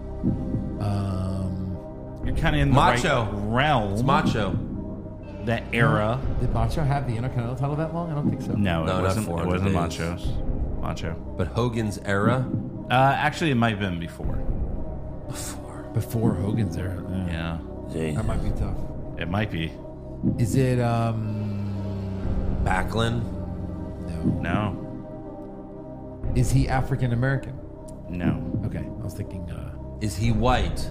[SPEAKER 6] Um,
[SPEAKER 7] You're kind of in the
[SPEAKER 5] Macho.
[SPEAKER 7] right realm.
[SPEAKER 5] It's Macho.
[SPEAKER 7] That era.
[SPEAKER 6] did Macho have the Intercontinental title that long? I don't think so.
[SPEAKER 7] No,
[SPEAKER 5] No,
[SPEAKER 7] it
[SPEAKER 5] not
[SPEAKER 7] wasn't.
[SPEAKER 5] four
[SPEAKER 7] It
[SPEAKER 5] hundred
[SPEAKER 7] wasn't
[SPEAKER 5] days.
[SPEAKER 7] Macho's. Macho.
[SPEAKER 5] But Hogan's era?
[SPEAKER 7] Uh, actually, it might have been before.
[SPEAKER 5] Before.
[SPEAKER 6] Before Hogan's era.
[SPEAKER 7] Yeah.
[SPEAKER 6] That might be tough.
[SPEAKER 7] It might be.
[SPEAKER 6] Is it, um,
[SPEAKER 5] Backlund?
[SPEAKER 6] no.
[SPEAKER 7] No.
[SPEAKER 6] Is he African American?
[SPEAKER 7] No.
[SPEAKER 6] Okay, I was thinking, uh,
[SPEAKER 5] Is he white?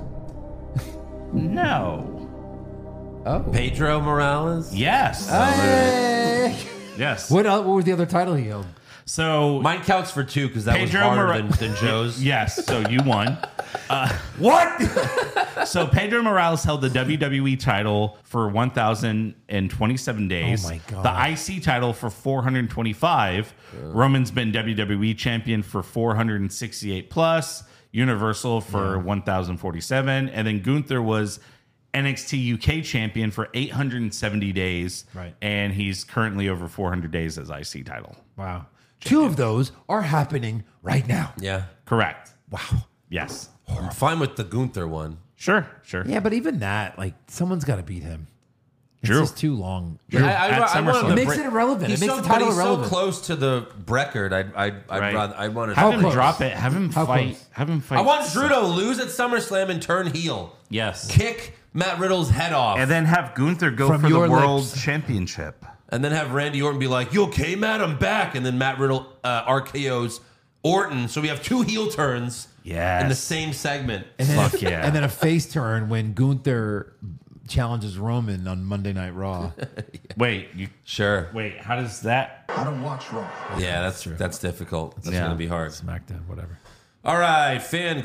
[SPEAKER 7] No.
[SPEAKER 6] oh.
[SPEAKER 5] Pedro Morales?
[SPEAKER 7] Yes.
[SPEAKER 6] Hey!
[SPEAKER 7] Yes.
[SPEAKER 6] What, uh, what was the other title he held?
[SPEAKER 7] So
[SPEAKER 5] mine counts for two because that
[SPEAKER 7] Pedro
[SPEAKER 5] was harder
[SPEAKER 7] Mora-
[SPEAKER 5] than, than Joe's.
[SPEAKER 7] Yes, so you won. Uh,
[SPEAKER 6] What?
[SPEAKER 7] so Pedro Morales held the W W E title for one thousand twenty-seven days.
[SPEAKER 6] Oh my God.
[SPEAKER 7] The I C title for four hundred twenty-five. Roman's been W W E champion for four hundred sixty-eight plus. Universal for yeah. one thousand forty-seven. And then Gunther was N X T U K champion for eight hundred seventy days.
[SPEAKER 6] Right.
[SPEAKER 7] And he's currently over four hundred days as I C title.
[SPEAKER 6] Wow. Two of those are happening right now.
[SPEAKER 5] Yeah.
[SPEAKER 7] Correct.
[SPEAKER 6] Wow.
[SPEAKER 7] Yes.
[SPEAKER 5] I'm fine with the Gunther one.
[SPEAKER 7] Sure, sure.
[SPEAKER 6] Yeah, but even that, like, someo's got to beat him. It's
[SPEAKER 7] True.
[SPEAKER 6] just too long.
[SPEAKER 5] Yeah, I, I,
[SPEAKER 7] At
[SPEAKER 5] I want him
[SPEAKER 6] It
[SPEAKER 5] to
[SPEAKER 6] makes
[SPEAKER 5] break-
[SPEAKER 6] it irrelevant.
[SPEAKER 5] He's
[SPEAKER 6] It makes
[SPEAKER 5] so,
[SPEAKER 6] the title
[SPEAKER 5] but he's
[SPEAKER 6] irrelevant.
[SPEAKER 5] so close to the record. I'd, I'd, I'd
[SPEAKER 7] Right.
[SPEAKER 5] rather, I want to.
[SPEAKER 6] How
[SPEAKER 7] Have him
[SPEAKER 6] close?
[SPEAKER 7] drop it. Have him
[SPEAKER 6] How
[SPEAKER 7] fight.
[SPEAKER 6] close?
[SPEAKER 7] Have him fight.
[SPEAKER 5] I want Drew to lose at SummerSlam and turn heel.
[SPEAKER 7] Yes.
[SPEAKER 5] Kick Matt Riddle's head off.
[SPEAKER 7] And then have Gunther go
[SPEAKER 6] From
[SPEAKER 7] for the
[SPEAKER 6] your
[SPEAKER 7] world
[SPEAKER 6] lips.
[SPEAKER 7] championship.
[SPEAKER 5] And then have Randy Orton be like, "You okay, Matt? I'm back." And then Matt Riddle uh, R K Os Orton. So we have two heel turns
[SPEAKER 7] Yes.
[SPEAKER 5] in the same segment.
[SPEAKER 6] And then,
[SPEAKER 7] Fuck yeah.
[SPEAKER 6] And then a face turn when Gunther challenges Roman on Monday Night Raw.
[SPEAKER 7] Wait, you
[SPEAKER 5] Sure.
[SPEAKER 7] wait. How does that?
[SPEAKER 8] I don't watch Raw.
[SPEAKER 5] Yeah, that's that's difficult. That's
[SPEAKER 7] Yeah.
[SPEAKER 5] going to be hard.
[SPEAKER 6] SmackDown, whatever.
[SPEAKER 5] All right, fan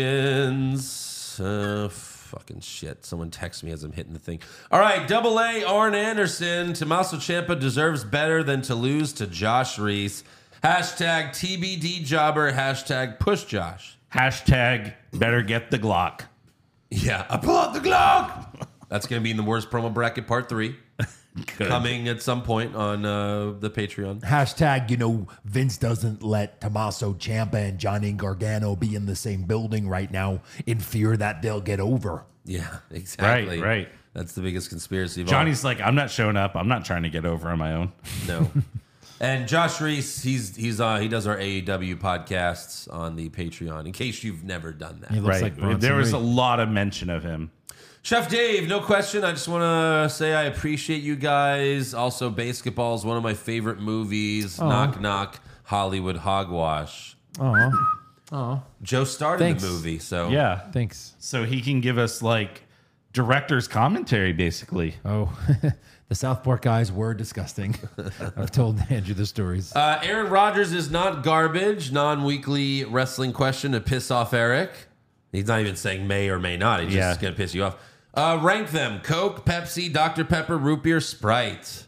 [SPEAKER 5] questions. Uh, fucking shit. Someone text me as I'm hitting the thing. All right, double A, Arn Anderson. Tommaso Ciampa deserves better than to lose to Josh Reese. Hashtag T B D jobber. Hashtag push Josh.
[SPEAKER 7] Hashtag better get the Glock.
[SPEAKER 5] Yeah, I pull out the Glock. That's going to be in the worst promo bracket part three.
[SPEAKER 7] Good.
[SPEAKER 5] Coming at some point on uh, the Patreon.
[SPEAKER 10] Hashtag, you know, Vince doesn't let Tommaso Ciampa and Johnny Gargano be in the same building right now in fear that they'll get over.
[SPEAKER 5] Yeah, exactly.
[SPEAKER 7] Right, right.
[SPEAKER 5] That's the biggest conspiracy of all.
[SPEAKER 7] Johnny's like, I'm not showing up. I'm not trying to get over on my own.
[SPEAKER 5] No. And Josh Reese, he's he's uh, he does our A E W podcasts on the Patreon. In case you've never done that,
[SPEAKER 6] He looks
[SPEAKER 7] Right.
[SPEAKER 6] like Bronson
[SPEAKER 7] there was
[SPEAKER 6] Reed.
[SPEAKER 7] a lot of mention of him.
[SPEAKER 5] Chef Dave, no question. I just want to say I appreciate you guys. Also, Basketball is one of my favorite movies. Knock knock, Hollywood hogwash.
[SPEAKER 6] Aw. Aw.
[SPEAKER 5] Joe started
[SPEAKER 6] Thanks.
[SPEAKER 5] the movie, so
[SPEAKER 7] Yeah.
[SPEAKER 6] Thanks.
[SPEAKER 7] So he can give us like director's commentary, basically.
[SPEAKER 6] Oh, the Southport guys were disgusting. I've told Andrew the stories.
[SPEAKER 5] Uh, Aaron Rodgers is not garbage. Non-weekly wrestling question to piss off Eric. He's not even saying may or may not. He's
[SPEAKER 7] Yeah.
[SPEAKER 5] just going to piss you off. Uh, rank them. Coke, Pepsi, Doctor Pepper, Root Beer, Sprite.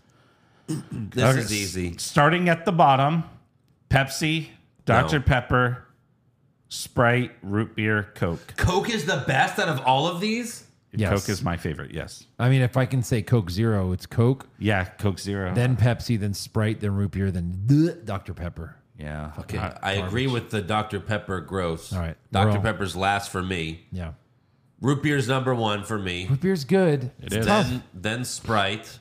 [SPEAKER 5] This
[SPEAKER 7] Okay,
[SPEAKER 5] is easy.
[SPEAKER 7] Starting at the bottom, Pepsi, Doctor
[SPEAKER 5] No.
[SPEAKER 7] Pepper, Sprite, root beer, Coke.
[SPEAKER 5] Coke is the best out of all of these?
[SPEAKER 6] Yes.
[SPEAKER 7] Coke is my favorite, yes.
[SPEAKER 6] I mean, if I can say Coke Zero, it's Coke,
[SPEAKER 7] Yeah, Coke Zero.
[SPEAKER 6] then Pepsi, then Sprite, then root beer, then Doctor Pepper.
[SPEAKER 7] yeah.
[SPEAKER 5] Okay,
[SPEAKER 7] Uh,
[SPEAKER 5] I agree with the Doctor Pepper gross.
[SPEAKER 6] All right,
[SPEAKER 5] Doctor
[SPEAKER 6] we're all-
[SPEAKER 5] Pepper's last for me.
[SPEAKER 6] Yeah.
[SPEAKER 5] Root Beer's number one for me.
[SPEAKER 6] Root beer's good.
[SPEAKER 7] It
[SPEAKER 6] It's
[SPEAKER 7] is.
[SPEAKER 6] tough.
[SPEAKER 5] Then, then Sprite.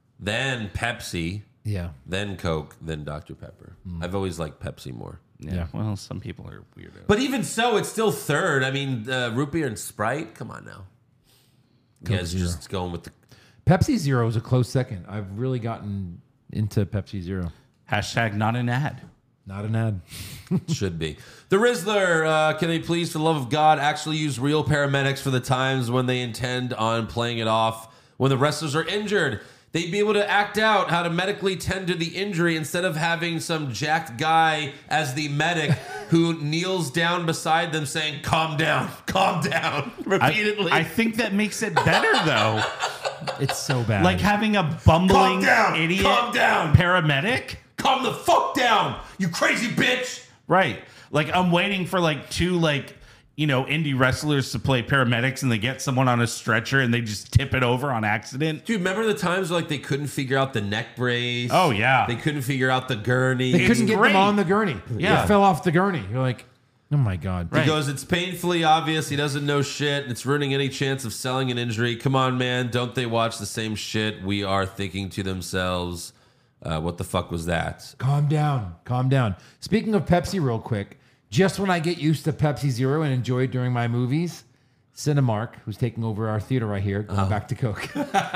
[SPEAKER 5] Then Pepsi.
[SPEAKER 6] Yeah.
[SPEAKER 5] Then Coke. Then Doctor Pepper. I've always liked Pepsi more.
[SPEAKER 7] yeah.
[SPEAKER 6] Yeah.
[SPEAKER 7] Well, some people are weirdos.
[SPEAKER 5] But even so, it's still third. I mean, uh, root beer and Sprite. Come on now. You
[SPEAKER 6] Coke
[SPEAKER 5] guys
[SPEAKER 6] Zero.
[SPEAKER 5] just going with the.
[SPEAKER 6] Pepsi Zero is a close second. I've really gotten into Pepsi Zero.
[SPEAKER 7] Hashtag not an ad.
[SPEAKER 6] Not an ad.
[SPEAKER 5] Should be. The Rizzler, uh, can they please, for the love of God, actually use real paramedics for the times when they intend on playing it off when the wrestlers are injured? They'd be able to act out how to medically tend to the injury instead of having some jacked guy as the medic who kneels down beside them saying, calm down, calm down,
[SPEAKER 7] I,
[SPEAKER 5] repeatedly.
[SPEAKER 7] I think that makes it better, though.
[SPEAKER 6] It's so bad.
[SPEAKER 7] Like having a bumbling
[SPEAKER 5] Calm down,
[SPEAKER 7] idiot
[SPEAKER 5] calm down.
[SPEAKER 7] paramedic.
[SPEAKER 5] Calm the fuck down, you crazy bitch.
[SPEAKER 7] Right. Like I'm waiting for like two like, you know, indie wrestlers to play paramedics and they get someone on a stretcher and they just tip it over on accident.
[SPEAKER 5] Dude, remember the times like they couldn't figure out the neck brace?
[SPEAKER 7] Oh, yeah.
[SPEAKER 5] They couldn't figure out the gurney.
[SPEAKER 6] they couldn't get
[SPEAKER 7] great.
[SPEAKER 6] them on the gurney.
[SPEAKER 7] Yeah.
[SPEAKER 6] They fell off the gurney. You're like, oh my God.
[SPEAKER 5] He goes, it's painfully obvious he doesn't know shit. And it's ruining any chance of selling an injury. Come on, man. Don't they watch the same shit we are thinking to themselves? Uh, what the fuck was that?
[SPEAKER 6] Calm down. Calm down. Speaking of Pepsi, real quick, just when I get used to Pepsi Zero and enjoy it during my movies, Cinemark, who's taking over our theater right here, going back to Coke.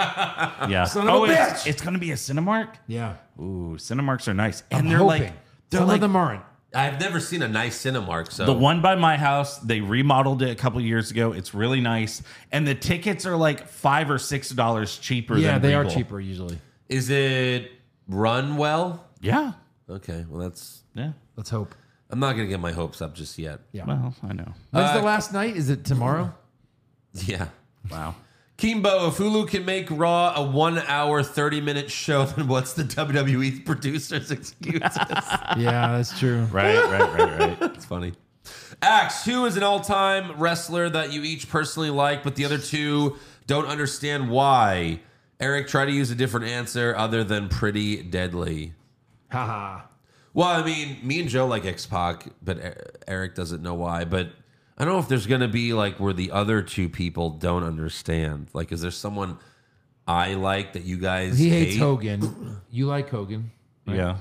[SPEAKER 7] Yeah.
[SPEAKER 6] Son of
[SPEAKER 7] oh,
[SPEAKER 6] a
[SPEAKER 7] it's,
[SPEAKER 6] bitch.
[SPEAKER 7] it's going to be a Cinemark?
[SPEAKER 6] yeah.
[SPEAKER 7] Ooh, Cinemarks are nice. And
[SPEAKER 6] I'm
[SPEAKER 7] they're
[SPEAKER 6] hoping.
[SPEAKER 7] like, they're
[SPEAKER 6] Some
[SPEAKER 7] like
[SPEAKER 6] of them aren't.
[SPEAKER 5] I've never seen a nice Cinemark. So
[SPEAKER 7] the one by my house, they remodeled it a couple years ago. It's really nice. And the tickets are like five or six dollars cheaper
[SPEAKER 6] Yeah,
[SPEAKER 7] than
[SPEAKER 6] they
[SPEAKER 7] Regal.
[SPEAKER 6] are cheaper usually.
[SPEAKER 5] is it run well?
[SPEAKER 7] Yeah.
[SPEAKER 5] Okay, well that's.
[SPEAKER 7] Yeah.
[SPEAKER 6] Let's hope.
[SPEAKER 5] I'm not gonna get my hopes up just yet.
[SPEAKER 6] Yeah.
[SPEAKER 7] Well, I know.
[SPEAKER 6] When's
[SPEAKER 5] Uh,
[SPEAKER 6] the last night? Is it tomorrow?
[SPEAKER 5] Yeah.
[SPEAKER 7] Wow.
[SPEAKER 5] Kimbo, if Hulu can make Raw a one-hour, thirty-minute show, then what's the W W E producer's excuses?
[SPEAKER 6] Yeah, that's true.
[SPEAKER 7] Right, right, right, right.
[SPEAKER 5] It's funny. Axe, who is an all-time wrestler that you each personally like, but the other two don't understand why? Eric, try to use a different answer other than Pretty Deadly.
[SPEAKER 6] Haha.
[SPEAKER 5] Well, I mean, me and Joe like X-Pac, but E- Eric doesn't know why. But I don't know if there's going to be like where the other two people don't understand. Like, is there someone I like that you guys
[SPEAKER 6] He
[SPEAKER 5] hate?
[SPEAKER 6] hates Hogan. You like Hogan. Right?
[SPEAKER 7] Yeah.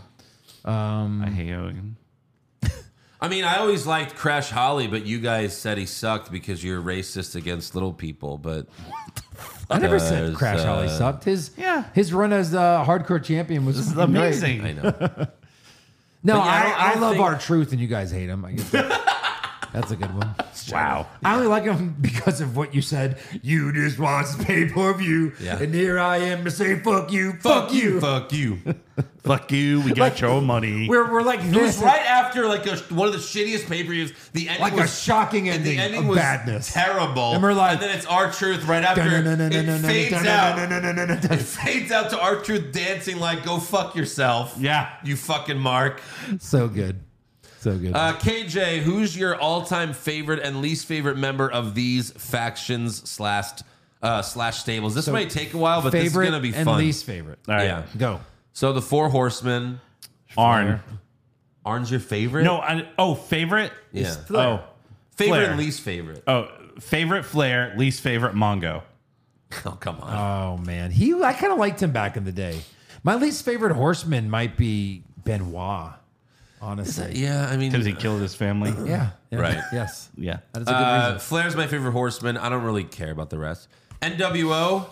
[SPEAKER 6] Um,
[SPEAKER 7] I hate Hogan.
[SPEAKER 5] I mean, I always liked Crash Holly, but you guys said he sucked because you're racist against little people. But
[SPEAKER 6] I never said
[SPEAKER 5] Because,
[SPEAKER 6] Crash Holly
[SPEAKER 5] uh,
[SPEAKER 6] sucked. His
[SPEAKER 7] yeah.
[SPEAKER 6] his run as uh, hardcore champion was
[SPEAKER 7] This is
[SPEAKER 6] fucking great.
[SPEAKER 7] amazing.
[SPEAKER 5] I know.
[SPEAKER 6] No,
[SPEAKER 5] But yeah, I
[SPEAKER 6] I,
[SPEAKER 5] don't- I
[SPEAKER 6] I,
[SPEAKER 5] don't
[SPEAKER 6] love
[SPEAKER 5] think-
[SPEAKER 6] our truth, and you guys hate him. I guess that- that's a good one.
[SPEAKER 7] Wow.
[SPEAKER 6] I only like him because of what you said. You just watched pay per view,
[SPEAKER 5] Yeah.
[SPEAKER 6] and here I am to say fuck you,
[SPEAKER 5] Fuck you. Fuck you.
[SPEAKER 7] Fuck you. We got
[SPEAKER 6] Like-
[SPEAKER 7] your money.
[SPEAKER 6] We're we're like
[SPEAKER 5] It was
[SPEAKER 6] this,
[SPEAKER 5] right after like a, one of the shittiest pay-per-views. The ending
[SPEAKER 6] like a
[SPEAKER 5] was
[SPEAKER 6] shocking
[SPEAKER 5] and
[SPEAKER 6] ending
[SPEAKER 5] the ending
[SPEAKER 6] of
[SPEAKER 5] was
[SPEAKER 6] badness.
[SPEAKER 5] terrible.
[SPEAKER 6] And we're like-
[SPEAKER 5] and then it's our truth right after it fades out. It fades out to our truth dancing like "Go fuck yourself."
[SPEAKER 7] Yeah.
[SPEAKER 5] you fucking Mark.
[SPEAKER 6] So good, so good.
[SPEAKER 5] Uh, K J, who's your all-time favorite and least favorite member of these factions slash uh, slash stables? This
[SPEAKER 6] So,
[SPEAKER 5] might take a while, but
[SPEAKER 6] favorite
[SPEAKER 5] this is gonna be
[SPEAKER 6] and
[SPEAKER 5] fun.
[SPEAKER 6] least favorite.
[SPEAKER 7] All right.
[SPEAKER 5] Yeah.
[SPEAKER 6] Go.
[SPEAKER 5] So the Four Horsemen.
[SPEAKER 7] Arn.
[SPEAKER 5] Arn's your favorite?
[SPEAKER 7] No, I, oh, favorite?
[SPEAKER 5] Yeah.
[SPEAKER 7] Oh,
[SPEAKER 5] Favorite
[SPEAKER 7] Flair.
[SPEAKER 5] and least favorite.
[SPEAKER 7] Oh, favorite Flair, least favorite Mongo.
[SPEAKER 5] Oh, come on.
[SPEAKER 6] Oh man, he I kind of liked him back in the day. My least favorite horseman might be Benoit. Honestly,
[SPEAKER 5] yeah, I mean,
[SPEAKER 7] Because he killed his family.
[SPEAKER 6] yeah, yeah.
[SPEAKER 5] Right.
[SPEAKER 6] Yes,
[SPEAKER 7] Yeah.
[SPEAKER 6] that is a good
[SPEAKER 5] Uh,
[SPEAKER 6] reason.
[SPEAKER 5] Flair's my favorite horseman. I don't really care about the rest. N W O.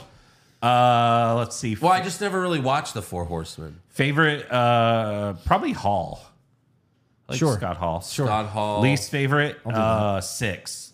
[SPEAKER 7] Uh, let's see.
[SPEAKER 5] Well, I just never really watched the Four Horsemen.
[SPEAKER 7] Favorite, uh, probably Hall. I like
[SPEAKER 6] Sure.
[SPEAKER 7] Scott Hall.
[SPEAKER 6] Sure.
[SPEAKER 5] Scott Hall.
[SPEAKER 7] Least favorite, uh, six.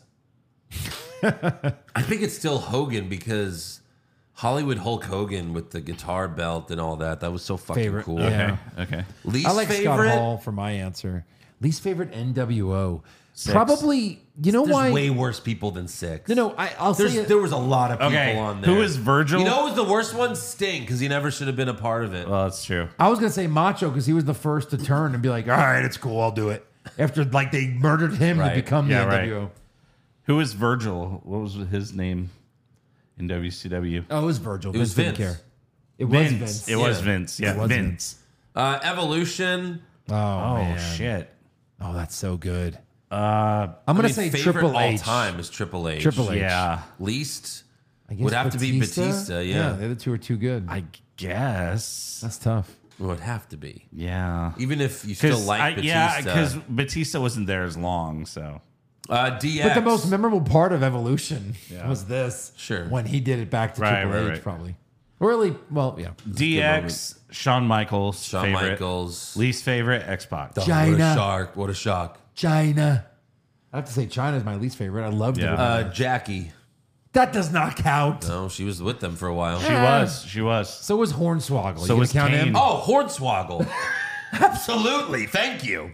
[SPEAKER 5] I think it's still Hogan because Hollywood Hulk Hogan with the guitar belt and all that. That was so fucking
[SPEAKER 6] Favorite.
[SPEAKER 5] cool.
[SPEAKER 6] Yeah.
[SPEAKER 7] Okay. Okay.
[SPEAKER 5] Least
[SPEAKER 6] I like
[SPEAKER 5] favorite.
[SPEAKER 6] Scott Hall for my answer. Least favorite N W O. Probably. You know
[SPEAKER 5] There's
[SPEAKER 6] why?
[SPEAKER 5] way worse people than six.
[SPEAKER 6] no, no. I, I'll
[SPEAKER 5] There's,
[SPEAKER 6] say it.
[SPEAKER 5] there was a lot of people
[SPEAKER 7] Okay.
[SPEAKER 5] on there.
[SPEAKER 7] Who is Virgil?
[SPEAKER 5] You know who was the worst one? Sting, because he never should have been a part of it.
[SPEAKER 7] Well, that's true.
[SPEAKER 6] I was gonna say Macho because he was the first to turn and be like, "All right, it's cool, I'll do it." After like they murdered him
[SPEAKER 5] Right.
[SPEAKER 6] to become
[SPEAKER 7] Yeah,
[SPEAKER 6] the
[SPEAKER 7] right.
[SPEAKER 6] N W O.
[SPEAKER 7] Who is Virgil? What was his name in W C W?
[SPEAKER 6] Oh, it was Virgil.
[SPEAKER 5] It was
[SPEAKER 6] Vince didn't
[SPEAKER 5] Vince.
[SPEAKER 6] care. It
[SPEAKER 7] Vince.
[SPEAKER 6] was Vince.
[SPEAKER 7] It was
[SPEAKER 5] Yeah.
[SPEAKER 7] Vince. Yeah,
[SPEAKER 6] It was
[SPEAKER 7] Vince.
[SPEAKER 5] Uh, Evolution.
[SPEAKER 6] Oh,
[SPEAKER 7] Oh,
[SPEAKER 6] man.
[SPEAKER 7] shit.
[SPEAKER 6] Oh, that's so good.
[SPEAKER 7] Uh,
[SPEAKER 6] I'm gonna
[SPEAKER 5] I mean,
[SPEAKER 6] say
[SPEAKER 5] favorite
[SPEAKER 6] Triple
[SPEAKER 5] all
[SPEAKER 6] H.
[SPEAKER 5] time is Triple H.
[SPEAKER 6] Triple H.
[SPEAKER 7] yeah.
[SPEAKER 5] Least
[SPEAKER 6] I guess
[SPEAKER 5] would have to be Batista. Yeah,
[SPEAKER 6] the other two are too good.
[SPEAKER 7] I guess.
[SPEAKER 6] That's tough.
[SPEAKER 5] it would have to be.
[SPEAKER 7] Yeah.
[SPEAKER 5] Even if you still
[SPEAKER 7] 'Cause
[SPEAKER 5] like
[SPEAKER 7] I-
[SPEAKER 5] Batista.
[SPEAKER 7] Yeah, because Batista wasn't there as long, so.
[SPEAKER 5] uh, D X.
[SPEAKER 6] But the most memorable part of Evolution was this.
[SPEAKER 5] Sure.
[SPEAKER 6] When he did it back to
[SPEAKER 7] Right,
[SPEAKER 6] Triple
[SPEAKER 7] right,
[SPEAKER 6] H,
[SPEAKER 7] right.
[SPEAKER 6] probably. Or really, well, yeah.
[SPEAKER 7] D X, Shawn Michaels,
[SPEAKER 5] Shawn
[SPEAKER 7] favorite.
[SPEAKER 5] Michaels.
[SPEAKER 7] Least favorite, X-Pac.
[SPEAKER 5] Oh, what a
[SPEAKER 6] China.
[SPEAKER 5] shark! What a shock!
[SPEAKER 6] China. I have to say China's my least favorite. I loved
[SPEAKER 7] Yeah.
[SPEAKER 6] it.
[SPEAKER 5] Uh, Jackie.
[SPEAKER 6] that does not count.
[SPEAKER 5] No, she was with them for a while.
[SPEAKER 7] She was. She was.
[SPEAKER 6] So was Hornswoggle.
[SPEAKER 7] So
[SPEAKER 6] You
[SPEAKER 7] was
[SPEAKER 6] gonna count
[SPEAKER 7] Kane.
[SPEAKER 6] him?
[SPEAKER 5] Oh, Hornswoggle. Absolutely. Thank you.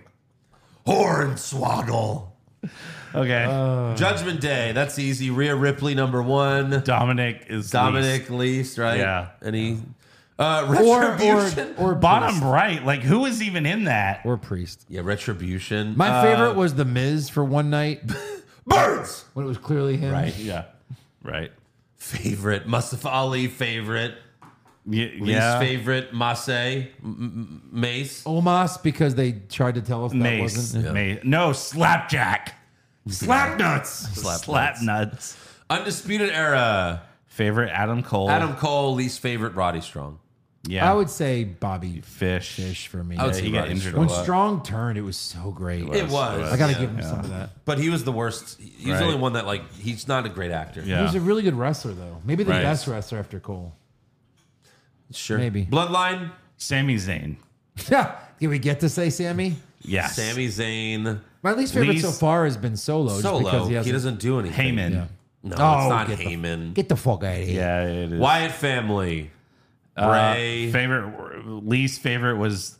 [SPEAKER 5] Hornswoggle.
[SPEAKER 7] Okay.
[SPEAKER 6] Uh,
[SPEAKER 5] Judgment Day. That's easy. Rhea Ripley, number one.
[SPEAKER 7] Dominic is
[SPEAKER 5] Dominic least, right?
[SPEAKER 7] Yeah.
[SPEAKER 5] Any uh,
[SPEAKER 6] Or,
[SPEAKER 5] Retribution?
[SPEAKER 6] or, or
[SPEAKER 7] bottom
[SPEAKER 6] Priest.
[SPEAKER 7] right. Like, who was even in that?
[SPEAKER 6] Or Priest.
[SPEAKER 5] yeah, Retribution.
[SPEAKER 6] My
[SPEAKER 5] Uh,
[SPEAKER 6] favorite was The Miz for one night
[SPEAKER 5] Birds.
[SPEAKER 6] when it was clearly him.
[SPEAKER 5] Right.
[SPEAKER 7] Yeah. Right.
[SPEAKER 5] Favorite. Mustafa Ali, favorite.
[SPEAKER 7] Y-
[SPEAKER 5] Least
[SPEAKER 7] yeah.
[SPEAKER 5] favorite. Mace. M- M- Mace.
[SPEAKER 6] Omos because they tried to tell us that
[SPEAKER 7] Mace.
[SPEAKER 6] wasn't.
[SPEAKER 7] Mace. No, Slapjack.
[SPEAKER 6] Slap nuts.
[SPEAKER 5] Slap
[SPEAKER 7] Slap
[SPEAKER 5] nuts.
[SPEAKER 7] nuts.
[SPEAKER 5] Undisputed Era.
[SPEAKER 7] Favorite Adam Cole.
[SPEAKER 5] Adam Cole, least favorite. Roddy Strong.
[SPEAKER 7] Yeah.
[SPEAKER 6] I would say Bobby
[SPEAKER 7] Fish.
[SPEAKER 6] Fish for me.
[SPEAKER 5] I would
[SPEAKER 7] Yeah,
[SPEAKER 5] say
[SPEAKER 7] he got
[SPEAKER 5] Roddy
[SPEAKER 7] injured
[SPEAKER 5] Strong.
[SPEAKER 6] When Strong turned, it was so great.
[SPEAKER 5] It was.
[SPEAKER 6] I got to
[SPEAKER 5] yeah.
[SPEAKER 6] give him some of that.
[SPEAKER 5] But he was the worst. He's
[SPEAKER 7] Right.
[SPEAKER 5] the only one that, like, he's not a great actor.
[SPEAKER 7] Yeah.
[SPEAKER 6] He was a really good wrestler, though. Maybe the
[SPEAKER 7] Right.
[SPEAKER 6] best wrestler after Cole.
[SPEAKER 5] Sure.
[SPEAKER 6] Maybe.
[SPEAKER 5] Bloodline.
[SPEAKER 7] Sami Zayn.
[SPEAKER 6] Yeah. Can we get to say Sammy?
[SPEAKER 7] Yes.
[SPEAKER 5] Sami Zayn.
[SPEAKER 6] My least favorite
[SPEAKER 7] Least-
[SPEAKER 6] so far has been Solo. just
[SPEAKER 5] Solo.
[SPEAKER 6] because
[SPEAKER 5] He,
[SPEAKER 6] he, hasn't-
[SPEAKER 5] doesn't do anything.
[SPEAKER 7] Heyman.
[SPEAKER 6] Yeah.
[SPEAKER 5] No,
[SPEAKER 6] Oh,
[SPEAKER 5] it's not
[SPEAKER 6] get the-
[SPEAKER 5] Heyman.
[SPEAKER 6] Get the fuck out of here.
[SPEAKER 7] Yeah, it is.
[SPEAKER 5] Wyatt family.
[SPEAKER 7] Uh,
[SPEAKER 5] Bray.
[SPEAKER 7] favorite, least favorite was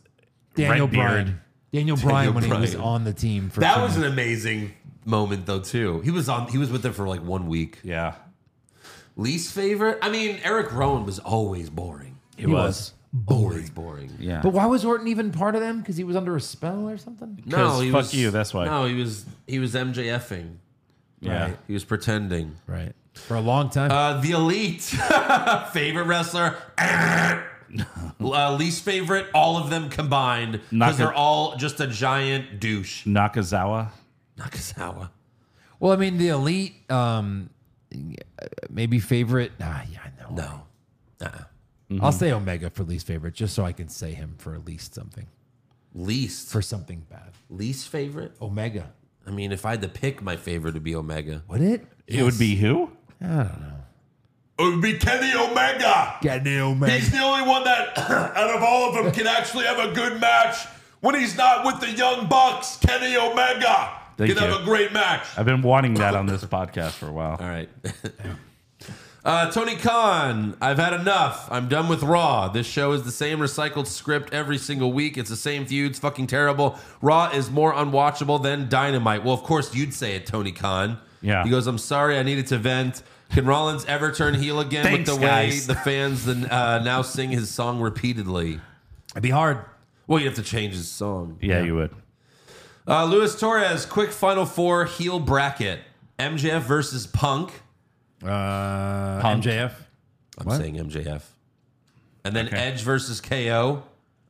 [SPEAKER 6] Daniel
[SPEAKER 7] red beard.
[SPEAKER 6] Bryan. Daniel
[SPEAKER 5] Daniel
[SPEAKER 6] Bryan when
[SPEAKER 5] Bryan.
[SPEAKER 6] he was on the team. For
[SPEAKER 5] That
[SPEAKER 6] two
[SPEAKER 5] was an
[SPEAKER 6] months.
[SPEAKER 5] amazing moment though too. He was on. He was with them for like one week.
[SPEAKER 7] Yeah.
[SPEAKER 5] Least favorite? I mean, Eric Rowan was always boring.
[SPEAKER 7] He, was.
[SPEAKER 5] Always boring.
[SPEAKER 7] Yeah.
[SPEAKER 6] But why was Orton even part of them? Because he was under a spell or something?
[SPEAKER 5] No,
[SPEAKER 7] 'Cause
[SPEAKER 5] he
[SPEAKER 7] fuck
[SPEAKER 5] was.
[SPEAKER 7] you, that's why.
[SPEAKER 5] No, he was. He was MJFing.
[SPEAKER 7] Yeah.
[SPEAKER 5] Right. He was pretending.
[SPEAKER 6] Right. For a long time.
[SPEAKER 5] Uh, the Elite, favorite wrestler, uh, least favorite, all of them combined because
[SPEAKER 7] Naka-
[SPEAKER 5] they're all just a giant douche.
[SPEAKER 7] Nakazawa.
[SPEAKER 5] Nakazawa.
[SPEAKER 6] well, I mean, the Elite, um, maybe favorite. Ah, yeah, I know.
[SPEAKER 5] No. Uh-uh.
[SPEAKER 7] Mm-hmm.
[SPEAKER 6] I'll say Omega for least favorite, just so I can say him for at least something.
[SPEAKER 5] Least.
[SPEAKER 6] For something bad.
[SPEAKER 5] Least favorite?
[SPEAKER 6] Omega.
[SPEAKER 5] I mean, if I had to pick my favorite, it would be Omega.
[SPEAKER 6] Would it?
[SPEAKER 7] It would be who?
[SPEAKER 6] I don't know.
[SPEAKER 5] It would be Kenny Omega.
[SPEAKER 6] Kenny Omega.
[SPEAKER 5] He's the only one that, out of all of them, can actually have a good match when he's not with the Young Bucks. Kenny Omega
[SPEAKER 7] Thank
[SPEAKER 5] can
[SPEAKER 7] you.
[SPEAKER 5] have a great match.
[SPEAKER 7] I've been wanting that on this podcast for a while.
[SPEAKER 5] All right. Uh, Tony Khan, I've had enough. I'm done with Raw. This show is the same recycled script every single week. It's the same feuds. Fucking terrible. Raw is more unwatchable than Dynamite. Well, of course you'd say it, Tony Khan.
[SPEAKER 7] Yeah.
[SPEAKER 5] He goes, I'm sorry, I needed to vent. Can Rollins ever turn heel again
[SPEAKER 7] Thanks,
[SPEAKER 5] with the
[SPEAKER 7] guys.
[SPEAKER 5] way the fans uh, now sing his song repeatedly?
[SPEAKER 6] It'd be hard.
[SPEAKER 5] Well, you'd have to change his song.
[SPEAKER 7] Yeah, you would.
[SPEAKER 5] Uh, Luis Torres, quick Final Four heel bracket. M J F versus Punk.
[SPEAKER 6] Uh,
[SPEAKER 7] Punk.
[SPEAKER 6] M J F.
[SPEAKER 5] I'm
[SPEAKER 6] What?
[SPEAKER 5] saying M J F. And then
[SPEAKER 7] Okay.
[SPEAKER 5] Edge versus K O.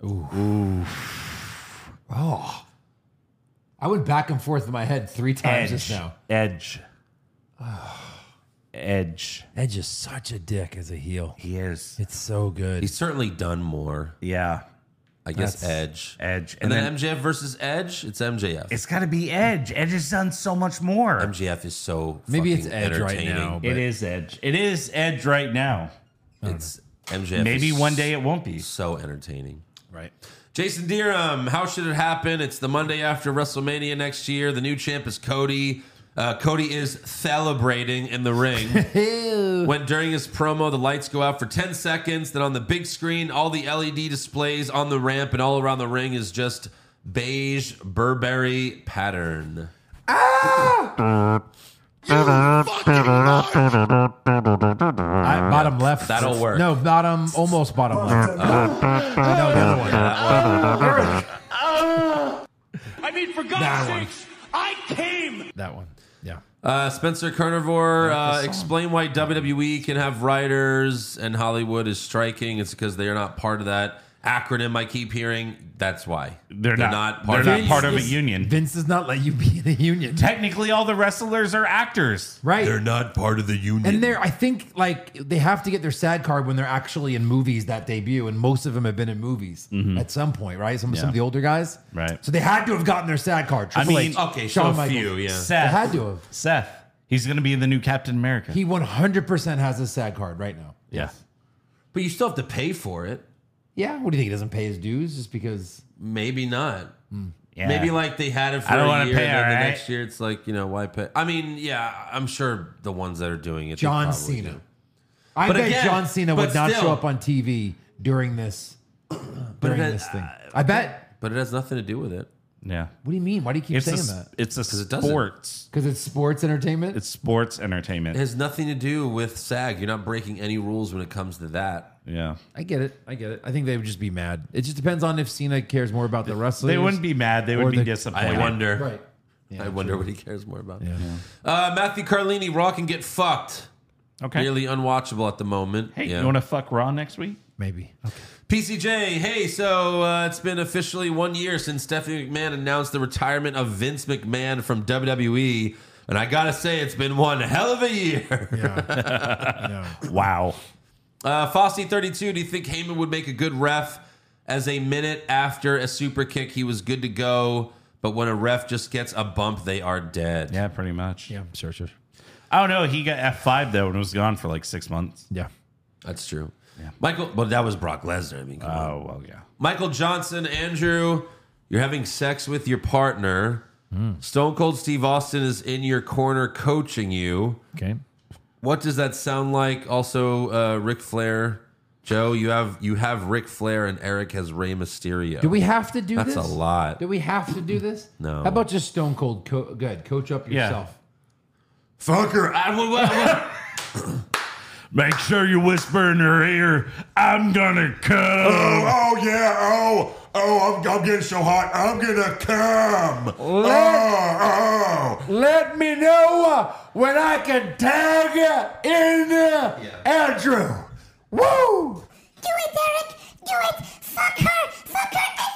[SPEAKER 6] Oh. I went back and forth in my head three times just
[SPEAKER 7] Edge.
[SPEAKER 6] now.
[SPEAKER 7] Edge. Edge.
[SPEAKER 6] Edge is such a dick as a heel.
[SPEAKER 7] He is.
[SPEAKER 6] It's so good.
[SPEAKER 5] He's certainly done more.
[SPEAKER 7] Yeah.
[SPEAKER 5] I guess
[SPEAKER 6] That's-
[SPEAKER 5] Edge.
[SPEAKER 7] Edge.
[SPEAKER 5] And, then, M J F versus Edge, it's M J F.
[SPEAKER 7] It's got to be Edge. Edge has done so much more.
[SPEAKER 5] M J F is so
[SPEAKER 6] Maybe it's
[SPEAKER 5] fucking
[SPEAKER 6] Edge right
[SPEAKER 5] entertaining.
[SPEAKER 6] now.
[SPEAKER 7] It is Edge. It is Edge right now.
[SPEAKER 5] It's M J F.
[SPEAKER 7] Maybe
[SPEAKER 5] is
[SPEAKER 7] one day it won't be.
[SPEAKER 5] so entertaining.
[SPEAKER 6] right.
[SPEAKER 5] Jason Deerham, how should it happen? It's the Monday after WrestleMania next year. The new champ is Cody. Uh, Cody is celebrating in the ring. When during his promo, the lights go out for ten seconds. Then on the big screen, all the L E D displays on the ramp and all around the ring is just beige Burberry pattern.
[SPEAKER 6] I, bottom left.
[SPEAKER 5] That'll work.
[SPEAKER 6] No, bottom, almost bottom left. no, the other one.
[SPEAKER 8] I mean, for
[SPEAKER 6] That
[SPEAKER 8] God's
[SPEAKER 6] one.
[SPEAKER 8] sakes, I came.
[SPEAKER 6] That one. Yeah.
[SPEAKER 5] Uh, Spencer Carnivore, uh, explain why W W E can have writers and Hollywood is striking. It's because they are not part of that acronym I keep hearing. That's why.
[SPEAKER 7] They're, not,
[SPEAKER 5] part
[SPEAKER 7] they're
[SPEAKER 5] of
[SPEAKER 7] not
[SPEAKER 5] it.
[SPEAKER 7] part of a union.
[SPEAKER 6] Vince does not let you be in a union.
[SPEAKER 7] Technically, all the wrestlers are actors.
[SPEAKER 6] Right.
[SPEAKER 5] They're not part of the union.
[SPEAKER 6] And they're, I think, like, they have to get their SAG card when they're actually in movies that debut, and most of them have been in movies at some point, right? Some, some of the older guys.
[SPEAKER 7] Right.
[SPEAKER 6] So they had to have gotten their SAG card.
[SPEAKER 7] I
[SPEAKER 6] Triple
[SPEAKER 7] mean,
[SPEAKER 6] H,
[SPEAKER 5] okay, so
[SPEAKER 6] Shawn
[SPEAKER 5] a
[SPEAKER 6] Michaels.
[SPEAKER 5] few, yeah.
[SPEAKER 6] They
[SPEAKER 7] Seth.
[SPEAKER 6] had to have.
[SPEAKER 7] Seth. He's going to be the new Captain America.
[SPEAKER 6] He one hundred percent has a SAG card right now.
[SPEAKER 7] yeah.
[SPEAKER 5] But you still have to pay for it.
[SPEAKER 6] Yeah. What do you think? He doesn't pay his dues just because?
[SPEAKER 5] Maybe not.
[SPEAKER 7] Yeah.
[SPEAKER 5] Maybe like they had it for
[SPEAKER 7] I don't
[SPEAKER 5] a
[SPEAKER 7] wanna
[SPEAKER 5] year,
[SPEAKER 7] pay,
[SPEAKER 5] and then the
[SPEAKER 7] alright?
[SPEAKER 5] next year it's like, you know, why pay? I mean, yeah, I'm sure the ones that are doing it. they
[SPEAKER 6] John
[SPEAKER 5] probably
[SPEAKER 6] Cena.
[SPEAKER 5] do.
[SPEAKER 6] I
[SPEAKER 5] But
[SPEAKER 6] bet
[SPEAKER 5] again-
[SPEAKER 6] John Cena would
[SPEAKER 5] but
[SPEAKER 6] not
[SPEAKER 5] still-
[SPEAKER 6] show up on T V during this during
[SPEAKER 5] it-
[SPEAKER 6] this thing. I bet.
[SPEAKER 5] But it has nothing to do with it.
[SPEAKER 7] Yeah.
[SPEAKER 6] What do you mean? Why do you keep
[SPEAKER 7] It's a,
[SPEAKER 6] saying
[SPEAKER 7] s-
[SPEAKER 6] that?
[SPEAKER 7] it's a
[SPEAKER 5] it doesn't.
[SPEAKER 7] sports.
[SPEAKER 6] Because it's sports entertainment.
[SPEAKER 7] It's sports entertainment.
[SPEAKER 5] It has nothing to do with SAG. You're not breaking any rules when it comes to that.
[SPEAKER 7] yeah.
[SPEAKER 6] I get it. I get it. I think they would just be mad. It just depends on if Cena cares more about the wrestlers.
[SPEAKER 7] They wouldn't be mad. They
[SPEAKER 6] Or
[SPEAKER 7] would be
[SPEAKER 6] the-
[SPEAKER 7] disappointed.
[SPEAKER 5] I wonder.
[SPEAKER 6] Right. Yeah,
[SPEAKER 5] I wonder what he cares more about.
[SPEAKER 6] Yeah.
[SPEAKER 5] Uh, Matthew Carlini, Raw can get fucked.
[SPEAKER 7] Okay.
[SPEAKER 5] Nearly unwatchable at the moment.
[SPEAKER 7] Hey,
[SPEAKER 5] Yeah.
[SPEAKER 7] you want to fuck Raw next week?
[SPEAKER 6] Maybe. Okay.
[SPEAKER 5] P C J, hey, so uh, it's been officially one year since Stephanie McMahon announced the retirement of Vince McMahon from W W E. And I got to say, it's been one hell of a year.
[SPEAKER 6] Yeah.
[SPEAKER 7] Wow.
[SPEAKER 5] Uh, Fossey thirty-two, do you think Heyman would make a good ref as a minute after a super kick? He was good to go, but when a ref just gets a bump, they are dead.
[SPEAKER 7] Yeah, pretty much.
[SPEAKER 6] Yeah. Sure. Sure.
[SPEAKER 7] I don't know. He got F five though and was gone for like six months.
[SPEAKER 6] Yeah.
[SPEAKER 5] That's true. Michael, but that was Brock Lesnar. I mean, come on.
[SPEAKER 7] Oh, well, yeah.
[SPEAKER 5] Michael Johnson, Andrew, you're having sex with your partner. Stone Cold Steve Austin is in your corner coaching you.
[SPEAKER 6] Okay.
[SPEAKER 5] What does that sound like? Also, uh, Ric Flair Joe, you have you have Ric Flair and Eric has Rey Mysterio.
[SPEAKER 6] Do we have to do
[SPEAKER 5] That's
[SPEAKER 6] this?
[SPEAKER 5] a lot.
[SPEAKER 6] Do we have to do this?
[SPEAKER 5] No.
[SPEAKER 6] How about just Stone Cold? Co- good. Coach up
[SPEAKER 7] Yeah.
[SPEAKER 6] yourself.
[SPEAKER 8] Fucker. I,
[SPEAKER 5] Uh,
[SPEAKER 7] Make sure you whisper in her ear, I'm gonna come.
[SPEAKER 8] oh, oh, yeah. Oh, oh, I'm, I'm getting so hot. I'm gonna come.
[SPEAKER 6] Let-
[SPEAKER 8] oh, oh.
[SPEAKER 6] Let me know uh, when I can tag uh, in uh, Andrew. Woo!
[SPEAKER 11] Do it, Derek. Do it. Fuck her. Fuck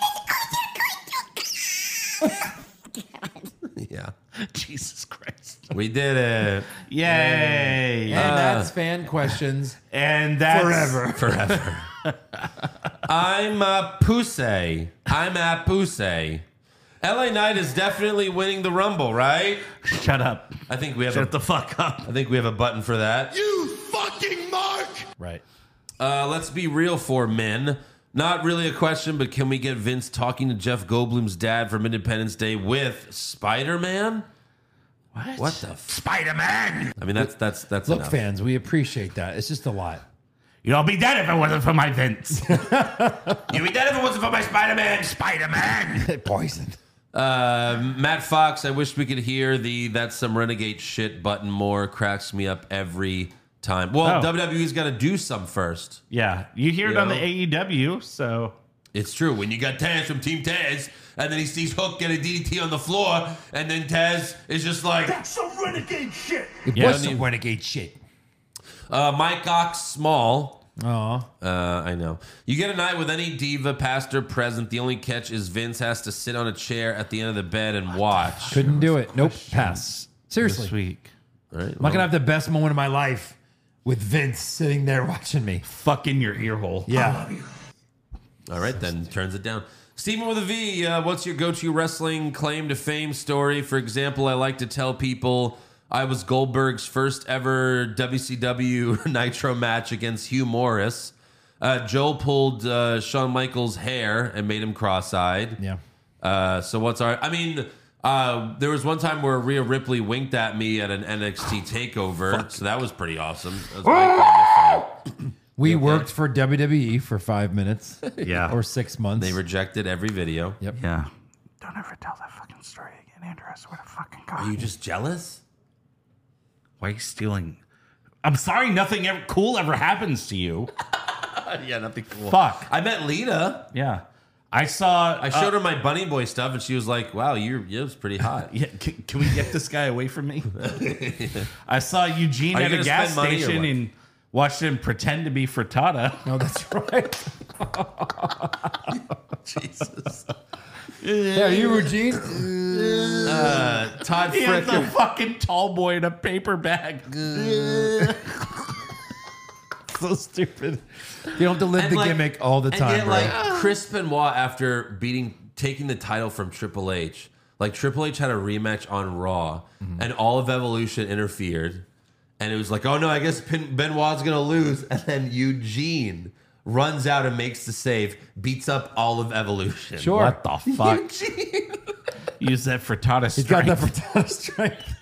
[SPEAKER 11] her.
[SPEAKER 5] yeah.
[SPEAKER 7] Jesus Christ.
[SPEAKER 5] We did it.
[SPEAKER 7] Yay.
[SPEAKER 6] And that's fan questions.
[SPEAKER 7] And that's
[SPEAKER 6] Forever.
[SPEAKER 5] Forever. I'm uh, Pusey. I'm at Pusey. L A Knight is definitely winning the Rumble, right?
[SPEAKER 7] Shut up.
[SPEAKER 5] I think we have
[SPEAKER 7] Shut
[SPEAKER 5] a,
[SPEAKER 7] the fuck up.
[SPEAKER 5] I think we have a button for that.
[SPEAKER 8] You fucking mark.
[SPEAKER 6] Right.
[SPEAKER 5] Uh, let's be real for men. Not really a question, but can we get Vince talking to Jeff Goldblum's dad from Independence Day with Spider-Man?
[SPEAKER 7] What?
[SPEAKER 5] What the? F-
[SPEAKER 8] Spider-Man.
[SPEAKER 5] I mean, that's that's that's
[SPEAKER 6] Look,
[SPEAKER 5] enough.
[SPEAKER 6] fans, we appreciate that. It's just a lot.
[SPEAKER 7] You'd all be dead if it wasn't for my Vince.
[SPEAKER 5] You'd be dead if it wasn't for my Spider-Man.
[SPEAKER 8] Spider-Man.
[SPEAKER 6] Poison.
[SPEAKER 5] Uh, Matt Fox, I wish we could hear the "That's Some Renegade Shit" button more. Cracks me up every time. Well,
[SPEAKER 7] Oh.
[SPEAKER 5] W W E's got to do some first.
[SPEAKER 7] Yeah. You hear it
[SPEAKER 5] You
[SPEAKER 7] on
[SPEAKER 5] know?
[SPEAKER 7] the A E W, so
[SPEAKER 5] It's true. When you got Taz from Team Taz, and then he sees Hook get a D D T on the floor, and then Taz is just like,
[SPEAKER 8] That's some renegade shit.
[SPEAKER 6] It
[SPEAKER 7] Yeah.
[SPEAKER 6] was some renegade shit.
[SPEAKER 5] uh, Mike Ox Small.
[SPEAKER 6] Aw.
[SPEAKER 5] Uh, I know. You get a night with any diva, past or present. The only catch is Vince has to sit on a chair at the end of the bed and watch.
[SPEAKER 6] Couldn't do it. Nope. Pass. Seriously.
[SPEAKER 7] this week.
[SPEAKER 5] All right,
[SPEAKER 6] I'm not going to have the best moment of my life with Vince sitting there watching me.
[SPEAKER 7] Fuck in your ear hole.
[SPEAKER 6] Yeah.
[SPEAKER 5] All right, then turns it down. Steven with a V, uh, what's your go-to wrestling claim to fame story? For example, I like to tell people I was Goldberg's first ever W C W Nitro match against Hugh Morris. Uh, Joel pulled uh, Shawn Michaels' hair and made him cross-eyed.
[SPEAKER 6] Yeah.
[SPEAKER 5] Uh, so what's our? I mean, uh, there was one time where Rhea Ripley winked at me at an N X T takeover, so that was pretty awesome. That was my claim to fame.
[SPEAKER 6] We worked for W W E for five minutes.
[SPEAKER 7] Yeah.
[SPEAKER 6] Or six months.
[SPEAKER 5] They rejected every video.
[SPEAKER 6] Yep.
[SPEAKER 7] Yeah.
[SPEAKER 12] Don't ever tell that fucking story again, Andrew. I swear to fucking
[SPEAKER 5] Are
[SPEAKER 12] God.
[SPEAKER 5] you just jealous?
[SPEAKER 7] Why are you stealing? I'm sorry nothing ever cool ever happens to you.
[SPEAKER 5] Yeah, nothing cool.
[SPEAKER 7] Fuck.
[SPEAKER 5] I met Lita.
[SPEAKER 7] Yeah. I saw.
[SPEAKER 5] I showed her my Bunny Boy stuff, and she was like, "Wow, you're you was pretty hot."
[SPEAKER 7] Yeah, can, can we get this guy away from me? I saw Eugene
[SPEAKER 5] Are you
[SPEAKER 7] at a
[SPEAKER 5] gonna
[SPEAKER 7] gas
[SPEAKER 5] spend money or
[SPEAKER 7] station
[SPEAKER 5] what?
[SPEAKER 7] and watched him pretend to be frittata.
[SPEAKER 6] No, that's right.
[SPEAKER 5] Jesus.
[SPEAKER 6] Yeah, you were Gene.
[SPEAKER 5] Uh, Todd
[SPEAKER 7] He has a
[SPEAKER 5] Fricker.
[SPEAKER 7] fucking tall boy in a paper bag.
[SPEAKER 6] So stupid. You don't have to live
[SPEAKER 5] And
[SPEAKER 6] the
[SPEAKER 5] like-
[SPEAKER 6] gimmick all the
[SPEAKER 5] and
[SPEAKER 6] time,
[SPEAKER 5] yet,
[SPEAKER 6] bro.
[SPEAKER 5] like Chris Benoit, after beating, taking the title from Triple H, like Triple H had a rematch on Raw,
[SPEAKER 6] Mm-hmm.
[SPEAKER 5] and all of Evolution interfered, and it was like, oh no, I guess Ben- Benoit's gonna lose, and then Eugene runs out and makes the save, beats up all of Evolution.
[SPEAKER 6] Sure.
[SPEAKER 7] What the fuck?
[SPEAKER 5] Eugene.
[SPEAKER 7] Use that frittata
[SPEAKER 6] He's got
[SPEAKER 7] strength.
[SPEAKER 6] that frittata strength.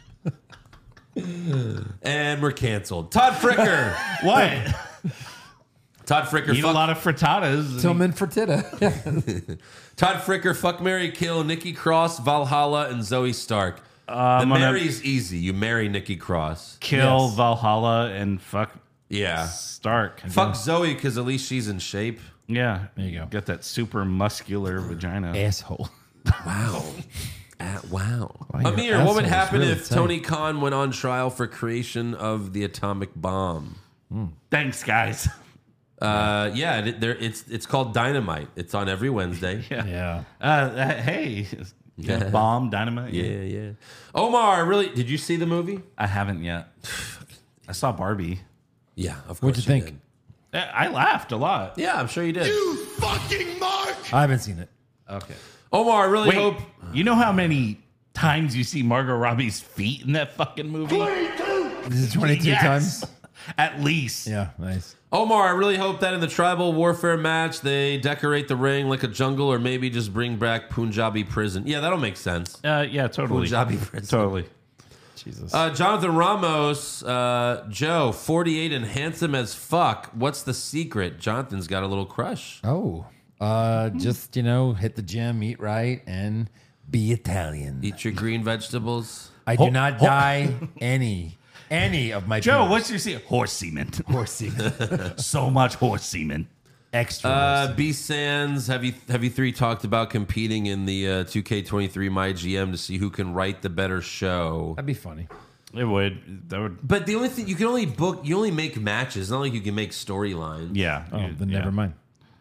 [SPEAKER 5] And we're canceled. Todd Fricker.
[SPEAKER 7] What?
[SPEAKER 5] Todd Fricker.
[SPEAKER 7] Eat
[SPEAKER 5] fuck-
[SPEAKER 7] a lot of frittatas.
[SPEAKER 6] Tillman Fertitta.
[SPEAKER 5] Todd Fricker, fuck, marry, kill Nikki Cross, Valhalla, and Zoe Stark. the
[SPEAKER 7] I'm gonna-
[SPEAKER 5] marry's easy. You marry Nikki Cross.
[SPEAKER 7] Kill
[SPEAKER 6] Yes.
[SPEAKER 7] Valhalla and fuck
[SPEAKER 5] Yeah.
[SPEAKER 7] Stark.
[SPEAKER 5] Fuck Zoe because at least she's in shape.
[SPEAKER 7] Yeah.
[SPEAKER 6] There you go.
[SPEAKER 7] Got that super muscular vagina.
[SPEAKER 6] Asshole.
[SPEAKER 5] Wow. Uh, wow.
[SPEAKER 6] your
[SPEAKER 5] Amir, what would
[SPEAKER 6] asshole is
[SPEAKER 5] happen
[SPEAKER 6] really
[SPEAKER 5] if
[SPEAKER 6] tight.
[SPEAKER 5] Tony Khan went on trial for creation of the atomic bomb?
[SPEAKER 7] Thanks, guys.
[SPEAKER 5] Uh, yeah, it, there, it's it's called Dynamite. It's on every Wednesday.
[SPEAKER 7] Yeah.
[SPEAKER 6] Yeah.
[SPEAKER 7] Uh, uh, hey.
[SPEAKER 5] Yeah.
[SPEAKER 7] Bomb, dynamite.
[SPEAKER 5] Yeah, yeah. Omar, really? Did you see the movie?
[SPEAKER 7] I haven't yet. I saw Barbie.
[SPEAKER 5] Yeah, of course.
[SPEAKER 6] What'd you think?
[SPEAKER 5] did.
[SPEAKER 7] I I laughed a lot.
[SPEAKER 5] Yeah, I'm sure you did.
[SPEAKER 8] You fucking mark.
[SPEAKER 6] I haven't seen it.
[SPEAKER 7] Okay.
[SPEAKER 5] Omar, I really
[SPEAKER 7] Wait,
[SPEAKER 5] hope.
[SPEAKER 7] you know how many times you see Margot Robbie's feet in that fucking movie?
[SPEAKER 6] Is it twenty-two
[SPEAKER 7] Yes.
[SPEAKER 6] times?
[SPEAKER 7] At least.
[SPEAKER 6] Yeah, nice.
[SPEAKER 5] Omar, I really hope that in the tribal warfare match they decorate the ring like a jungle, or maybe just bring back Punjabi prison. Yeah, that'll make sense.
[SPEAKER 7] Uh, yeah, totally.
[SPEAKER 5] Punjabi prison.
[SPEAKER 7] Totally.
[SPEAKER 13] Jesus.
[SPEAKER 5] Uh, Jonathan Ramos, uh, Joe, forty-eight and handsome as fuck. What's the secret? Jonathan's got a little crush.
[SPEAKER 6] Oh, uh, just, you know, hit the gym, eat right, and be Italian.
[SPEAKER 5] Eat your green vegetables.
[SPEAKER 6] I do not dye any, any of my
[SPEAKER 7] Joe,
[SPEAKER 6] pubes.
[SPEAKER 7] what's your secret? Horse semen.
[SPEAKER 6] Horse semen.
[SPEAKER 7] So much horse semen.
[SPEAKER 6] Extra.
[SPEAKER 5] Uh, B Sands, have you have you three talked about competing in the uh, two K twenty-three My G M to see who can write the better show?
[SPEAKER 6] That'd be funny.
[SPEAKER 7] It would. That would.
[SPEAKER 5] But the only thing you can only book, you only make matches. It's not like you can make storylines.
[SPEAKER 7] Yeah.
[SPEAKER 6] Oh,
[SPEAKER 7] you-
[SPEAKER 6] then
[SPEAKER 7] yeah.
[SPEAKER 6] never mind.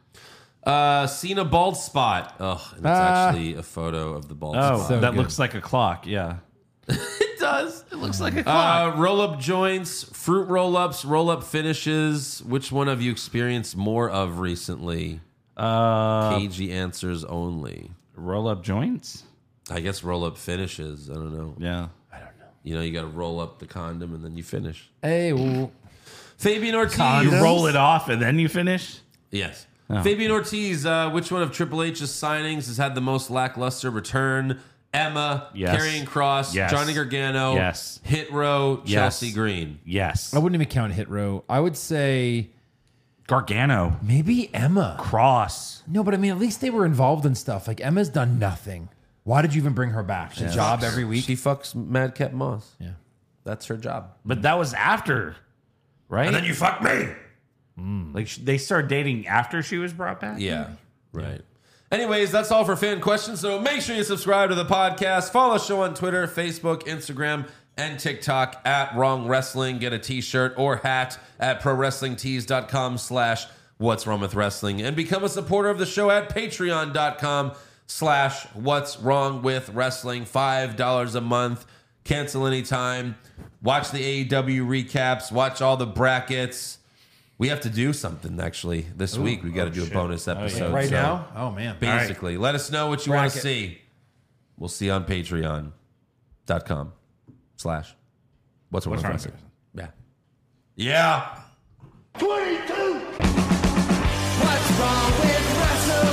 [SPEAKER 5] Uh, Cena bald spot. Oh, and it's
[SPEAKER 6] Ah.
[SPEAKER 5] actually a photo of the bald
[SPEAKER 7] Oh,
[SPEAKER 5] spot.
[SPEAKER 6] So
[SPEAKER 7] that
[SPEAKER 6] good.
[SPEAKER 7] looks like a clock. Yeah.
[SPEAKER 5] It does. It looks like a
[SPEAKER 7] clock.
[SPEAKER 5] Uh, roll up joints, fruit roll ups, roll up finishes. Which one have you experienced more of recently?
[SPEAKER 7] Uh,
[SPEAKER 5] Cagey answers only.
[SPEAKER 7] roll up joints.
[SPEAKER 5] I guess roll up finishes. I don't know.
[SPEAKER 7] Yeah.
[SPEAKER 5] You know, you got to roll up the condom and then you finish.
[SPEAKER 6] Hey, well,
[SPEAKER 5] Fabian Ortiz.
[SPEAKER 7] You roll it off and then you finish.
[SPEAKER 5] Yes.
[SPEAKER 7] Oh.
[SPEAKER 5] Fabian Ortiz, uh, which one of Triple H's signings has had the most lackluster return? Emma,
[SPEAKER 7] Yes.
[SPEAKER 5] Karrion Kross,
[SPEAKER 7] Yes.
[SPEAKER 5] Johnny Gargano,
[SPEAKER 7] Yes.
[SPEAKER 5] Hit Row,
[SPEAKER 7] Yes.
[SPEAKER 5] Chelsea Green.
[SPEAKER 7] Yes.
[SPEAKER 6] I wouldn't even count Hit Row. I would say
[SPEAKER 7] Gargano.
[SPEAKER 6] maybe Emma.
[SPEAKER 7] Cross.
[SPEAKER 6] No, but I mean, at least they were involved in stuff. Like, Emma's done nothing. Why did you even bring her back? She's a job every week.
[SPEAKER 5] She fucks Madcap Moss.
[SPEAKER 6] Yeah.
[SPEAKER 5] That's her job.
[SPEAKER 7] But that was after, right?
[SPEAKER 8] And then you fuck me.
[SPEAKER 7] like sh- they started dating after she was brought back.
[SPEAKER 5] Yeah, right. Anyways, that's all for fan questions. So make sure you subscribe to the podcast. Follow the show on Twitter, Facebook, Instagram, and TikTok at Wrong Wrestling. Get a t-shirt or hat at prowrestlingtees.com slash what's wrong with wrestling. And become a supporter of the show at patreon.com slash what's wrong with wrestling. five dollars a month. Cancel anytime. Watch the A E W recaps. Watch all the brackets. We have to do something actually this
[SPEAKER 6] Ooh.
[SPEAKER 5] week. We got to
[SPEAKER 6] Oh,
[SPEAKER 5] do a
[SPEAKER 6] shit.
[SPEAKER 5] bonus
[SPEAKER 6] Oh, yeah.
[SPEAKER 5] episode.
[SPEAKER 6] Right
[SPEAKER 5] So
[SPEAKER 6] now? Oh, man.
[SPEAKER 5] Basically, let us know what you want to
[SPEAKER 6] Bracket.
[SPEAKER 5] see. We'll see you on patreon.com slash what's wrong with
[SPEAKER 7] wrong
[SPEAKER 5] wrestling.
[SPEAKER 7] with
[SPEAKER 5] Yeah. Yeah.
[SPEAKER 8] twenty-two.
[SPEAKER 14] What's wrong with wrestling?